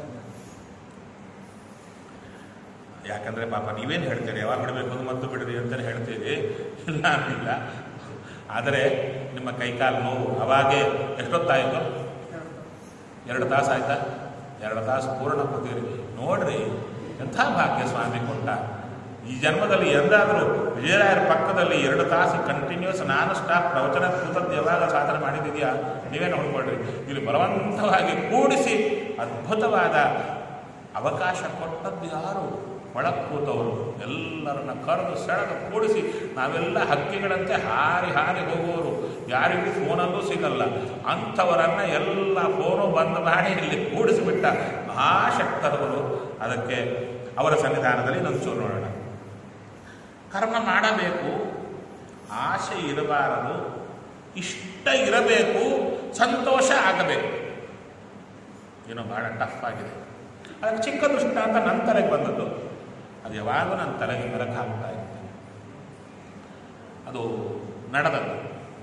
ಯಾಕಂದ್ರೆ ಪಾಪ ನೀವೇನು ಹೇಳ್ತೀರಿ, ಯಾವಾಗ ಬಿಡಬೇಕು ಅಂತ ಮತ್ತು ಬಿಡ್ರಿ ಅಂತಲೇ ಹೇಳ್ತೀರಿ, ಇಲ್ಲ ಅಂತಿಲ್ಲ. ಆದರೆ ನಿಮ್ಮ ಕೈಕಾಲು ನೋವು ಅವಾಗೇ ಎಷ್ಟೊತ್ತಾಯಿತು? 2 ತಾಸು ಆಯ್ತಾ? 2 ತಾಸು ಪೂರ್ಣ ಕೂತೀರಿ. ನೋಡ್ರಿ ಎಂಥ ಭಾಗ್ಯ ಸ್ವಾಮಿ ಕೊಟ್ಟ. ಈ ಜನ್ಮದಲ್ಲಿ ಎಂದಾದರೂ ವಿಜಯರಾಯರ ಪಕ್ಕದಲ್ಲಿ 2 ತಾಸು ಕಂಟಿನ್ಯೂಸ್ ನಾನು ಸ್ಟಾಪ್ ಪ್ರವಚನ ಕೂತದ್ದು ಯಾವಾಗ ಸಾಧನೆ ಮಾಡಿದೆಯಾ? ನೀವೇ ನೋಡ್ಕೊಳ್ರಿ. ಇಲ್ಲಿ ಬಲವಂತವಾಗಿ ಕೂಡಿಸಿ ಅದ್ಭುತವಾದ ಅವಕಾಶ ಕೊಟ್ಟದ್ದು ಯಾರು? ಒಳಗೆ ಕೂತವರು ಎಲ್ಲರನ್ನ ಕರೆದು ಸೆಳೆದು ಕೂಡಿಸಿ ನಾವೆಲ್ಲ ಹಕ್ಕಿಗಳಂತೆ ಹಾರಿ ಹಾರಿ ಹೋಗುವವರು, ಯಾರಿಗೂ ಫೋನಲ್ಲೂ ಸಿಗಲ್ಲ ಅಂಥವರನ್ನ ಎಲ್ಲ ಫೋನು ಬಂದ್ ಮಾಡಿ ಇಲ್ಲಿ ಕೂಡಿಸಿಬಿಟ್ಟ ಮಹಾಶಕ್ತರವರು. ಅದಕ್ಕೆ ಅವರ ಸನ್ನಿಧಾನದಲ್ಲಿ ನಂಚೂರು ನೋಡೋಣ. ಕರ್ಮ ಮಾಡಬೇಕು, ಆಸೆ ಇರಬಾರದು, ಇಷ್ಟ ಇರಬೇಕು, ಸಂತೋಷ ಆಗಬೇಕು. ಏನೋ ಬಹಳ ಟಫ್ ಆಗಿದೆ. ಅದಕ್ಕೆ ಚಿಕ್ಕ ದೃಷ್ಟ ಅಂತ ನನ್ನ ತಲೆಗೆ ಬಂದದ್ದು, ಅದು ಯಾವಾಗ ನನ್ನ ತಲೆಗೆ ಮೆರಕು ಹಾಕ್ತಾ ಇತ್ತು. ಅದು ನಡೆದದ್ದು.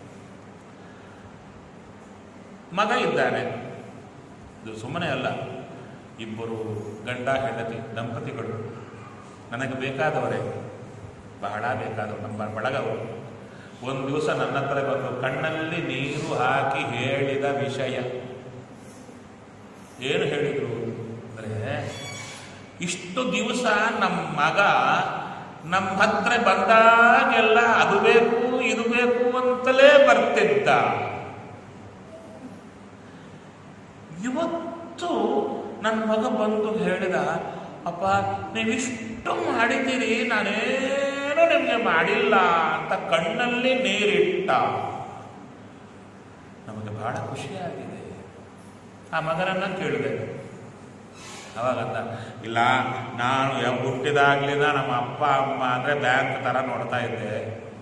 ಮಗ ಇದ್ದಾನೆ, ಇದು ಸುಮ್ಮನೆ ಅಲ್ಲ, 2 ಗಂಡ ಹೆಂಡತಿ ದಂಪತಿಗಳು ನನಗೆ ಬೇಕಾದವರೇ, ಬಹಳ ಬೇಕಾದವರು, ನಮ್ಮ ಬಳಗವರು. ಒಂದು ದಿವಸ ನನ್ನ ಹತ್ರ ಬಂದು ಕಣ್ಣಲ್ಲಿ ನೀರು ಹಾಕಿ ಹೇಳಿದ ವಿಷಯ ಏನು ಹೇಳಿದರು ಅಂದರೆ, ಇಷ್ಟು ದಿವಸ ನಮ್ಮ ಮಗ ನಮ್ಮ ಹತ್ರ ಬಂದಾಗೆಲ್ಲ ಅದು ಬೇಕು ಇದು ಬೇಕು ಅಂತಲೇ ಬರ್ತಿದ್ದ. ಇವತ್ತು ನನ್ನ ಮಗ ಬಂದು ಹೇಳಿದ, ಅಪ್ಪ ನೀವಿಷ್ಟು ಮಾಡಿದ್ದೀರಿ, ನಾನೇನೋ ನಿಮ್ಗೆ ನಿನಗೆ ಮಾಡಿಲ್ಲ ಅಂತ ಕಣ್ಣಲ್ಲಿ ನೀರಿಟ್ಟ. ನಮಗೆ ಬಹಳ ಖುಷಿಯಾಗಿದೆ. ಆ ಮಗನನ್ನ ಕೇಳಿದೆ. ಅವಾಗಂದ, ಇಲ್ಲ ನಾನು ಹುಟ್ಟಿದಾಗ್ಲಿಂದ ನಮ್ಮ ಅಪ್ಪ ಅಮ್ಮ ಅಂದರೆ ಬ್ಯಾಂಕ್ ಥರ ನೋಡ್ತಾ ಇದ್ದೆ,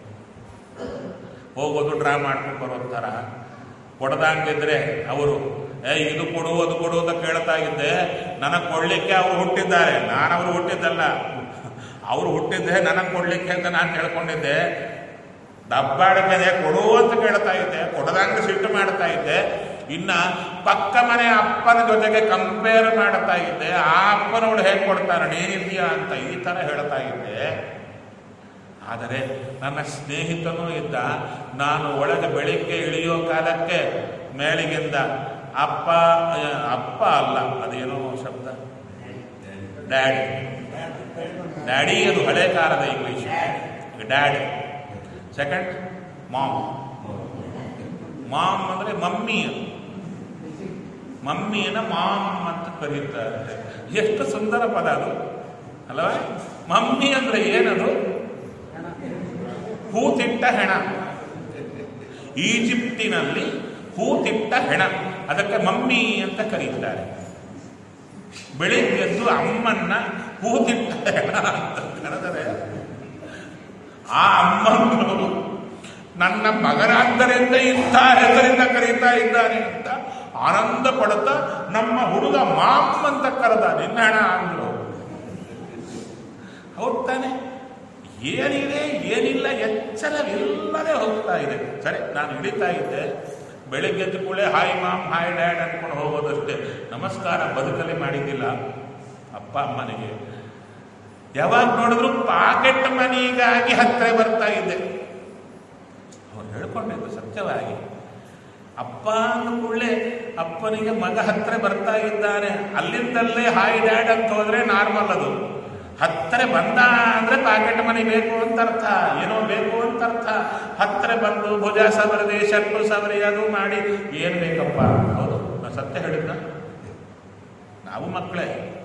ಹೋಗೋದು ಡ್ರಾ ಮಾಡ್ಕೊಂಡು ಬರೋ ಥರ. ಕೊಡದಂಗಿದ್ರೆ ಅವರು ಇದು ಕೊಡು ಅದು ಕೊಡು ಅಂತ ಕೇಳ್ತಾ ಇದ್ದೆ. ನನಗೆ ಕೊಡ್ಲಿಕ್ಕೆ ಅವರು ಹುಟ್ಟಿದ್ದಾರೆ, ನಾನು ಅವರು ಹುಟ್ಟಿದ್ದಲ್ಲ. ಅವರು ಹುಟ್ಟಿದ್ದೆ ನನಗೆ ಕೊಡ್ಲಿಕ್ಕೆ ಅಂತ ನಾನು ತಿಳ್ಕೊಂಡಿದ್ದೆ. ದಬ್ಬಾಡಿಕೆ ಕೊಡು ಅಂತ ಕೇಳ್ತಾ ಇದ್ದೆ, ಕೊಡದಂಗೆ ಸಿಟ್ಟು ಮಾಡ್ತಾ ಇದ್ದೆ. ಇನ್ನು ಪಕ್ಕ ಮನೆ ಅಪ್ಪನ ಜೊತೆಗೆ ಕಂಪೇರ್ ಮಾಡ್ತಾ ಇದ್ದೆ. ಆ ಅಪ್ಪನೋಡು ಹೇಗೆ ಕೊಡ್ತಾನೆ ನೀನಿದೆಯಾ ಅಂತ ಈ ಥರ ಹೇಳ್ತಾ ಇದ್ದೆ. ಆದರೆ ನನ್ನ ಸ್ನೇಹಿತನೂ ಇದ್ದ. ನಾನು ಒಳಗೆ ಬೆಳಿಗ್ಗೆ ಇಳಿಯೋ ಕಾಲಕ್ಕೆ ಮೇಲಿಗಿಂದ ಅಪ್ಪ ಅಪ್ಪ ಅಲ್ಲ, ಅದೇನೋ ಶಬ್ದ, ಡ್ಯಾಡಿ. ಡ್ಯಾಡಿ ಅದು ಹಳೆ ಕಾಲದ English. Dad second mom. Mom ಅಂದರೆ ಮಮ್ಮಿ. ಮಮ್ಮಿಯನ್ನು ಮಾಮ್ ಅಂತ ಕರೀತಾರೆ. ಎಷ್ಟು ಸುಂದರ ಪದ ಅದು ಅಲ್ಲವೇ? ಮಮ್ಮಿ ಅಂದರೆ ಏನದು? ಹೂತಿಟ್ಟ ಹೆಣ. ಈಜಿಪ್ಟಿನಲ್ಲಿ ಹೂತಿಟ್ಟ ಹೆಣ, ಅದಕ್ಕೆ ಮಮ್ಮಿ ಅಂತ ಕರೀತಾರೆ. ಬೆಳಿಗ್ಗೆದ್ದು ಅಮ್ಮನ್ನ ಹೂತಿಟ್ಟ ಹೆಣ ಅಂತ ಕರೆದರೆ ಆ ಅಮ್ಮನ್ನು ನನ್ನ ಮಗನಾದ್ದರಿಂದ ಇಂಥ ಹೆಸರಿಂದ ಕರೀತಾ ಇದ್ದಾನೆ ಅಂತ ಆನಂದ ಪಡುತ್ತಾ ನಮ್ಮ ಹುಡುಗ ಮಾಮ್ ಅಂತ ಕರೆದ. ನಿನ್ನ ಹೆಣ ಅಂದ್ರು. ಹೋಗ್ತಾನೆ. ಏನಿದೆ ಏನಿಲ್ಲ ಎಚ್ಚರವಿಲ್ಲದೆ ಹೋಗ್ತಾ ಇದೆ. ಸರಿ, ನಾನು ಹಿಡಿತಾ ಇದ್ದೆ. ಬೆಳಿಗ್ಗೆ ಎದ್ದು ಕೂಡಲೇ ಹಾಯ್ ಮಾಮ್ ಹಾಯ್ ಡ್ಯಾಡ್ ಅಂದ್ಕೊಂಡು ಹೋಗೋದಷ್ಟೇ. ನಮಸ್ಕಾರ ಬದುಕಲ್ಲಿ ಮಾಡಿದ್ದಿಲ್ಲ ಅಪ್ಪ ಅಮ್ಮನಿಗೆ. ಯಾವಾಗ ನೋಡಿದ್ರು ಪಾಕೆಟ್ ಮನಿಗಾಗಿ ಹತ್ತಿರ ಬರ್ತಾ ಇದ್ದೆ. ಅವ್ರು ಹೇಳ್ಕೊಂಡಿದ್ದು ಸತ್ಯವಾಗಿ. ಅಪ್ಪ ಅಂದ ಕೂಡಲೇ ಅಪ್ಪನಿಗೆ ಮಗ ಹತ್ತಿರ ಬರ್ತಾ ಇದ್ದಾನೆ. ಅಲ್ಲಿಂದಲ್ಲೇ ಹಾಯ್ ಡ್ಯಾಡ್ ಅಂತ ಹೋದ್ರೆ ನಾರ್ಮಲ್. ಅದು ಹತ್ತಿರ ಬಂದ ಅಂದ್ರೆ ಪಾಕೆಟ್ ಮನಿ ಬೇಕು ಅಂತ ಅರ್ಥ, ಏನೋ ಬೇಕು ಅಂತ ಅರ್ಥ. ಹತ್ತಿರ ಬಂದು ಭುಜ ಸವರದೆ ಶರ್ಟು ಸವರಿ ಅದು ಮಾಡಿ ಏನ್ ಬೇಕಪ್ಪ? ಹೌದು, ನಾನು ಸತ್ಯ ಹೇಳಿದ್ನ. ನಾವು ಮಕ್ಕಳೇ.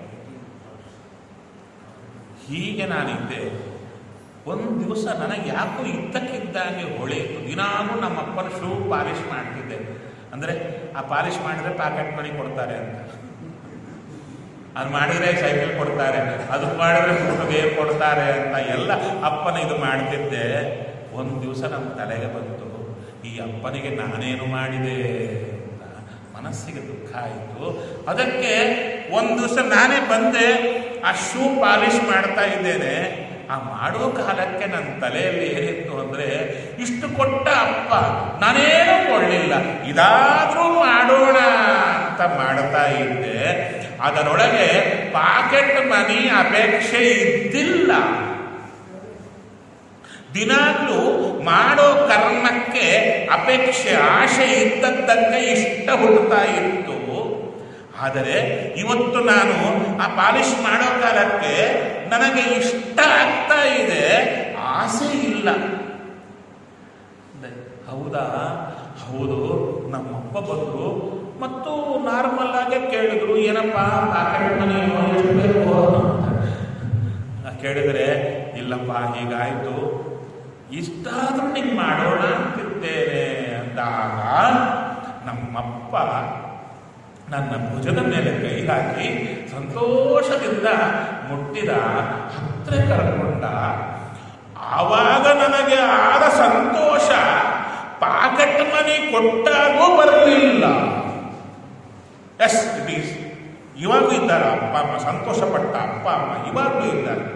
ಹೀಗೆ ನಾನಿದ್ದೆ. ಒಂದು ದಿವಸ ನನಗೆ ಯಾಕೋ ಇದ್ದಕ್ಕಿದ್ದಾಗೆ ಹೊಳೆಯಿತು. ದಿನಾನು ನಮ್ಮಪ್ಪನ ಶೂ ಪಾಲಿಶ್ ಮಾಡ್ತಿದ್ದೆ. ಅಂದರೆ ಆ ಪಾಲಿಶ್ ಮಾಡಿದ್ರೆ ಪಾಕೆಟ್ ಮನಿ ಕೊಡ್ತಾರೆ ಅಂತ, ಅದು ಮಾಡಿದ್ರೆ ಸೈಕಲ್ ಕೊಡ್ತಾರೆ, ಅದು ಮಾಡಿದ್ರೆ ಗೇಮ್ ಕೊಡ್ತಾರೆ ಅಂತ ಎಲ್ಲ ಅಪ್ಪನ ಇದು ಮಾಡ್ತಿದ್ದೆ. ಒಂದು ದಿವಸ ನಮ್ಮ ತಲೆಗೆ ಬಂತು, ಈ ಅಪ್ಪನಿಗೆ ನಾನೇನು ಮಾಡಿದೆ ಅಂತ ಮನಸ್ಸಿಗೆ ದುಃಖ ಆಯಿತು. ಅದಕ್ಕೆ ಒಂದು ದಿವಸ ನಾನೇ ಬಂದೆ, ಆ ಶೂ ಪಾಲಿಶ್ ಮಾಡ್ತಾ ಇದ್ದೇನೆ. ಆ ಮಾಡೋ ಕಾಲಕ್ಕೆ ನನ್ನ ತಲೆಯಲ್ಲಿ ಏನಿತ್ತು ಅಂದರೆ, ಇಷ್ಟು ಕೊಟ್ಟ ಅಪ್ಪ ನಾನೇನು ಕೊಡಲಿಲ್ಲ, ಇದಾದರೂ ಮಾಡೋಣ ಅಂತ ಮಾಡ್ತಾ ಇದ್ದೆ. ಅದರೊಳಗೆ ಪಾಕೆಟ್ ಮನಿ ಅಪೇಕ್ಷೆ ಇದ್ದಿಲ್ಲ. ದಿನಾಗ್ಲೂ ಮಾಡೋ ಕರ್ಮಕ್ಕೆ ಅಪೇಕ್ಷೆ ಆಶೆ ಇದ್ದದ್ದಕ್ಕೆ ಇಷ್ಟ ಹುಡ್ತಾ ಇತ್ತು. ಆದರೆ ಇವತ್ತು ನಾನು ಆ ಪಾಲಿಶ್ ಮಾಡೋ ಕಾಲಕ್ಕೆ ನನಗೆ ಇಷ್ಟ ಆಗ್ತಾ ಇದೆ, ಆಸೆ ಇಲ್ಲ. ಹೌದಾ? ಹೌದು. ನಮ್ಮಪ್ಪ ಬಂದರು ಮತ್ತು ನಾರ್ಮಲ್ ಆಗಿ ಕೇಳಿದ್ರು, ಏನಪ್ಪ ಪಾಕೆಟ್ ಮನಿ ಎಷ್ಟು ಬೇಕು ಅಂತ ಕೇಳಿದರೆ, ಇಲ್ಲಪ್ಪ ಹೀಗಾಯಿತು, ಇಷ್ಟಾದ್ರೂ ನಿಂಗೆ ಮಾಡೋಣ ಅಂತಿದ್ದೇನೆ ಅಂದಾಗ ನಮ್ಮಪ್ಪ ನನ್ನ ಭುಜದ ಮೇಲೆ ಕೈ ಹಾಕಿ ಸಂತೋಷದಿಂದ ಮುಟ್ಟಿದ, ಹತ್ತಿರ ಕರ್ಕೊಂಡ. ಆವಾಗ ನನಗೆ ಆದ ಸಂತೋಷ ಪಾಕೆಟ್ ಮನಿ ಕೊಟ್ಟಾಗೂ ಬರಲಿಲ್ಲ. Yes it is. ಇವಾಗೂ ಇದ್ದಾರೆ ಅಪ್ಪ ಅಮ್ಮ, ಸಂತೋಷ ಪಟ್ಟ ಅಪ್ಪ ಅಮ್ಮ ಇವಾಗೂ ಇದ್ದಾರೆ.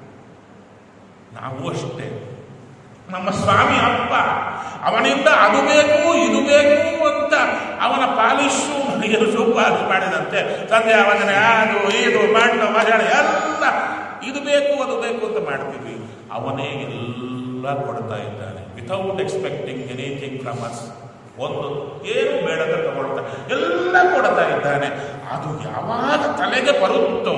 ನಾವು ಅಷ್ಟೇ. ನಮ್ಮ ಸ್ವಾಮಿ ಅಪ್ಪ ಅವನಿಂದ ಅದು ಬೇಕು ಇದು ಬೇಕು ಅಂತ ಅವನ ಪಾಲಿಶು ಶೂ ಪಾಲಿಶ್ ಮಾಡಿದಂತೆ ಸಂಧ್ಯಾ ವಂದನೆ ಅದು ಇದು ಮಂಡ ಮಗಳ ಎಲ್ಲ ಇದು ಬೇಕು ಅದು ಬೇಕು ಅಂತ ಮಾಡ್ತೀವಿ. ಅವನೇ ಎಲ್ಲ ಕೊಡ್ತಾ ಇದ್ದಾನೆ, without expecting anything from us. ಒಂದು ಏನು ಬೇಡದ ತಗೊಳ್ತಾ ಎಲ್ಲ ಕೊಡ್ತಾ ಇದ್ದಾನೆ. ಅದು ಯಾವಾಗ ತಲೆಗೆ ಬರುತ್ತೋ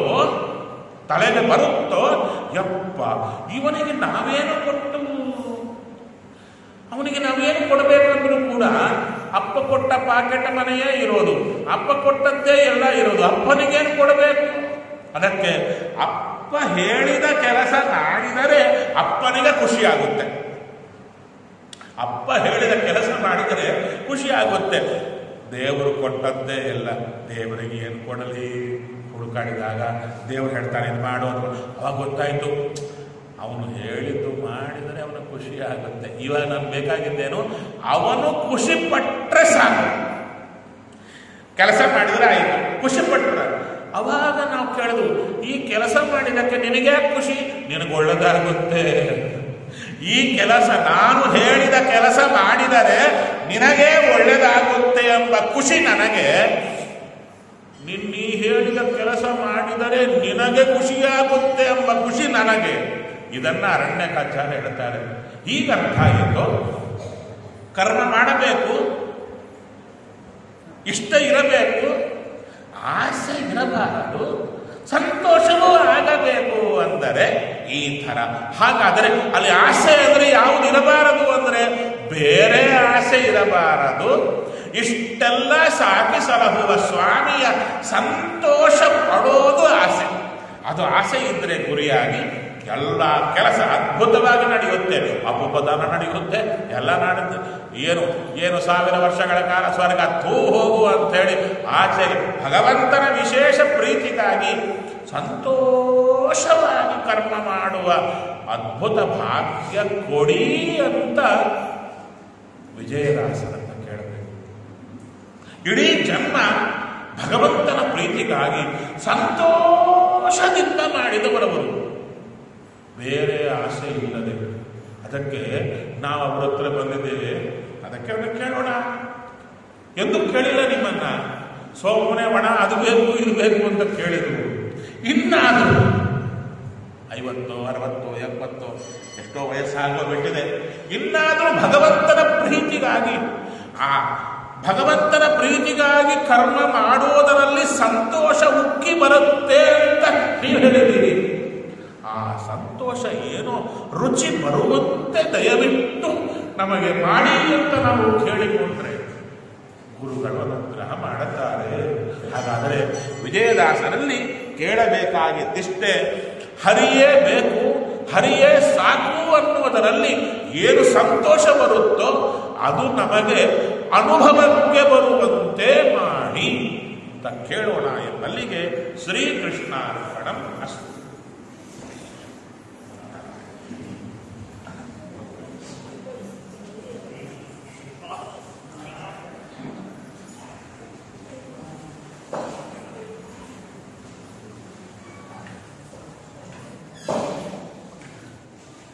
ಯಪ್ಪ ಇವನಿಗೆ ನಾವೇನು ಕೊಟ್ಟು, ಅವನಿಗೆ ನಾವೇನು ಕೊಡಬೇಕಂದ್ರೂ ಕೂಡ ಅಪ್ಪ ಕೊಟ್ಟ ಪಾಕೆಟ್ ಮನೆಯೇ ಇರೋದು, ಅಪ್ಪ ಕೊಟ್ಟದ್ದೇ ಎಲ್ಲ ಇರೋದು, ಅಪ್ಪನಿಗೇನು ಕೊಡಬೇಕು? ಅದಕ್ಕೆ ಅಪ್ಪ ಹೇಳಿದ ಕೆಲಸ ಮಾಡಿದರೆ ಅಪ್ಪನಿಗೆ ಖುಷಿಯಾಗುತ್ತೆ. ಅಪ್ಪ ಹೇಳಿದ ಕೆಲಸ ಮಾಡಿದರೆ ಖುಷಿಯಾಗುತ್ತೆ. ದೇವರು ಕೊಟ್ಟದ್ದೇ ಎಲ್ಲ, ದೇವರಿಗೆ ಏನು ಕೊಡಲಿ ಹುಡುಕಾಡಿದಾಗ ದೇವರು ಹೇಳ್ತಾನೆ ಇದು ಮಾಡೋದು. ಅವಾಗ ಗೊತ್ತಾಯಿತು ಅವನು ಹೇಳಿದ್ದು ಮಾಡಿದರೆ ಅವನ ಖುಷಿ ಆಗುತ್ತೆ. ಇವಾಗ ನಮ್ಗೆ ಬೇಕಾಗಿದ್ದೇನು, ಅವನು ಖುಷಿ ಪಟ್ಟರೆ ಸಾಕು. ಕೆಲಸ ಮಾಡಿದರೆ ಆಯಿತು, ಖುಷಿ ಪಟ್ಟರೆ. ಅವಾಗ ನಾವು ಕೇಳಿದ್ವು, ಈ ಕೆಲಸ ಮಾಡಿದಕ್ಕೆ ನಿನಗೆ ಖುಷಿ, ನಿನಗೊಳ್ಳದಾಗುತ್ತೆ. ಈ ಕೆಲಸ ನಾನು ಹೇಳಿದ ಕೆಲಸ ಮಾಡಿದರೆ ನಿನಗೇ ಒಳ್ಳೆಯದಾಗುತ್ತೆ ಎಂಬ ಖುಷಿ ನನಗೆ. ನೀ ಹೇಳಿದ ಕೆಲಸ ಮಾಡಿದರೆ ನಿನಗೆ ಖುಷಿಯಾಗುತ್ತೆ ಎಂಬ ಖುಷಿ ನನಗೆ. ಇದನ್ನ ಅರಣ್ಯಕಾಚಾರ್ಯ ಹೇಳ್ತಾರೆ. ಈಗ ಅರ್ಥ ಆಯಿತು, ಕರ್ಮ ಮಾಡಬೇಕು, ಇಷ್ಟ ಇರಬೇಕು, ಆಸೆ ಇರಬಾರದು, ಸಂತೋಷವೂ ಆಗಬೇಕು ಅಂದರೆ ಈ ಥರ. ಹಾಗಾದರೆ ಅಲ್ಲಿ ಆಸೆ ಅಂದರೆ ಯಾವುದು ಇರಬಾರದು ಅಂದರೆ ಬೇರೆ ಆಸೆ ಇರಬಾರದು. ಇಷ್ಟೆಲ್ಲ ಸಾಕಿ ಸಲಹುವ ಸ್ವಾಮಿಯ ಸಂತೋಷ ಪಡೋದು ಆಸೆ. ಅದು ಆಸೆ ಇದ್ದರೆ ಗುರಿಯಾಗಿ ಎಲ್ಲ ಕೆಲಸ ಅದ್ಭುತವಾಗಿ ನಡೆಯುತ್ತೆ. ಅಪೋಪದಾನ ನಡೆಯುತ್ತೆ, ಎಲ್ಲ ನಡೆಯುತ್ತೆ. ಏನು 1000 ವರ್ಷಗಳ ಕಾಲ ಸ್ವರ್ಗ ಹೋಗು ಅಂಥೇಳಿ ಆಚೆ ಭಗವಂತನ ವಿಶೇಷ ಪ್ರೀತಿಗಾಗಿ ಸಂತೋಷವಾಗಿ ಕರ್ಮ ಮಾಡುವ ಅದ್ಭುತ ಭಾಗ್ಯ ಕೊಡಿ ಅಂತ ವಿಜಯದಾಸರನ್ನ ಕೇಳಬೇಕು. ಇಡೀ ಜನ್ಮ ಭಗವಂತನ ಪ್ರೀತಿಗಾಗಿ ಸಂತೋಷದಿಂದ ಮಾಡಿದವರವರು, ಬೇರೆ ಆಸೆ ಇಲ್ಲದೆ. ಅದಕ್ಕೆ ನಾವು ಅವರ ಹತ್ರ ಬಂದಿದ್ದೇವೆ. ಅದಕ್ಕೆ ಅವನ್ನ ಕೇಳೋಣ ಎಂದು ಕೇಳಿಲ್ಲ ನಿಮ್ಮನ್ನ. ಸೋಮನೆ ಒಣ ಅದು ಬೇಕು ಇದು ಬೇಕು ಅಂತ ಕೇಳಿದ್ರು. ಇನ್ನಾದರೂ 50, 60, 70 ಎಷ್ಟೋ ವಯಸ್ಸಾಗೋಗ್ಬಿಟ್ಟಿದೆ. ಇನ್ನಾದರೂ ಭಗವಂತನ ಪ್ರೀತಿಗಾಗಿ, ಆ ಭಗವಂತನ ಪ್ರೀತಿಗಾಗಿ ಕರ್ಮ ಮಾಡುವುದರಲ್ಲಿ ಸಂತೋಷ ಉಕ್ಕಿ ಬರುತ್ತೆ ಅಂತ ನೀವು ಹೇಳಿದ್ದೀರಿ. ಆ ಸಂತೋಷ ಏನೋ ರುಚಿ ಬರುವಂತೆ ದಯವಿಟ್ಟು ನಮಗೆ ಮಾಡಿ ಅಂತ ನಾವು ಕೇಳಿಕೊಂಡ್ರೆ ಗುರುಗಳು ಅನುಗ್ರಹ ಮಾಡುತ್ತಾರೆ. ಹಾಗಾದರೆ ವಿಜಯದಾಸರಲ್ಲಿ ಕೇಳಬೇಕಾಗಿದ್ದಿಷ್ಟೇ, ಹರಿಯೇ ಬೇಕು, ಹರಿಯೇ ಸಾಕು ಅನ್ನುವುದರಲ್ಲಿ ಏನು ಸಂತೋಷ ಬರುತ್ತೋ ಅದು ನಮಗೆ ಅನುಭವಕ್ಕೆ ಬರುವಂತೆ ಮಾಡಿ ಅಂತ ಕೇಳೋಣ ಎಂಬಲ್ಲಿಗೆ ಶ್ರೀಕೃಷ್ಣಾರ್ಪಣಂ ಅಸ್ತು.